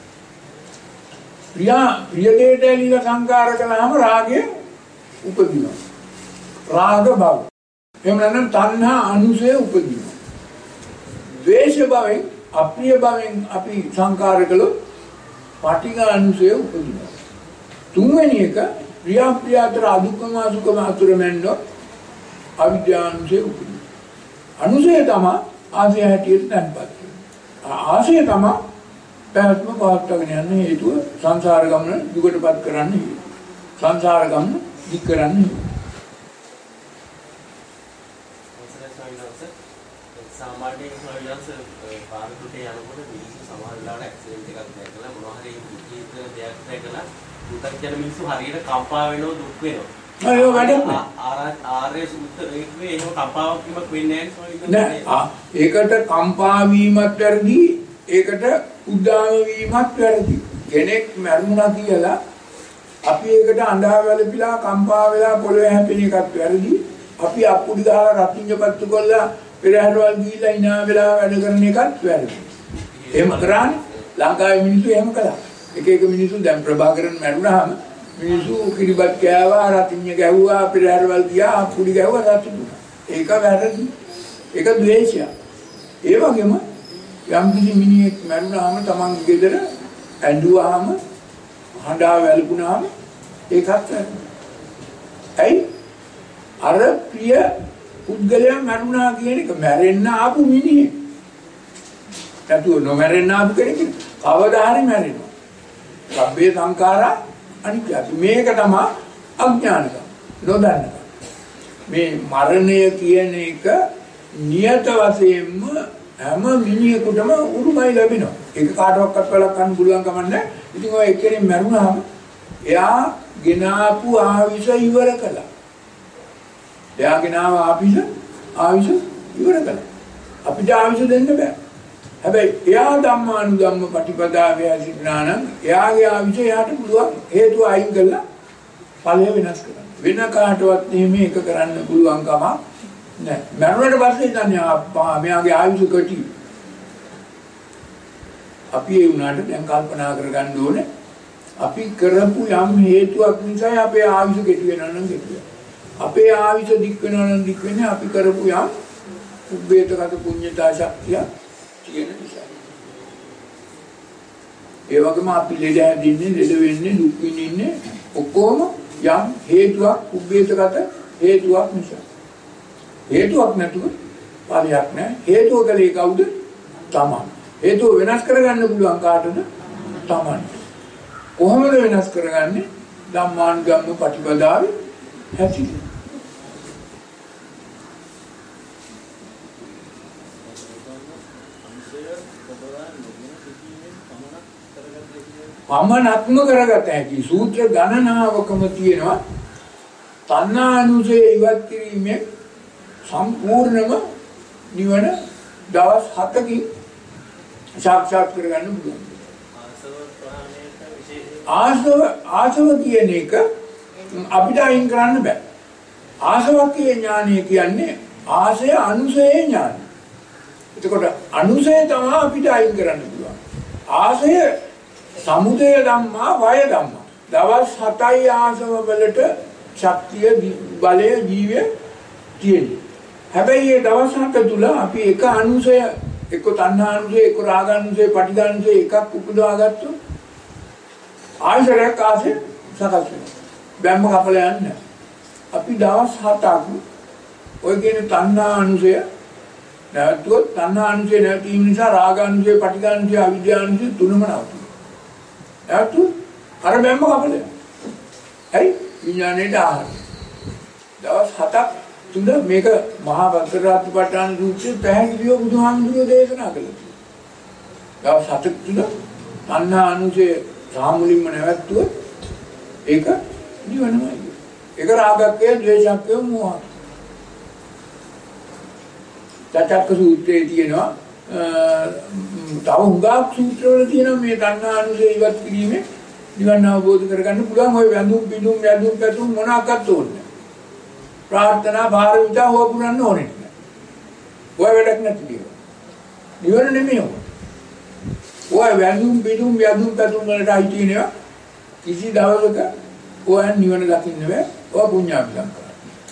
ප්‍රිය දෙයට ඇලිලා සංකාර කළාම රාගය උපදිනවා. රාග භව. එහෙම නැත්නම් තණ්හා අනුසය උපදිනවා. ද්වේෂ භවෙන් අප්‍රිය භවෙන් අපි සංකාර කළොත් පටිඝ අනුසය උපදිනවා. තුන්වෙනි එක ප්‍රිය අතර අදුක්කම අසුකම අතර මැන්නොත් අවිද්‍යානුසය උපදිනවා. අනුසය තමයි ආසය හැටියට තැන්පත් වෙනවා. ආසය තමයි පැවැත්ම පවත්වාගෙන යන හේතුව සංසාර ගමන දුකටපත් කරන්නේ. සංසාර ගමන දික් කරන්නේ. සාමාන්‍යයෙන් සමහරවිට පාරකට යනකොට මිනිස්සු සමහර වෙලාවට ඇක්සිඩන්ට් එකක් දැකලා මොනවා හරි දුකිත දෙයක් දැකලා දුකක් යන මිනිස්සු හරියට කම්පා වෙනවා දුක් වෙනවා. අය වැඩන්නේ. ආර්ය සූත්‍රයේ එහෙම කම්පාවක් වීමක් වෙන්නේ නැහැ නෑ. ඒකට කම්පා වීමත් වැඩි, ඒකට උද්දාම වීමත් වැඩි. කෙනෙක් මරුණා කියලා අපි ඒකට අඬා වැළපිලා කම්පා වෙලා පොළවේ හැපෙන එකත් වැඩි. අපි අප්පුඩි ගහලා රත්ින්ජපත්තු කොල්ලා පෙරහැරවල් ගිහිල්ලා ඉනා වෙලා වැඩ කරන එකත් වැරදි. එහෙම කරානේ. ලංකාවේ මිනිස්සු එහෙම කළා. එක මිනිස්සු දැන් ප්‍රභාකරන් මැරුණාම මිනිස්සු කිරිබත් කෑවා, රතිඤ්ඤ ගැහුවා, පෙරහැරවල් ගියා, අප්පුඩි ගැහුවා සතුටු. ඒක වැරදි. ඒක ද්වේෂය. ඒ වගේම යම් කිසි මිනිහෙක් මැරුණාම තමන් ගෙදර ඇඬුවාම, හඬා වැළපුණාම ඒකත් වැරදි. ඇයි? අර ප්‍රිය පුද්ගලයා මරුණා කියන එක මැරෙන්න ආපු මිනිහෙක්. නැතුව නොමැරෙන්න ආපු කෙනෙක් කවදා හරි මැරෙනවා. සබ්බේ සංඛාරා අනිත්‍යයි. මේක තමයි අඥානකම. නොදන්නකම. මේ මරණය කියන එක නියත වශයෙන්ම හැම මිනිහෙකුටම උරුමයි ලැබෙනවා. ඒක කාටවත් වළක්වන්න පුළුවන් කම නැහැ. ඉතින් ඔය එක්කෙනෙක් මැරුණාම එයා ගෙනාපු ආවිෂ ඉවර කළා. එයාගෙන ආවිෂ ඉවර කළා. අපිට ආවිෂ දෙන්න බෑ. හැබැයි එයා ධම්මානුධම්ම ප්‍රතිපදාවේ සිටිනා නම් එයාගේ ආවිෂ එයාට පුළුවන් හේතුව අයින් කරලා ඵලය වෙනස් කරන්න. වෙන කාටවත් මේක කරන්න පුළුවන් කම නැහැ. මරුණට පස්සේ ඉතින් මෙයාගේ ආවිෂ කටි. අපි ඒ උනාට දැන් කල්පනා කරගන්න ඕනේ. අපි කරපු යම් හේතුවක් නිසා අපේ ආවිෂ කෙටි වෙනවා නම් කෙටි වෙනවා. අපේ ආවිෂ දික් වෙනවා නම් දික් වෙන්නේ අපි කරපු යම් උබ්බේතගත පුඤ්ඤතා ශක්තිය තියෙන නිසා. ඒ වගේම අපි ලෙඩ හැදින්නේ, ලෙඩ වෙන්නේ, දුක් විඳින්නේ ඔක්කොම යම් හේතුවක් උද්දේශගත හේතුවක් නිසා. හේතුවක් නැතුව ඵලයක් නැහැ. හේතුව කලේ කවුද? තමන්. හේතුව වෙනස් කරගන්න පුළුවන් කාටද? තමන්. කොහොමද වෙනස් කරගන්නේ? ධම්මානුගම්ම ප්‍රතිපදාවේ හැසිරෙන්න. පමණක්ම කරගත හැකි සූත්‍ර ගණනාවකම තියෙනවා තණ්හානුසය ඉවත් කිරීමෙන් සම්පූර්ණම නිවන දවස් 7කින් සාක්ෂාත් කරගන්න පුළුවන්. ආසව කියන එක අපිට අයින් කරන්න බෑ. ආසවක්ඛේ ඥානය කියන්නේ ආසය අනුසය ඥානය. එතකොට අනුසය තමයි අපිට අයින් කරන්න පුළුවන්. ආසය සමුදය ධම්මා වය ධම්මා. දවස් 7යි ආසව වලට ශක්තිය බලය ජීවය තියෙනවා. හැබැයි මේ දවස් 7 තුල අපි එක අනුසය එක්ක තණ්හානුසය එක්ක රාගානුසය පටිඝානුසය එකක් උපදවාගත්තොත් ආයතරයක් ආසය සකස් වෙනවා. බැම්ම කපල යන්නේ. අපි දවස් 7ක් ඔය කියන තණ්හානුසය නැවතුත් තණ්හානුසය නැතිවීම නිසා රාගානුසය පටිඝානුසය අවිද්‍යානුසය තුනම නවතුන. නැවතු අර බැම්ම කපල යනවා. හරි විඥාණයට ආහාර. දවස් 7ක් තුල මේක මහා වග්ගරාත්පට්ඨාන සූත්‍රයේ පැහැදිලිව බුදුහාමුදුරුවෝ දේශනා කළා. දවස් 7ක් තුල තණ්හානුසය සාමුලින්ම නැවතුත් ඒක නිවනමයි. ඒක රාගක්කය, ද්වේෂක්කය, මෝහය. තචක්ක සූත්‍රයේ තියෙනවා තව හුඟක් සූත්‍රවල තියෙනවා මේ තණ්හානුසය ඉවත් කිරීමේ නිවන අවබෝධ කරගන්න පුළුවන්. ඔය වැඳුම් පිදුම් වැඳුම් පැතුම් මොනවාක්වත් ඕනේ. ප්‍රාර්ථනා භාර විචා හොව පුරන්න ඕනේ නැහැ. ඔය වැඩක් නැති දේවල්. නිවන නෙමෙයි ඔය. ඔය වැඳුම් පිදුම් වැඳුම් පැතුම් වලට අයිති වෙනවා. කිසි දවසක ඔය නිවන දකින්න බෑ. ඔය පුණ්‍යාභිසං කරා.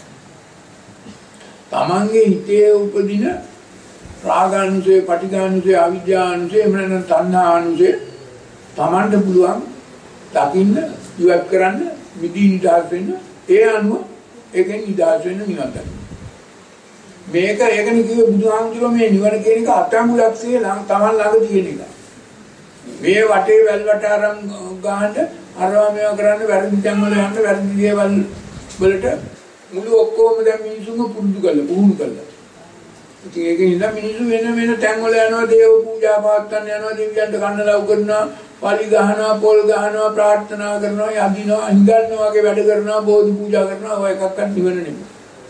තමන්ගේ හිතේ උපදින රාගානුසය, පටිඝානුසය, අවිද්‍යානුසය, එහෙම නැත්නම් තණ්හානුසය තමන්ට පුළුවන් දකින්න, ඉවත් කරන්න, මිදී නිදහස් වෙන්න. ඒ අනුව ඒකෙන් නිදහස් වෙන්න නිවන් දකින්න. මේක ඒකනේ කිව්වේ බුදුහාමුදුරුවෝ මේ නිවන කියන එක අත්අඟුලක්සේ තමන් ළඟ තියෙන එක. මේ වටේ වැල් වට අරන් ගහන්න අරවා මේවා කරන්න වැරදි තැන් වල යන්න වැරදි දේවල් වලට මුළු ඔක්කොම දැන් මිනිසුන්ව පුරුදු කරලා පුහුණු කරලා. ඉතින් ඒකෙන් ඉඳන් මිනිස්සු වෙන තැන් වල යනවා දේව පූජා පවත්වන්න යනවා දෙවියන්ට කන්න ලව් කරනවා පලි ගහනවා පොල් ගහනවා ප්‍රාර්ථනා කරනවා යදිනවා හිඟන්නවා වගේ වැඩ කරනවා බෝධි පූජා කරනවා ඔය එකක්වත් නිවන නෙමෙයි.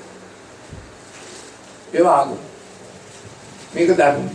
ඒවා ආගම. මේක ධර්ම.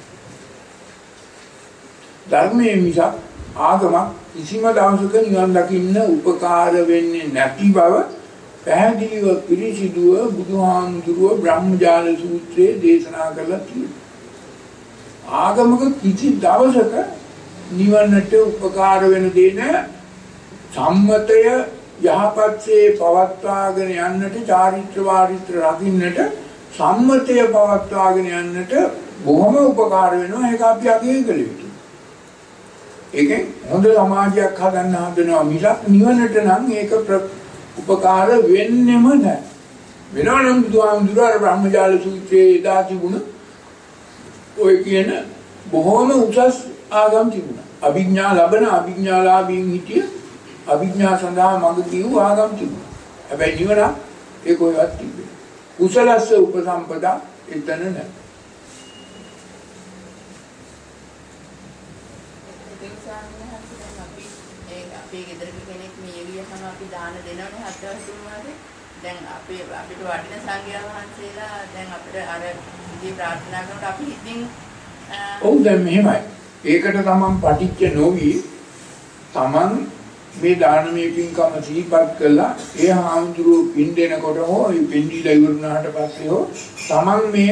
ධර්මයේ මිසක් ආගමක් කිසිම දවසක නිවන් දකින්න උපකාර වෙන්නේ නැති බව පැහැදිලිව පිළිසිදුව බුදුහාමුදුරුව බ්‍රහ්මජාල සූත්‍රයේ දේශනා කරලා තියෙනවා. ආගමක කිසි දවසක නිවනට උපකාර වෙන දේ නැහැ. සම්මතය යහපත්සේ පවත්වාගෙන යන්නට චාරිත්‍ර වාරිත්‍ර රකින්නට සම්මතය පවත්වාගෙන යන්නට බොහොම උපකාර වෙනවා. ඒක අපි අගය කළ යුතුයි. ඒකෙන් හොඳ සමාජයක් හදන්න හදනවා මිසක් නිවනට නම් ඒක උපකාර වෙන්නෙම නැහැ. වෙනවනම් බුදුහාමුදුරුවෝ බ්‍රහ්මජාල සූත්‍රයේ එදා තිබුණ ඔය කියන බොහොම උසස් ආගම් තිබුණා. අභිඥා ලබන අභිඥාලාභීන් හිටිය අභිඥා සඳහා මඟ දීව ආගම් තිබුණා. හැබැයි නිවන ඒක ඔයවත් තිබෙන්නේ. කුසලස්ස උපසම්පදා එතන නැහැ. අපේ ගෙදරක කෙනෙක් මේ ගියහම අපි දාන දෙනවනේ හත් දවස් තුනකට. දැන් අපිට වටින සංඝයා වහන්සේලා දැන් අපිට අර ඉදී ප්‍රාර්ථනා කරනකොට අපි හිතින් ඔව් දැන් මෙහෙමයි. ඒකට තමන් පටිච්ච නොවි තමන් මේ දානමය පින්කම සිහිපත් කළා ඒ හාමුදුරුවෝ පින් දෙනකොට හෝ ඒ පින් දීලා ඉවරුනාට පස්සේ හෝ තමන් මේ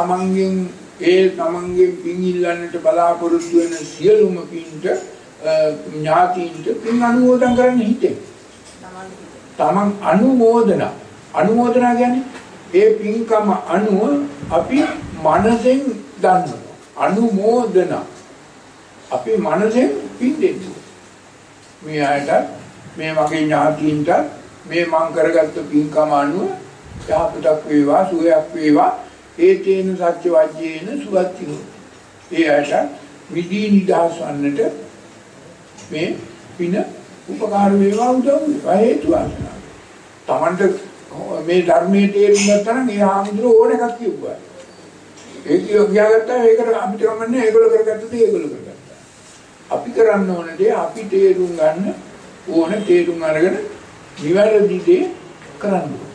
තමන්ගේ පින් ඉල්ලන්නට බලාපොරොත්තු වෙන සියලුම පින්ට ඥාතියින්ට පින් අනුමෝදන් කරන්න හිතේ. තමන් අනුමෝදනා කියන්නේ ඒ පින්කම අනුව අපි මනසෙන් දන්නවා. අනුමෝදන අපි මනසෙන් පින් දෙන්නේ. මේ අයට මේ වගේ ඥාතියින්ට මේ මං කරගත්ත පින්කම අනුව යහපතක් වේවා සුවයක් වේවා ඒතේන සත්‍ය වජ්ජේන සුවත්ති. ඒ ඇට විදී නිදහස් වන්නට මේ පින උපකාර වේවා උදව් වේවා හේතු වාසනා. Tamanට මේ ධර්මයේ තේරුම් ගත්තා නම් ඒ ආමුදුර ඕන එකක් කිව්වා. ඒක කියාගත්තා ඒකට අපිට කමන්නේ ඒගොල්ලෝ කරගත්තද ඒගොල්ලෝ කරගත්තා. අපි කරන්න ඕන දේ අපි තේරුම් ගන්න ඕන තේරුම් අරගෙන නිවැරදි දේ කරන්න ඕන.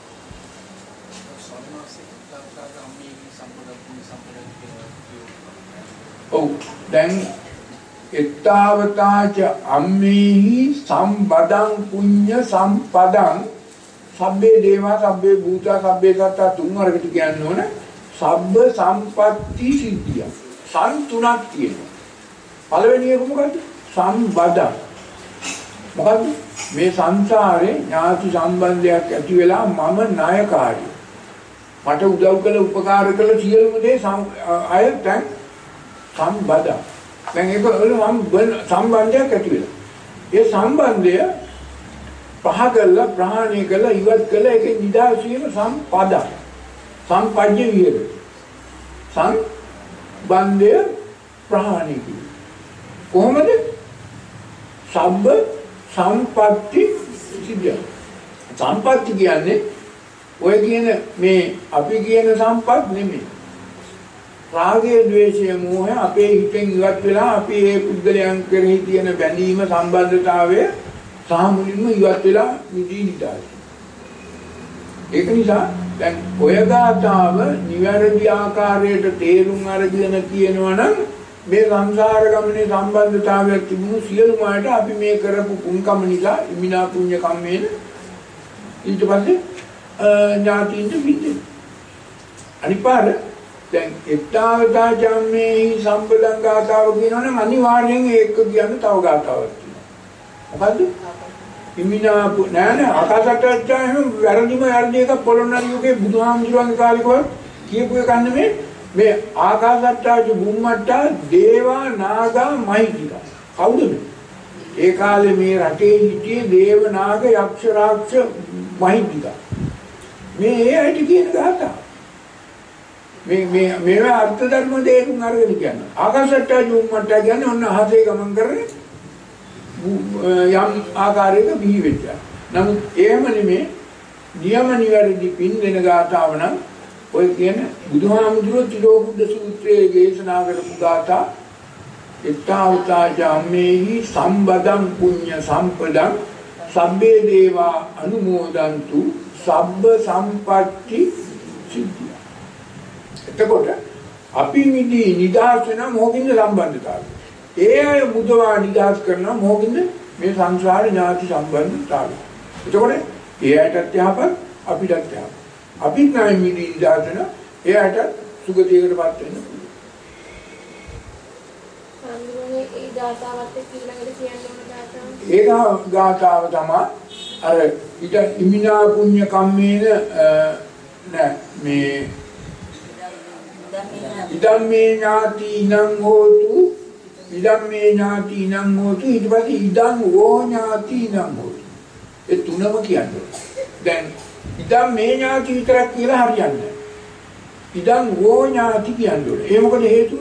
ඔව් දැන් එත්තාවතාච අම්මේහි සම්බදං පුඤ්ඤ සම්පදං සබ්බේ දේවා සබ්බේ භූතා සබ්බේ සත්තා තුන් වරකට කියන්න ඕන සබ්බ සම්පatti සිද්ධිය. සම් තුනක් තියෙනවා. පළවෙනි එක මොකද්ද? සම්බදං. මොකද්ද? මේ සංසාරේ ඥාති සම්බන්ධයක් ඇති වෙලා මම ණයකාරී. මට උදව් කළ උපකාර කළ සියලුම දේ අය දැන් සම්බදං. දැන් ඒක සම්බන්ධයක් ඇති වෙලා. ඒ සම්බන්ධය පහ කළා ප්‍රහාණය කළා ඉවත් කළා ඒකේ නිදහස් වීම සම්පදං. සම්පජ්ජ විහෙර. සම්බන්ධය ප්‍රහාණය කිව්වේ. කොහොමද? සබ්බ සම්පatti සිද්ධිය. සම්පatti කියන්නේ ඔය කියන මේ අපි කියන සම්පත් නෙමෙයි. රාගය, ද්වේෂය, මෝහය අපේ හිතෙන් ඉවත් වෙලා අපි ඒ පුද්ගලයන් කෙරෙහි තියෙන බැඳීම සම්බන්ධතාවය සහ මුලින්ම ඉවත් වෙලා නිදී නිදායි. ඒක නිසා දැන් ඔය ගාථාව නිවැරදි ආකාරයට තේරුම් අරගෙන කියනවා නම් මේ සංසාර ගමනේ සම්බන්ධතාවයක් තිබුණු සියලුම අයට අපි මේ කරපු පුණ්කම නිසා ඉමිනා පුණ්‍ය කම්මේන ඊට පස්සේ ඥාතියින්ට විඳින්න. අනිපාර දැන් එත්තාවතා ජම්මේහි සම්පදං ගාථාව කියනවනම් අනිවාර්යෙන් ඒක කියන්න තව ගාථාවක් තියෙනවා. මොකද්ද? ඉමිනා නෑ ආකාශට්ටා එහෙම වැරදිම වැරදි එකක් පොළොන්නරුවේ බුදුහාමුදුරන්ගේ කාලේකවත් කියපු එක නෙමෙයි. මේ ආකාශට්ටාච බුම්මට්ටා දේවා නාගා මහිත්‍තිකා. කවුද මේ? ඒ කාලේ මේ රටේ හිටියේ දේව නාග යක්ෂ රාක්ෂ මහිත්‍තිකා. මේ ඒ ඇයිද කියන ගාථා. මේවා අර්ථ ධර්ම දෙකක් අරගෙන කියන්නේ. ආකාශට්ටාච බුම්මට්ටා කියන්නේ ඔන්න අහසේ ගමන් කරන්නේ යම් ආකාරයක බිහි වෙච්ච. නමුත් එහෙම නෙමේ නියම නිවැරදි පින් දෙන ගාථාව නම් ඔය කියන බුදුහාමුදුරුවෝ තිලෝකුද්ද සූත්‍රයේ දේශනා කරපු ගාථා එත්තාවතා ජම්මේහි සම්බදං පුඤ්ඤ සම්පදං සබ්බේ දේවා අනුමෝදන්තු සබ්බ සම්පatti සිද්ධිය. එතකොට අපි නිදී නිදහස් වෙන මොකින්ද සම්බන්ධතාවය? ඒ අය බුදවා නිදහස් කරනවා මොකින්ද? මේ සංසාර ඥාති සම්බන්ධතාවය. එතකොට ඒ අයටත් යහපත් අපිටත් යහපත්. අපිත් නම් නිදී නිදහස් වෙන ඒ අයට සුගතියකටපත් වෙන්න පුළුවන්. සම්මුතියේ ඒ දාතාවත් ඊළඟට කියන්න ඕන දාතාව. ඒ ගාථාව තමයි අර ඊට ඉමිනා පුඤ්ඤ කම්මේන නෑ මේ ඉදම්මේ ඥාති නං හෝතු ඉදම්මේ ඥාති නං හෝතු ඊට පස්සේ ඉදං වෝ ඥාති නං හෝතු. ඒ තුනම කියන්නේ. දැන් ඉදම්මේ ඥාති විතරක් කියලා හරියන්නේ නැහැ. ඉදං වෝ ඥාති කියන්නේ. ඒ මොකද හේතුව?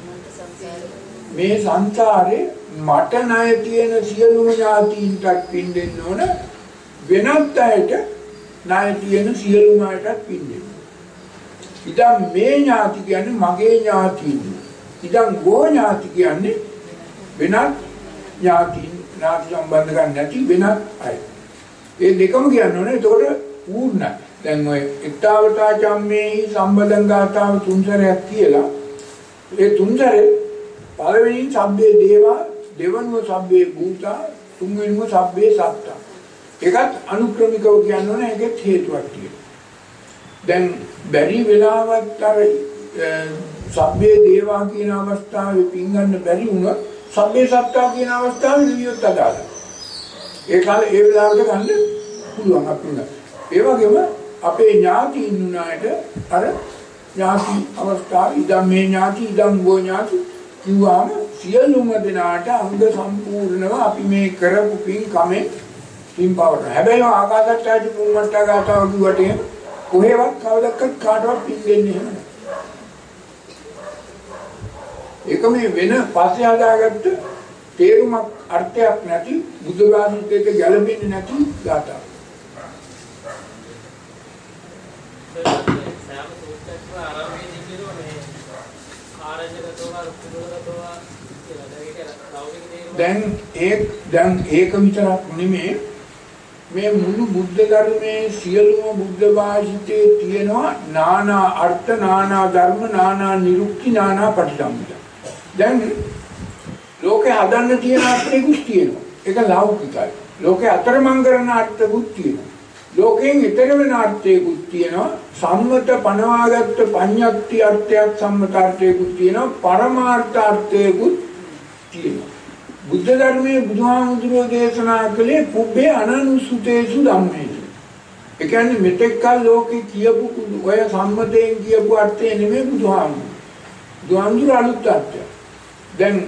මේ සංසාරේ මට ණය තියෙන සියලුම ඥාතීන්ට පින් දෙන්න ඕන, වෙනත් අයට ණය තියෙන සියලුම අයටත් පින් දෙන්න. ඉතින් මේ ඥාති කියන්නේ මගේ ඥාතීන්. ඉතින් ගෝ ඥාති කියන්නේ වෙනත් ඥාතීන් සම්බන්ධ ගන්න නැති වෙනත් අය. ඒ දෙකම කියන්න ඕනේ. එතකොට පූර්ණයි. දැන් ඔය එක්තාවතා චම්මේහි සම්බදං ගාථාව තුන්සරයක් කියලා ඒ තුන්සරේ පළවෙනින් සබ්බේ දේවා, දෙවනුව සබ්බේ භූතා, තුන්වෙනිව සබ්බේ සත්තා. ඒකත් අනුක්‍රමිකව කියන්න ඕනේ. ඒකෙත් හේතුවක් තියෙනවා. දැන් බැරි වෙලාවත් අර සබ්බේ දේවා කියන අවස්ථාවේ පින් ගන්න බැරි වුණොත් සබ්බේ සත්තා කියන අවස්ථාවේ නිවියොත් අදාළයි. ඒ කාලේ ඒ වෙලාවට ගන්න පුළුවන් අපිට. ඒ වගේම අපේ ඥාතියින් උනාට අර ඥාති අවස්ථාව ඉදම් මේ ඥාති ඉදම් ගෝ ඥාති කිව්වම සියලුම දෙනාට අංග සම්පූර්ණව අපි මේ කරපු පින් කමෙන් පින් පවරන. හැබැයි ආකාශත්තාදී පුම්මට්ටා ගාතාව කිව්වට එහෙම කොහෙවත් කවදක්වත් කාටවත් පින් දෙන්නේ එහෙම නැහැ. ඒක මේ වෙන පස්සේ හදාගත්ත තේරුමක් අර්ථයක් නැති බුද්ධ වාසුත්වයට ගැළපෙන්නේ නැති ගාතාව. දැන් ඒක විතරක් නෙමෙයි මේ මුළු බුද්ධ ධර්මයේ සියලුම බුද්ධ භාෂිතයේ තියෙනවා නානා අර්ථ නානා ධර්ම නානා නිරුක්ති නානා පටිසම්භිද. දැන් ලෝකේ හදන්න තියෙන අර්ථයකුත් තියෙනවා. ඒක ලෞකිකයි. ලෝකේ අතරමං කරන අර්ථකුත් තියෙනවා. ලෝකයෙන් ඊතර වෙන අර්ථයකුත් තියෙනවා. සම්මත පනවාගත්ත පඤ්ඤක්ති අර්ථයක් සම්මතාර්ථයකුත් තියෙනවා. පරමාර්ථ අර්ථයකුත් තියෙනවා. බුද්ධ ධර්මයේ බුදුහාමුදුරුවෝ දේශනා කළේ පුබ්බේ අනනුසුතේසු ධම්මේසු. ඒ කියන්නේ මෙතෙක් කල ලෝකේ කියපු ඔය සම්මතයෙන් කියපු අර්ථය නෙමෙයි බුදුහාමුදුරුවෝ අලුත් අර්ථය. දැන්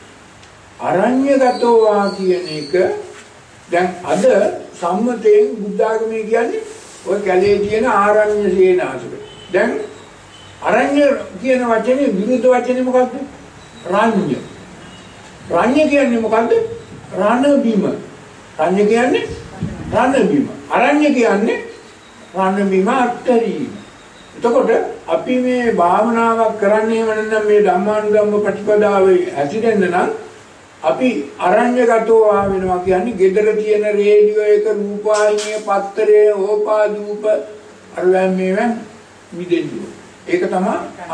අරඤ්‍යගතෝවා කියන එක දැන් අද සම්මතයෙන් බුද්ධ ආගමේ කියන්නේ ඔය කැලේ තියෙන ආරණ්‍ය සේනාසක. දැන් අරඤ්‍ය කියන වචනේ විරුද්ධ වචනේ මොකක්ද? රාඤ්‍ය. රාඤ්‍ය කියන්නේ මොකද්ද? රණ බිම. රාඤ්‍ය කියන්නේ රණ බිම. අරඤ්‍ය කියන්නේ රණ බිම අත්තරීම. එතකොට අපි මේ භාවනාවක් කරන්නේ නැත්නම් මේ ධම්මානුධම්ම ප්‍රතිපදාවේ හැසිරෙන්න නම් අපි අරඤ්‍යගතෝ වෙනවා කියන්නේ gedara තියෙන රේඩියෝ එක රූපවාහිනිය පත්තරේ ඕපාදූප අරලම් මේවා මිදෙන්න. ඒක තමයි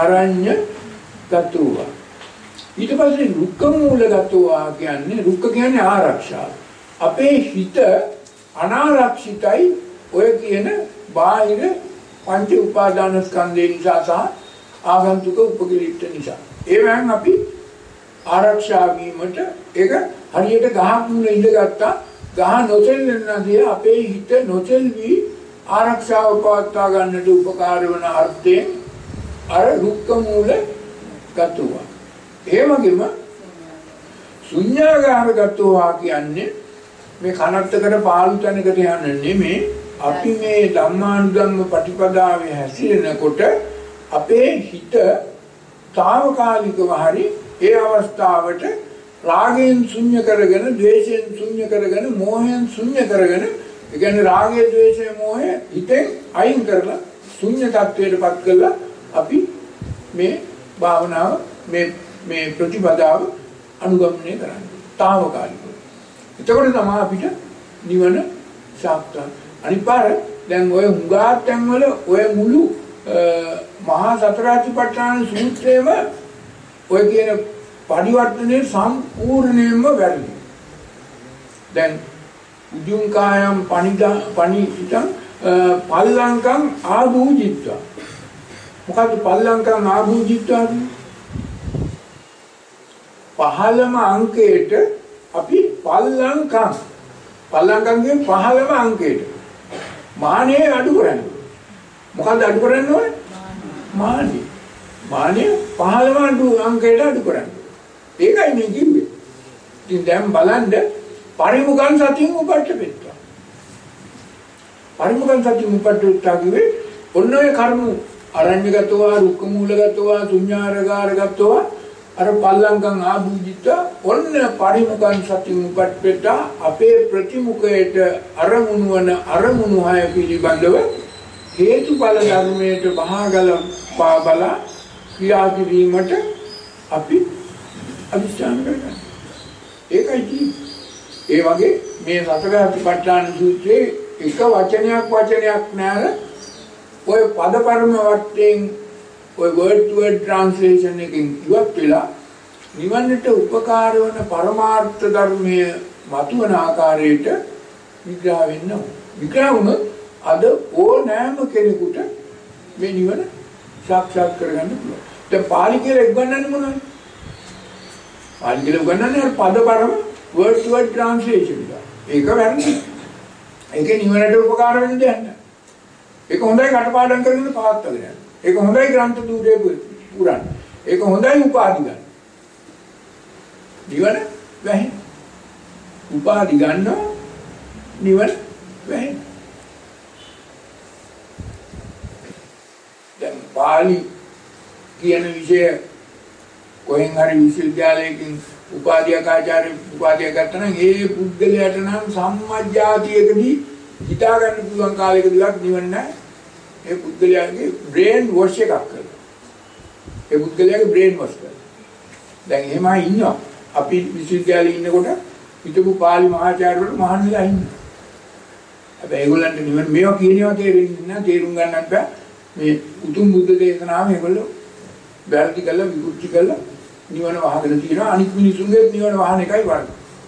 අරඤ්‍යගතෝ. ඊට පස්සේ රුක්ක මූලගතෝ කියන්නේ රුක්ක කියන්නේ ආරක්ෂා. අපේ හිත අනාරක්ෂිතයි ඔය කියන බාහිර පංච උපාදාන ස්කන්ධේ නිසා සහ ආගන්තුක උපකිලිට නිසා. ඒවෙන් අපි ආරක්ෂා වීමට ඒක හරියට ගහක් මුල ඉඳගත්තා ගහ නොසෙල්ලෙන්නදී අපේ හිත නොසෙල්වි ආරක්ෂාව පවත්වා ගන්නට උපකාර වන අර්ථයෙන් අර රුක්ක මූල ගතුවා. ඒ වගේම ශුන්‍යාගාරගතෝ කියන්නේ මේ කනත්තකට පාළු තැනකට යන්නේ නෙමෙයි අපි මේ ධම්මානුධම්ම ප්‍රතිපදාවේ හැසිරෙනකොට අපේ හිත తాවකාලිකව හරි ඒ අවස්ථාවට රාගයෙන් ශුන්‍ය කරගෙන, ද්වේෂයෙන් ශුන්‍ය කරගෙන, මෝහයෙන් ශුන්‍ය කරගෙන, ඒ කියන්නේ රාගය, ද්වේෂය, මෝහය හිතෙන් අයින් කරලා ශුන්‍ය tattweටපත් කරලා අපි මේ භාවනාව මේ ප්‍රතිපදාව අනුගමනය කරන්නේ. తాවකාලිකව. එතකොට තමයි අපිට නිවන සාක්ෂාත්. අනිත් පාර දැන් ඔය හුඟාත්යන් වල ඔය මුළු මහා සතරාතිපට්ඨාන සූත්‍රයේම ඔය කියන පරිවර්තනයේ සම්පූර්ණයෙන්ම වැරදි. දැන් උජුං කායම් පනිහිතං පල්ලංකම් ආභූජිත්වා. මොකද්ද පල්ලංකම් ආභූජිත්වා? පහළම අංකයට අපි පල්ලංකම් කියන්නේ පහළම අංකයට මානෙ අඩු කරන්නේ. මොකද්ද අඩු කරන්න ඕනේ? මානෙ පහළම අංකයට අඩු කරන්න. ඒකයි මේ කිව්වේ. ඉතින් දැන් බලන්න පරිමුඛං සතින් උපට්ඨපෙත්තා. පරිමුඛං සතින් උපට්ඨපෙත්තා කිව්වේ ඔන්න ඔය කර්ම අරඤ්‍යගතෝ, රුක්ක මූලගතෝ, ශුන්‍යාගාරගතෝ අර පල්ලංකම් ආභූජිත ඔන්න පරිමුඛං සතින් උපට්ඨපෙත්තා අපේ ප්‍රතිමුඛයට අරමුණු වන අරමුණු හය පිළිබඳව හේතුඵල ධර්මයට බහාගල බල ක්‍රියා කිරීමට අපි අදිස්ථාන කරගන්න. ඒකයි ඒ වගේ මේ සතරාතිපට්ඨාන සූත්‍රයේ එක වචනයක් නෑර ඔය පදපරම වටෙන් ඔය word to word translation එකකින් ඉවත් වෙලා නිවනට උපකාර වන පරමාර්ථ ධර්මයේ මතුවන ආකාරයට විග්‍රහ වෙන්න ඕන. විග්‍රහ වුණොත් අද ඕනෑම කෙනෙකුට මේ නිවන සාක්ෂාත් කරගන්න පුළුවන්. දැන් පාලි කියලා ඉගන්නන්නේ මොනවද? පාලි කියලා ඉගන්නන්නේ පදපරම word to word translation එක. ඒක වැරදි. ඒකේ නිවනට උපකාර වෙන දෙයක් නෑ. ඒක හොඳයි කටපාඩම් කරගෙන පවත්වාගෙන යන්න. ඒක හොඳයි ග්‍රන්ථ දූරේ පුරන්න. ඒක හොඳයි උපාධි ගන්න. නිවන වැහි. උපාධි ගන්නවා නිවන වෙන්නේ. දැන් පාලි කියන විෂය කොහෙන් හරි විශ්වවිද්‍යාලයකින් උපාධ්‍යාචාර්ය උපාධිය ගත්තා නම් ඒ පුද්ගලයාට නම් සම්මජ්ජාතියකදී හිතා ගන්න පුළුවන් කාලයකදීවත් නිවන නැහැ. ඒ පුද්ගලයාගේ බ්‍රේන් වොෂ් එකක් කරනවා. ඒ පුද්ගලයාගේ බ්‍රේන් වොෂ් කරනවා. දැන් එහෙමයි ඉන්නවා. අපි විශ්වවිද්‍යාලේ ඉන්නකොට හිටපු පාලි මහාචාර්යවරු මහන්නලා ඉන්නවා. හැබැයි ඒගොල්ලන්ට නිවන මේවා කියනවා තේරෙන්නේ නැහැ, තේරුම් ගන්නත් බෑ. මේ උතුම් බුද්ධ දේශනාව ඒගොල්ලෝ වැරදි කළා, විකෘති කළා නිවන වහගෙන තියෙනවා. අනිත් මිනිසුන්ගේ නිවන වහන එකයි වරද.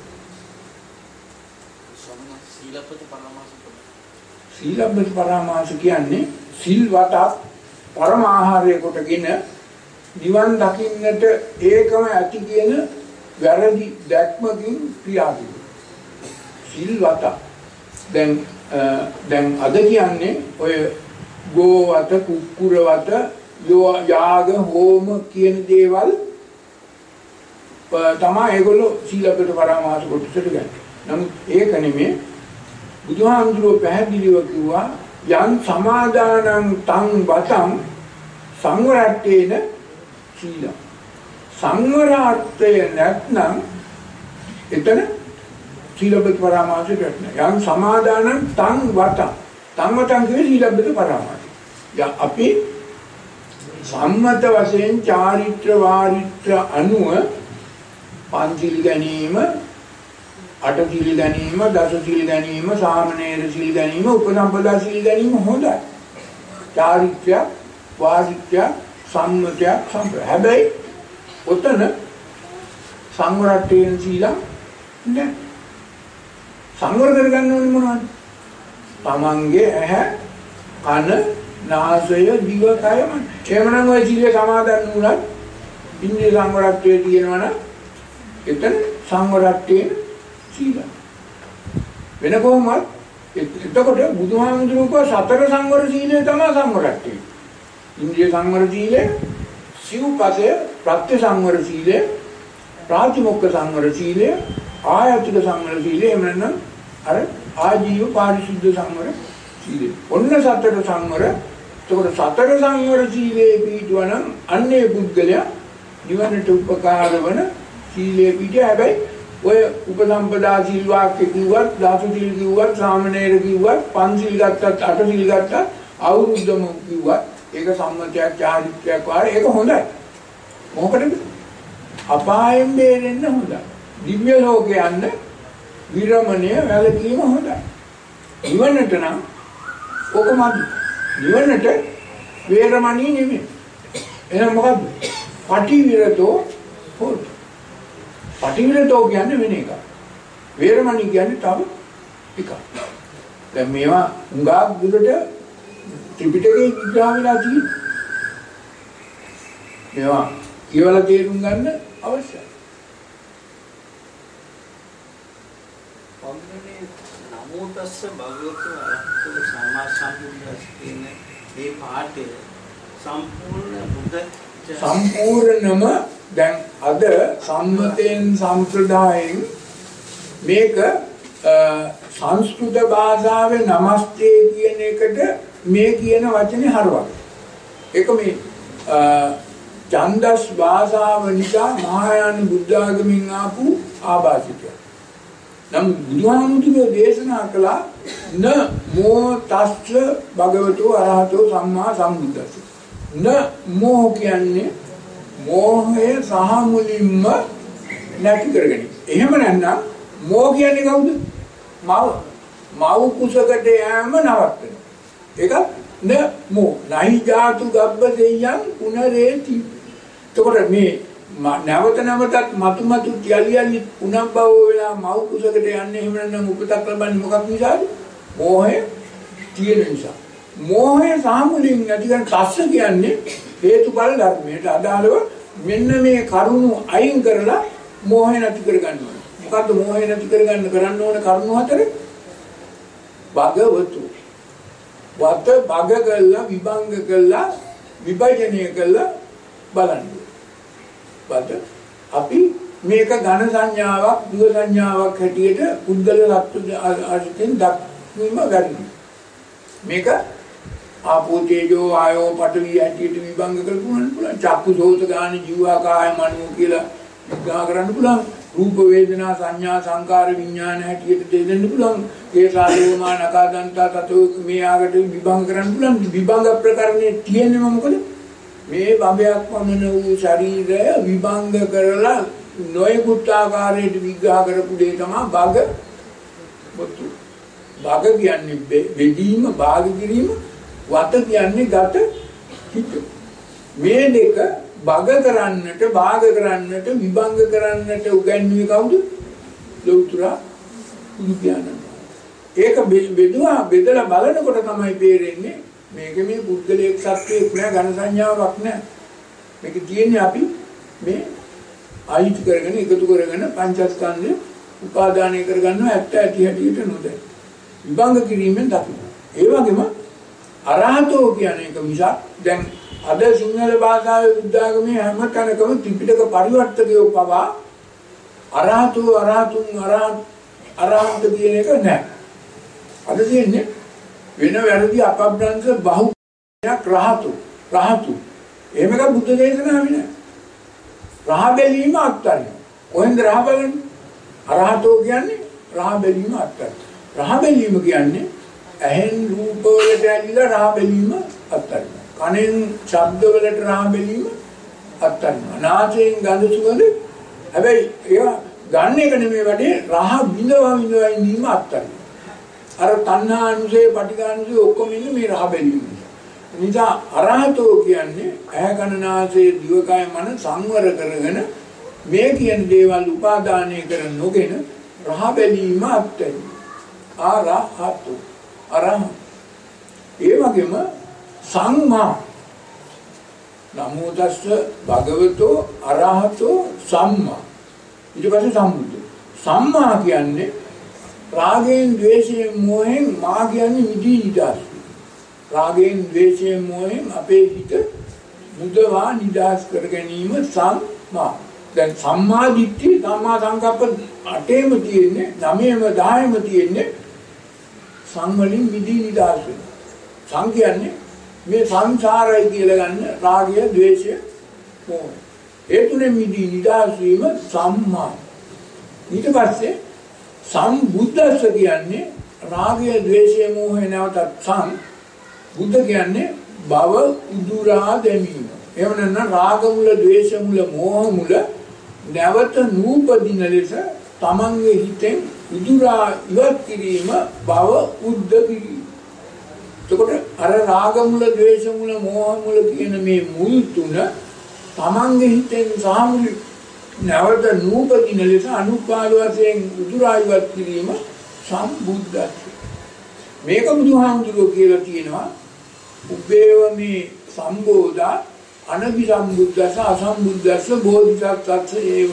සීලබ්බත පරාමාස කියන්නේ සිල්වතක් පරම ආහාරය කොටගෙන නිවන් දකින්නට ඒකම ඇති කියන වැරදි දැක්මකින් ක්‍රියා කරනවා. සිල්වත දැන් අද කියන්නේ ඔය ගෝවත කුක්කුරවත යාග හෝම කියන දේවල් තමයි ඒගොල්ලෝ සීලබ්බත පරාමාස කොටසට ගන්නේ. නමුත් ඒක නෙමෙයි බුදුහාමුදුරුවෝ පැහැදිලිව කිව්වා යං සමාදානං තං වතං සංවරත්තේන සීලං. සංවරාර්ථය නැත්නම් එතන සීලබ්බත පරාමාසයට යම් සමාදානං තං වතං. තං වතං කියන්නේ සීලබ්බත පරාමාසය. අපි සම්මත වශයෙන් චාරිත්‍ර වාරිත්‍ර අනුව පංචිල් ගැනීම, අට සීල් ගැනීම, දස සීල් ගැනීම, සාමණේර සීල් ගැනීම, උපසම්පදා සීල් ගැනීම හොඳයි. චාරිත්‍ර වාරිත්‍ර සම්මතය සම්ප්‍රදාය. හැබැයි ඔතන සංවරයෙන් සීලා නෑ. සංවර කරගන්න ඕනේ මොනවද? තමන්ගේ ඇහැ, කන, නාසය, දිව, කය මන. එහෙමනම් ඔය සීලේ සමාදන් වුණත් ඉන්ද්‍රිය සංවරත්වයේ තියෙනවනම් එතන සංවරත්වයේ සීල. වෙන කොහොමද? එතකොට බුදුහාමුදුරුවෝ සතර සංවර සීලය තමයි සංවරත්වය. ඉන්ද්‍රිය සංවර සීලය, සිව්පසය, ප්‍රත්‍ය සංවර සීලය, ප්‍රාතිමොක්ඛ සංවර සීලය, ආයතික සංවර සීලය, එහෙම නැත්නම් අර ආජීව පාරිශුද්ධ සංවර සීලය. ඔන්න සතර සංවර. එතකොට සතර සංවර සීලේ පිටවනම් අන්නේ පුද්ගලයා නිවනට උපකාර වන සීලේ පිටිය. හැබැයි ඔය උපසම්පදා සීල් වාක්‍ය කිව්වත්, දාස සීල් කිව්වත්, සාමණේර කිව්වත්, පන්සිල් ගත්තත්, අට සීල් ගත්තත්, අවුරුද්දම කිව්වත් ඒක සම්මතයක්, චාරිත්‍රයක් වාර ඒක හොඳයි. මොකටද? අපායෙන් බේරෙන්න හොඳයි. දිව්‍ය ලෝකේ යන්න විරමණය වැළකීම හොඳයි. නිවනට නම් කොකමද? නිවනට වේරමණී නෙමෙයි. එහෙනම් මොකද්ද? පටිවිරතෝ හොත්. පටිවිරතෝ කියන්නේ වෙන එකක්. වේරමණී කියන්නේ තව එකක්. දැන් මේවා උඟා දුරට ත්‍රිපිටකේ විග්‍රහ වෙලා තියෙනවා. මේවා කියවලා තේරුම් ගන්න අවශ්‍යයි. පොන්දනේ නමෝ තස්ස භගවතු අරහතු සම්මා සම්බුද්දස්ස කියන මේ පාඩය සම්පූර්ණ බුද්ධ සම්පූර්ණම දැන් අද සම්මතයෙන් සම්ප්‍රදායෙන් මේක සංස්කෘත භාෂාවේ නමස්තේ කියන එකට මේ කියන වචනේ හරවන. ඒක මේ ඡන්දස් භාෂාව නිසා මහායාන බුද්ධ ආගමින් ආපු ආభాෂිතය. නම් බුදුහාමුදුරුවෝ දේශනා කළා න මෝ තස්ස භගවතු අරහතෝ සම්මා සම්බුද්දස්ස. න මෝහ කියන්නේ මෝහය සහ මුලින්ම නැති කරගනි. එහෙම නැත්නම් මෝහ කියන්නේ කවුද? මව කුසකට යෑම නවත්තන. ඒක න මෝ නයි ජාතු ගබ්බ දෙයයන් පුනරේති. එතකොට මේ නැවත නැවතත් මතු යලි පුනබ්බව වෙලා මව කුසකට යන්නේ එහෙම නැත්නම් උපතක් ලබන්නේ මොකක් නිසාද? මෝහය තියෙන නිසා. මෝහය සාමුලින් නැති කරන තස්ස කියන්නේ හේතුඵල ධර්මයට අදාළව මෙන්න මේ කරුණු අයින් කරලා මෝහය නැති කර ගන්නවා. මොකද්ද මෝහය නැති කරගන්න කරන්න ඕන කරුණු හතර? භගවතු. වත භග කළා, විභංග කළා, විභජනය කළා බලන්න. බද අපි මේක ඝන සංඥාවක්, දුර සංඥාවක් හැටියට පුද්ගල සත්ත්ව අර්ථයෙන් දක්වීම වැරදි. මේක ආපෝ තේජෝ ආයෝ පඨවි හැටියට විභංග කරන්න පුළුවන්. චක්කු සෝත ගාන ජීවා කාය මනෝ කියලා විග්‍රහ කරන්න පුළුවන්. රූප වේදනා සංඥා සංකාර විඥාන හැටියට දෙන්න පුළුවන්. ඒ සාධෝමා නකාදන්තා තතෝ මේ ආගට විභංග කරන්න පුළුවන්. විභංග ප්‍රකරණේ තියෙන්නේ මොකද? මේ බඹයක් වමන වූ ශරීරය විභංග කරලා නොයෙකුත් ආකාරයට විග්‍රහ කරපු දේ තමයි භග වතු. භග කියන්නේ බෙදීම, භාග කිරීම, වත කියන්නේ ගත හිත. මේ දෙක භග කරන්නට, භාග කරන්නට, විභංග කරන්නට උගන්වන්නේ කවුද? ලෞතර බුදු පියාණන්. ඒක බෙදලා බලනකොට තමයි තේරෙන්නේ මේක මේ පුද්ගලයෙක් සත්‍යයක් නෑ, ඝන සංඥාවක් නෑ. මේක තියෙන්නේ අපි මේ ආයිත් කරගෙන එකතු කරගෙන පංචස්කන්ධය උපාදානය කරගන්නවා ඇත්ත ඇති හැටියට නොදැයි. විභංග කිරීමෙන් දකින්න. ඒ වගේම අරහතෝ කියන එක මිසක් දැන් අද සිංහල භාෂාවේ බුද්ධ ආගමේ හැම තැනකම ත්‍රිපිටක පරිවර්තකයෝ පවා අරහතෝ අරහතුන් අරහන්ත කියන එක නැහැ. අද තියෙන්නේ වෙන වැරදි අපබ්‍රංශ බහුයක් රහතු. එහෙම එක බුද්ධ දේශනාවේ නැහැ. රහ බැලීම අත්තරින. කොහෙන්ද රහ බලන්නේ? අරහතෝ කියන්නේ රහ බැලීම අත්තරින. රහ බැලීම කියන්නේ ඇහෙන් රූප වලට ඇලිලා රහ බැලීම අත්තරින. කනෙන් ශබ්ද වලට රහ බැලීම අත්තරින. නාසයෙන් ගඳ සුවඳ හැබැයි ඒවා ගන්න එක නෙමෙයි වැඩේ රහ විඳවා ඉඳීම අත්තරින. අර තණ්හා අනුසය, පටිඝානුසය ඔක්කොම ඉන්නේ මේ රහ බැලීම. නිසා අරහතෝ කියන්නේ ඇහැ කන නාසය දිවකය මන සංවර කරගෙන මේ කියන දේවල් උපාදානය කර නොගෙන රහ බැලීම අත්හැරි. අරහතෝ අරහං. ඒ වගේම සම්මා නමෝ තස්ස භගවතෝ අරහතෝ සම්මා. ඊට පස්සේ සම්බුද්ධ. සම්මා කියන්නේ රාගයෙන් ද්වේෂයෙන් මොහෙන් මා කියන්නේ මිදී නිදහස්. රාගයෙන් ද්වේෂයෙන් මොහෙන් අපේ හිත මුදවා නිදහස් කර ගැනීම සම්මා. දැන් සම්මා දිට්ඨි, සම්මා සංකප්ප 8ෙම තියෙන්නේ, 9ෙම 10ෙම තියෙන්නේ සංවලින් මිදී නිදහස් වෙන. සං කියන්නේ මේ සංසාරය කියලා ගන්න රාගය, ද්වේෂය, මොහය. ඒ තුනේ මිදී නිදහස් වීම සම්මා. ඊට පස්සේ සම්බුද්දස්ස කියන්නේ රාගය, ද්වේෂය, මොහය නැවතත් සම්. බුද්ධ කියන්නේ භව උදුරා දැමීම. එහෙම නැත්නම් රාග මුල, ද්වේෂ මුල, මෝහ මුල නැවත නූපදින ලෙස තමන්ගේ හිතෙන් උදුරා ඉවත් කිරීම භව උද්ද කිරීම. එතකොට අර රාග මුල, ද්වේෂ මුල, මෝහ මුල කියන මේ මුල් තුන තමන්ගේ හිතෙන් සාමුලි නැවත නූපදින ලෙස අනුපාල වශයෙන් උදුරා ඉවත් කිරීම සම්බුද්දස්ස. මේක බුදුහාමුදුරුවෝ කියලා තියෙනවා උබ්බේව මේ සම්බෝධා අනභිසම්බුද්දස්ස අසම්බුද්දස්ස බෝධිසත්ත්වස්ස ඒව.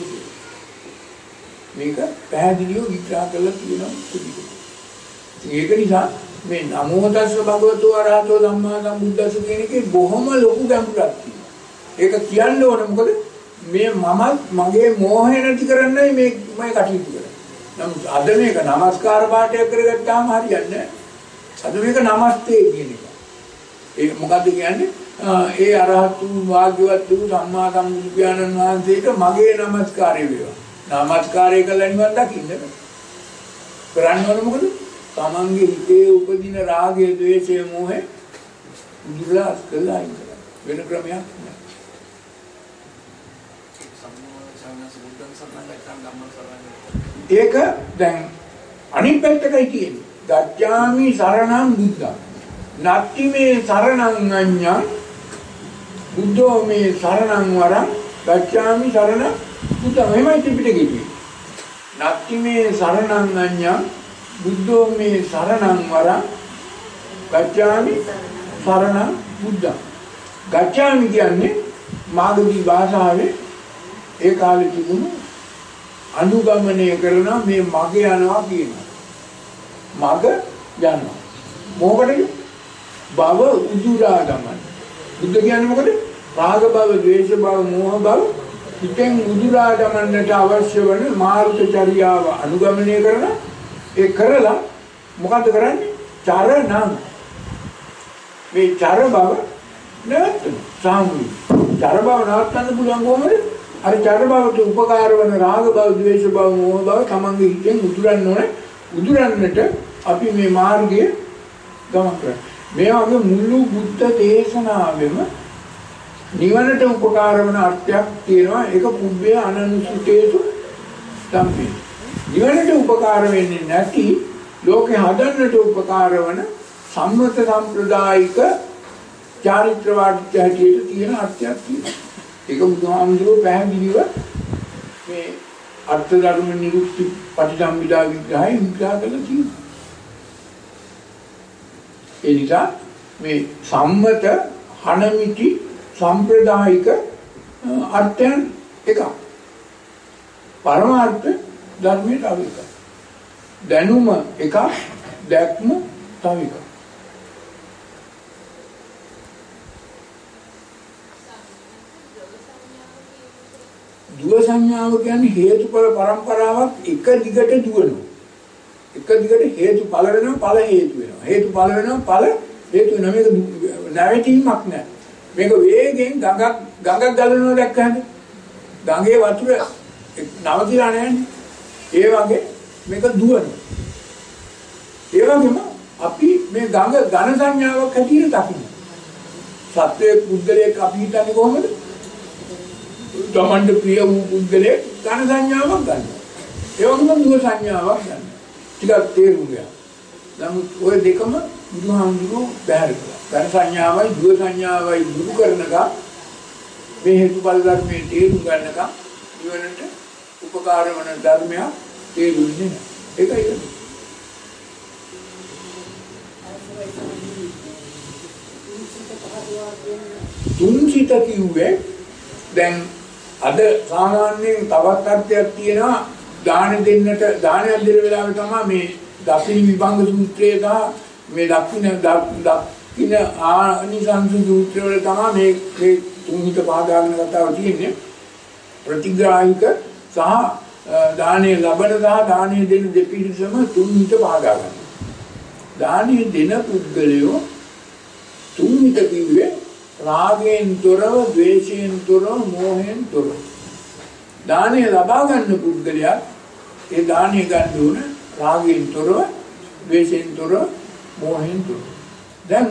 මේක පැහැදිලිව විග්‍රහ කරලා තියෙනවා. ඒක නිසා මේ නමෝ තස්ස භගවතෝ අරහතෝ ධම්මා සම්බුද්දස්ස කියන එකේ බොහොම ලොකු ගැඹුරක් තියෙනවා. ඒක කියන්න ඕන මොකද මේ මමත් මගේ මෝහය නැති කරන්නයි මේ කටයුතු කරන්නේ. නමුත් අද මේක නමස්කාර පාඨයක් කරගත්තාම හරියන්නේ නැහැ. අද මේක නමස්තේ කියන එක. ඒක මොකද්ද කියන්නේ? ඒ අරහතු වාග්යවත් වූ සම්මා සම්බුදු පියාණන් වහන්සේට මගේ নমස්කාරය වේවා. নমස්කාරය කළා නිවන් දකින්න. කරන්න ඕන මොකද? තමන්ගේ හිතේ උපදින රාගය, ද්වේෂය, මෝහය දුරස් කළා ඉන්න. වෙන ක්‍රමයක් නැහැ. ඒක දැන් අනිත් පැත්තකයි තියෙන්නේ. ගච්ඡාමි සරණං බුද්ධං. නත්ති මේ සරණං අඤ්ඤං බුද්ධෝ මේ සරණං වරං ගච්ඡාමි සරණ බුද්ධං. එහෙමයි ත්‍රිපිටකයේ තියෙන්නේ. නත්ති මේ සරණං අඤ්ඤං බුද්ධෝ මේ සරණං වරං ගච්ඡාමි සරණං බුද්ධං. ගච්ඡාමි කියන්නේ මාගදී භාෂාවේ ඒ කාලේ තිබුණු අනුගමනය කරන මේ මග යනවා කියනවා. මග යනවා. මොකටද? භව උදුරා ගමන. බුද්ධ කියන්නේ මොකද? රාග භව, ද්වේෂ භව, මෝහ භව හිතෙන් උදුරා ගමන්නට අවශ්‍ය වන මාර්ගචර්යාව අනුගමනය කරන ඒ කරලා මොකද කරන්නේ? චරණං. මේ චර බව නැවතුන සාමුයි. චර බව නවත්තන්න පුළුවන් කොහොමද? අර චර බවට උපකාර වන රාග බව, ද්වේෂ බව, මෝහ බව තමන්ගේ හිතෙන් උදුරන්න ඕනේ. උදුරන්නට අපි මේ මාර්ගයේ ගමන් කරනවා. මේ වගේ මුළු බුද්ධ දේශනාවෙම නිවනට උපකාර වන අර්ථයක් තියෙනවා. ඒක පුබ්බේ අනනුසුතේසු සම්පේ. නිවනට උපකාර වෙන්නේ නැති ලෝකේ හදන්නට උපකාර වන සම්මත සම්ප්‍රදායික චාරිත්‍ර වාක්‍ය හැටියට තියෙන අර්ථයක් තියෙනවා. ඒක බුදුහාමුදුරුවෝ පැහැදිලිව මේ අර්ථ ධර්ම නිරුක්ති පටිසම්භිදා විග්‍රහය විග්‍රහ කරලා තියෙනවා. ඒ නිසා මේ සම්මත හනමිති සම්ප්‍රදායික අර්ථයන් එකක්. පරමාර්ථ ධර්මයේ තව එකක්. දැනුම එකක්, දැක්ම තව එකක්. දුව සංඥාව කියන්නේ හේතුඵල පරම්පරාවක් එක දිගට දුවනවා. එක දිගට හේතුඵල වෙනවා, ඵල හේතු වෙනවා. හේතුඵල වෙනවා, ඵල හේතු වෙනවා. මේක නැවතීමක් නෑ. මේක වේගෙන් ගඟක් ගලනවා දැක්කහද? ගඟේ වතුර නවතිලා නැන්නේ. ඒ වගේ මේක දුවනවා. ඒ වගේම අපි මේ ගඟ ඝන සංඥාවක් හැටියට දකිනවා. සත්වයේ පුද්ගලයෙක් අපි හිතන්නේ කොහොමද? තමන්ට ප්‍රිය වූ පුද්ගලයෙක් ඝන සංඥාවක් ගන්නවා. ඒ වගේම දුව සංඥාවක් ගන්නවා. ටිකක් තේරුම් ගන්න. නමුත් ওই දෙකම බුදුහාමුදුරුවෝ බැහැර කළා. ඝන සංඥාවයි දුව සංඥාවයි දුරු කරනකම් මේ හේතුඵල ධර්මයේ තේරුම් ගන්නකම් නිවනට උපකාර වන ධර්මයක් තේරුන්නේ නැහැ. ඒකයි ඒක. තුන්සිත කිව්වේ දැන් අද සාමාන්‍යයෙන් තවත් අර්ථයක් තියෙනවා දානයක් දෙන වෙලාවේ තමයි මේ දසිනි විභංග සූත්‍රය සහ මේ දක්ෂින ආනිසංස සූත්‍රය වල තමයි මේ තුන්හිත පාදාගෙන කතාව තියෙන්නේ. ප්‍රතිග්‍රාහික සහ දානීය ලබන සහ දානීය දෙන දෙපිරිසම තුන්හිත පාදා ගන්නවා. දානීය දෙන පුද්ගලයෝ තුන්හිත කිව්වේ රාගයෙන් තොරව, ද්වේෂයෙන් තොරව, මෝහයෙන් තොරව. දානීය ලබා ගන්න පුද්ගලයා ඒ දානීය ගන්න ඕන රාගයෙන් තොරව, ද්වේෂයෙන් තොරව, මෝහයෙන් තොරව. දැන්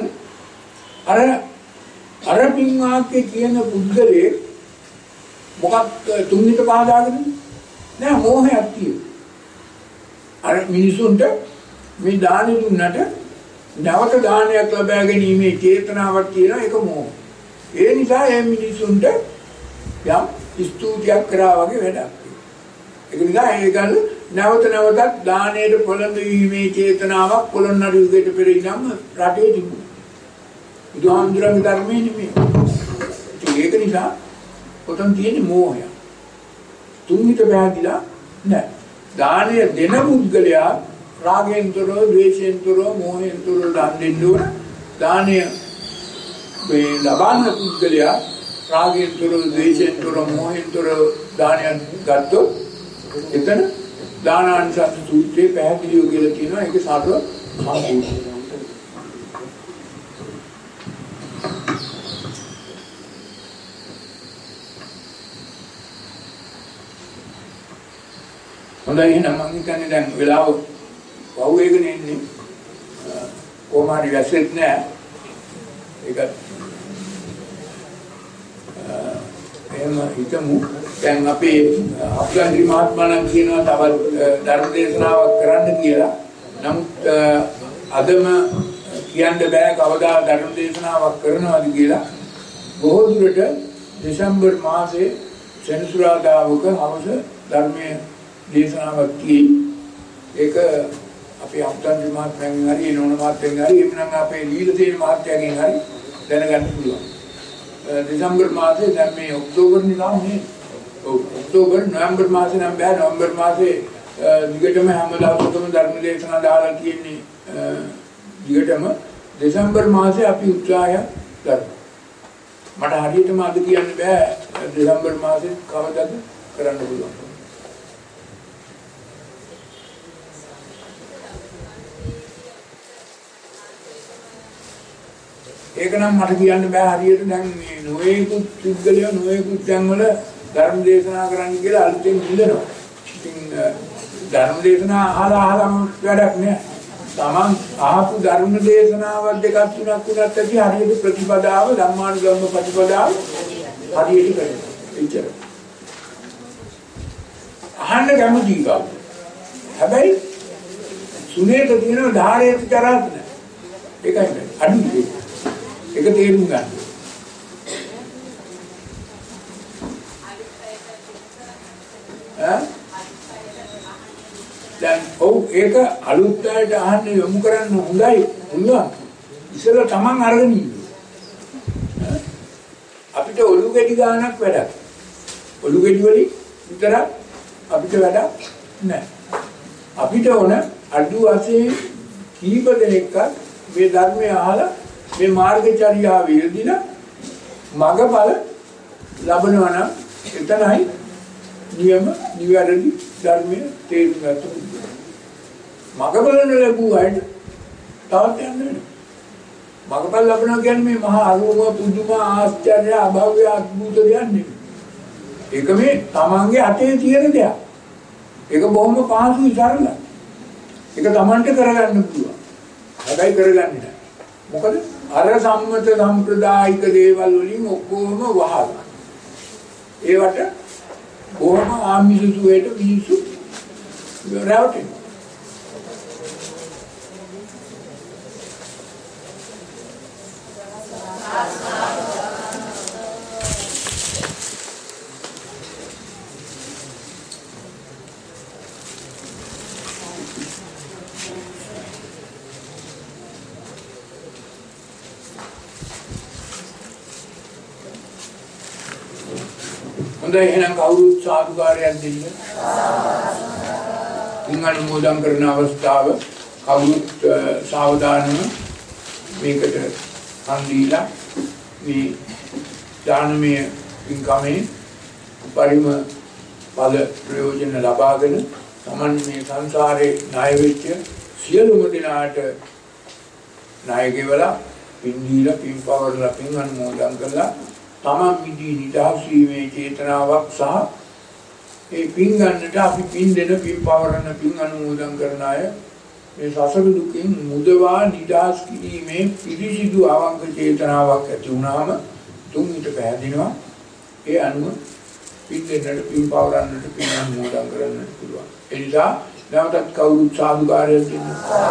අර පින්වාක්‍ය කියන පුද්ගලයේ මොකක් තුන්හිත පාදාගෙනද? නෑ මෝහයක් තියෙනවා. අර මිනිසුන්ට මේ දාන දුන්නට නැවත දානයක් ලබා ගැනීමේ චේතනාවක් තියෙනවා. ඒක මෝහ. ඒ නිසා මේ මිනිසුන්ට යම් ස්තුතියක් කරා වගේ වැඩක්. ඒක නිසා ඒගොල්ල නැවතත් දානයට පොළඹවීමේ චේතනාවක් පොළොන්නරු යුගයට පෙර ඉඳන්ම රටේ තිබුණා. බුදුහාමුදුරන්ගේ ධර්මයේ නෙමෙයි. ඒක නිසා පොතන් තියෙන්නේ මෝහය. තුන්හිත බැහැදිලා නැහැ. දානය දෙන පුද්ගලයා රාගයෙන් තොරව, ද්වේෂයෙන් තොරව, මෝහයෙන් තොරව දන් දෙන්න ඕන. දානය මේ ලබන පුද්ගලයා රාගයෙන් තොරව, ද්වේෂයෙන් තොරව, මෝහයෙන් තොරව දානයක් ගත්තොත් එතන දානානිසංස සූත්‍රයේ පැහැදිලිව කියලා කියනවා. ඒක සාරව සම්පූර්ණයි. හොඳයි එහෙනම් මම හිතන්නේ දැන් වෙලාව වවුවේගෙන ඉන්නේ කොමාරි වැස්සෙත් නෑ ඒක එහෙම හිතමු දැන් අපි අප්ගන්ධි මහත්මයාණන් කියනවා තවත් ධර්ම දේශනාවක් කරන්න කියලා. නමුත් අදම කියන්න බෑ කවදා ධර්ම දේශනාවක් කරනවාද කියලා. බොහෝ දුරට දෙසැම්බර් මාසයේ සෙනසුරාදාවක හවස ධර්මයේ දේශනාවක් තියෙයි. ඒක අපේ අප්ගන්ධි මහත්මයාගෙන් හරි නෝන මහත්මයාගෙන් හරි එමුනම් අපේ ලීලසේන මහත්මයාගෙන් හරි දැනගන්න පුළුවන්. දෙසැම්බර් මාසයේ දැන් මේ ඔක්තෝබර් නිකානේ ඔක්තෝබර් නොවැම්බර් මාසේ නම් බෑ. නොවැම්බර් මාසේ දිගටම හැම දවසකම ධර්ම දේශනා දාලා තියෙන්නේ. දිගටම දෙසැම්බර් මාසේ අපි උත්සාහය කරමු. මට හරියටම අද කියන්න බෑ දෙසැම්බර් මාසෙත් කවදාද කරන්න පුළුවන්. ඒක නම් මට කියන්න බෑ හරියට. දැන් මේ නොයෙකුත් පුද්ගලයෝ නොයෙකුත් තැන්වල ධර්ම දේශනා කරන්න කියලා අලුතෙන් ඉඳනවා. ඉතින් ධර්ම දේශනා අහලා වැඩක් නෑ. තමන් ආපු ධර්ම දේශනාවක් දෙකක් තුනක් වුණත් ඇති හරියට ප්‍රතිපදාව ධම්මානුගම්ම ප්‍රතිපදාව හරියට කරනවා. එච්චර. අහන්න කැමති කවුද? හැබැයි සුනේත තියෙනවා ධාරයේ විතරක් නෑ. ඒකයි අඩුයි. ඒක තේරුම් ගන්න. දැන් ඒක අලුත් අයට අහන්න යොමු කරන්න හොඳයි. පුළුවන්. ඉස්සෙල්ලා Taman අරගෙන ඉන්න. අපිට ඔලු ගෙඩි ගන්නක් වැඩක්. ඔලු ගෙඩි වලින් විතරක් අපිට වැඩක් නැහැ. අපිට ඕන අඩු වශයෙන් කීප දෙනෙක්වත් මේ ධර්මය අහලා මේ මාර්ගචර්යාව යෙදින මගඵල ලබනවා නම් එතනයි නියම නිවැරදි ධර්මයේ තේරුම් ගන්න ඕනේ. මගඵල ලැබුවාට තවත් යන්න වෙනවා. මගඵල ලැබුණා කියන්නේ මේ මහා අරුම පුදුම ආශ්චර්ය අභව්‍ය අద్భుත දෙයක් නෙමෙයි. ඒක මේ තමන්ගේ අතේ තියෙන දෙයක්. ඒක බොහොම පහසුයි සරලයි. ඒක තමන්ට කරගන්න පුළුවන්. හැබැයි කරගන්නේ නැහැ. මොකද අර සම්මත සම්ප්‍රදායික දේවල් වලින් ඔක්කොම වහලා. ඒවට බොහොම ආමිෂ සුවේට මිනිස්සු රැවටෙනවා. හොඳයි එහෙනම් කවුරුත් සාදුකාරයක් දෙන්න. ඉංගන මොදම් කරන අවස්ථාව කවුරුත් සාවධානව මේකට කන් දීලා මේ දානමය පින්කමේ පරිම ඵල ප්‍රයෝජන ලබාගෙන Taman මේ සංසාරේ ණය වෙච්ච සියලුම දෙනාට ණය ගෙවලා පින් දීලා පින් පවරලා පින් අනුමෝදන් කළා. තමන් විදී නිදහස් වීමේ චේතනාවක් සහ ඒ පින් ගන්නට අපි පින් දෙන පින් පවරන පින් අනුමෝදන් කරන අය මේ සසර දුකින් මුදවා නිදහස් කිරීමේ පිරිසිදු අවංක චේතනාවක් ඇති වුණාම තුන් ඊට පැහැදිනවා. ඒ අනුව පින් දෙන්නට පින් පවරන්නට පින් අනුමෝදන් කරන්නට පුළුවන්. ඒ නිසා නැවතත් කවුරුත් සාදුකාරයක් දෙන්න.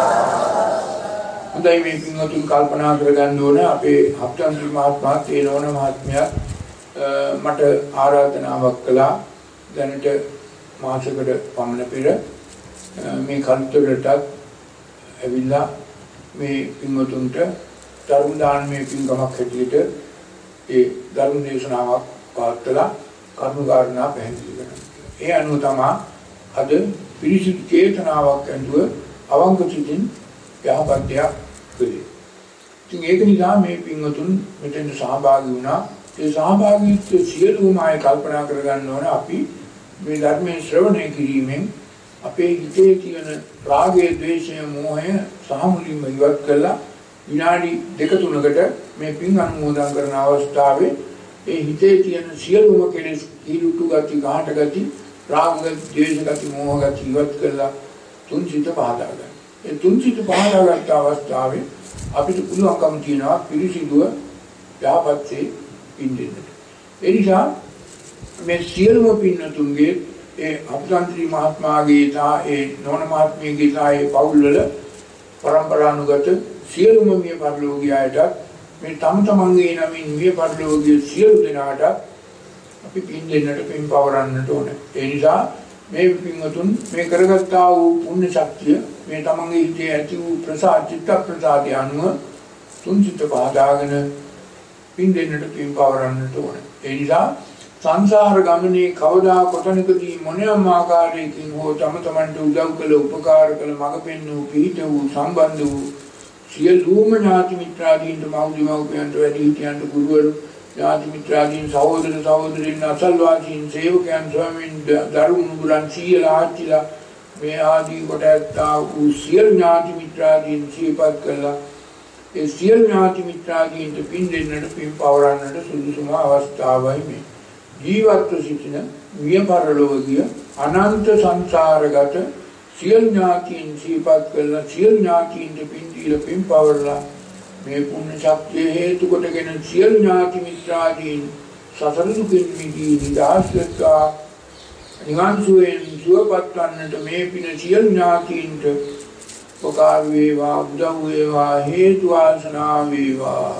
හොඳයි මේ පින්වතුන් කල්පනා කරගන්න ඕන අපේ හප්තන්ති මහත්මයා තේනවන මහත්මයා මට ආරාධනාවක් කළා දැනට මාසයකට පමණ පෙර මේ කන්තරටත් ඇවිල්ලා මේ පින්වතුන්ට ධර්ම දානමය පින්කමක් හැටියට ඒ ධර්ම දේශනාවක් පවත්වලා කරුණු කාරණා පැහැදිලි කරනවා. ඒ අනුව තමයි අද පිරිසිදු චේතනාවක් ඇතුව අවංක සිතින් යහපත්යක් කළේ. ඉතින් ඒක නිසා මේ පින්වතුන් මෙතෙන් සහභාගී වුණා. ඒ සහභාගීත්වය සියලුම අය කල්පනා කරගන්න ඕන අපි මේ ධර්මයේ ශ්‍රවණය කිරීමෙන් අපේ හිතේ තියෙන රාගය, ද්වේෂය, මෝහය සහ මුලින්ම ඉවත් කළා විනාඩි 2-3කට මේ පින් අනුමෝදන් කරන අවස්ථාවේ ඒ හිතේ තියෙන සියලුම කෙලෙස් කිලුටු ගති, ගාහට ගති, රාග ගති, ද්වේෂ ගති, මෝහ ගති ඉවත් කළා තුන් සිත පහදා ගන්න. ඒ තුන් සිත පහදාගත් අවස්ථාවේ අපිට පුළුවන්කම තියෙනවා පිරිසිදුව යහපත්සේ පින් දෙන්නට. ඒ නිසා මේ සියලුම පින්නතුන්ගේ ඒ අපසන්ත්‍රි මහත්මයාගේ තා ඒ නෝන මහත්මියගේ තා ඒ පවුල්වල පරම්පරානුගත සියලුම මිය පරලෝකීයයට මේ තම තමන්ගේ නමින් මිය පරලෝකීය සියලු දෙනාට අපි පින් දෙන්නට පින් පවරන්නට ඕනේ. ඒ නිසා මේ පින්වතුන් මේ කරගත්තා වූ පුණ්‍ය ශක්තිය මේ තමන්ගේ හිතේ ඇති වූ ප්‍රසාද චිත්ත ප්‍රසාදය අනුව තුන් සිත පහදාගෙන පින් දෙන්නට පින් පවරන්නට ඕනේ. ඒ නිසා සංසාර ගමනේ කවදා කොතනකදී මොනියම් ආකාරයකින් හෝ තම තමන්ට උදව් කළ උපකාර කළ මඟ පෙන්වූ පිහිට වූ සම්බන්ධ වූ සියලුම ඥාති මිත්‍රාදීන්ට මව්දිමව්පියන්ට වැඩිහිටියන්ට ගුරුවරු ඥාති මිත්‍රාදීන් සහෝදර සහෝදරීන් අසල්වාසීන් සේවකයන් ස්වාමීන් දරුණු බුලන් සීලා ආච්චිලා මේ ආදී කොට ඇත්තා වූ සියලු ඥාති මිත්‍රාදීන් සිහිපත් කළා. ඒ සියලු ඥාති මිත්‍රාදීන්ට පින් දෙන්නට පින් පවරන්නට සුදුසුම අවස්ථාවයි මේ. ජීවත්ව සිටින මිය පරලෝකීය අනන්ත සංසාරගත සියලු ඥාතීන් සිහිපත් කළා. සියලු ඥාතීන්ට පින් දීලා පින් පවරලා මේ පුණ්‍ය ශක්තිය හේතු කොටගෙන සියලු ඥාති මිත්‍රාදීන් සසර දුකින් මිදී නිදහස් වෙත්වා. නිවන් සුවයෙන් සුවපත් වන්නට මේ පින සියලු ඥාතීන්ට උපකාර වේවා, උදව් වේවා, හේතු වාසනා වේවා.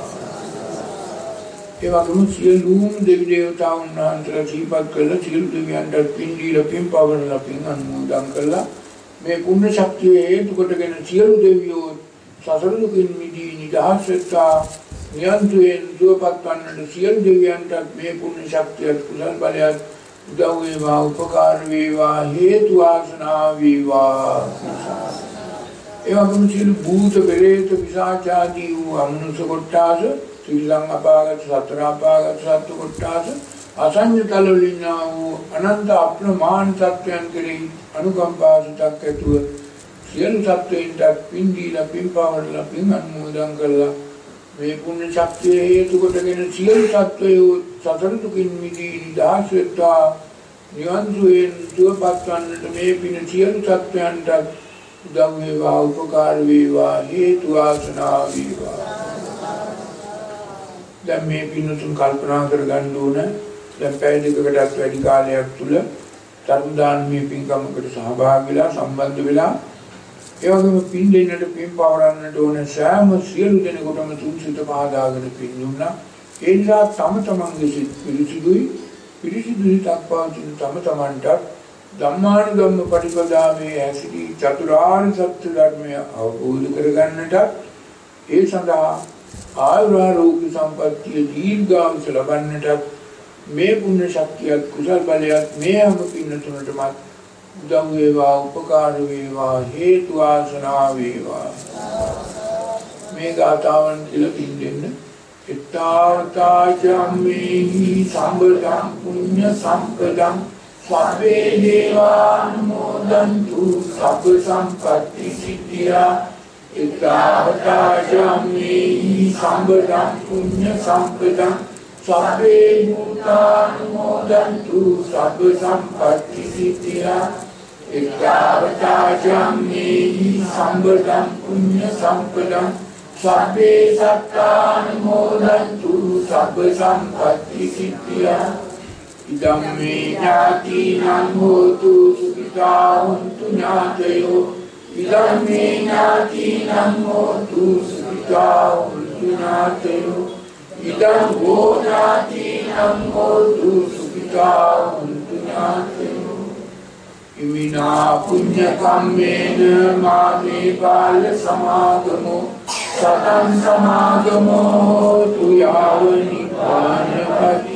ඒ වගේම සියලුම දෙවි දේවතාවුන් වහන්සේලා සිහිපත් කළ සියලු දෙවියන්ට පින් දීලා පින් පවරලා පින් අනුමෝදන් කළා. මේ පුණ්‍ය ශක්තිය හේතු කොටගෙන සියලු දෙවියෝ සසර දුකින් මිදී නිදහස් වෙත්වා. නියන්තුයෙන් සුවපත් වන්නට සියලු දෙවියන්ට මේ පුණ්‍ය ශක්තිය කුසල බලයත් උදව් වේවා, උපකාර වේවා, හේතු වාසනා වේවා. ඒ වගේම සියලු භූත පෙරේත පිසාචාදී වූ අමනුෂ්‍ය කොට්ටාස, ශ්‍රීලං අපාගත සතර අපාගත සත්ත්ව කොට්ටාස, අසංඥ තලවලින් වූ අනන්ත අප්‍රමාණ සත්‍යයන් කෙරෙහි අනුකම්පා සිතක් ඇතුව සියලු සත්වයින්ට පින් දීලා පින් පවරලා පින් අනුමෝදන් කළා. මේ පුණ්‍ය ශක්තිය හේතු කොටගෙන සියලු සත්වයෝ සතර දුකින් මිදී නිදහස් වෙත්වා. නිවන් සුවයෙන් සුවපත් වන්නට මේ පින සියලු සත්වයන්ට උදව් වේවා, උපකාර වේවා, හේතු වාසනා වේවා. දැන් මේ පින්නතුන් කල්පනා කරගන්න ඕන. දැන් පැය දෙකකටත් වැඩි කාලයක් තුල ධර්ම දානමය පින්කමකට සහභාගී වෙලා සම්බන්ධ වෙලා ඒ වගේම පින් දෙන්නට පින් පවරන්නට ඕන සෑම සියලු දෙනෙකුටම තුන්සිත පහදාගෙන පින් දුන්නා. ඒ නිසා තම තමන්ගේ සිත් පිරිසිදුයි සිතක් පවතින තම තමන්ට ධම්මානුගම්ම පටිපදාවේ ඇසිරි චතුරාර්ය සත්‍ය ධර්මය අවබෝධ කරගන්නට ඒ සඳහා ආයුරාෝග්‍ය සම්පත්තිය දීර්ඝායුෂ ලබන්නට මේ පුණ්‍ය ශක්තියත් කුසල බලයත් මේ හැම පින්නතුනටම උදව් වේවා, උපකාර වේවා, හේතු වාසනා වේවා. මේ ගාථාවන් කියලා පින් දෙන්න. එත්තාවතා චම්මේහි සම්බදං පුඤ්ඤ සම්පදං සබ්බේ දේවානුමෝදන්තු සබ්බ සම්පත්ති සිද්ධියා. එත්තාවතා චම්මේහි සම්බදං පුඤ්ඤ සම්පදං සබ්බේ භූතානුමෝදන්තු සබ්බ සම්පත්ති සිද්ධියා. එත්තාවතා චම්මේහි සම්බදං පුඤ්ඤ සම්පදං සබ්බේ සත්තානුමෝදන්තු සබ්බ සම්පත්ති සිද්ධියා. ඉදම්මේ ඥාතිනං හෝතු සුඛිතා හොන්තු ඥාතයෝ. ඉදම්මේ ඥාතිනං හෝතු සුඛිතා හොන්තු ඥාතයෝ. ඉදං හෝ ඥාතිනං හෝතු සුඛිතා හොන්තු ඥාතයෝ. ඉමිනා පුඤ්ඤ කම්මේන මාමේ බාල සමාගමෝ සතං සමාගමෝ හෝතු යාව නිපානපති.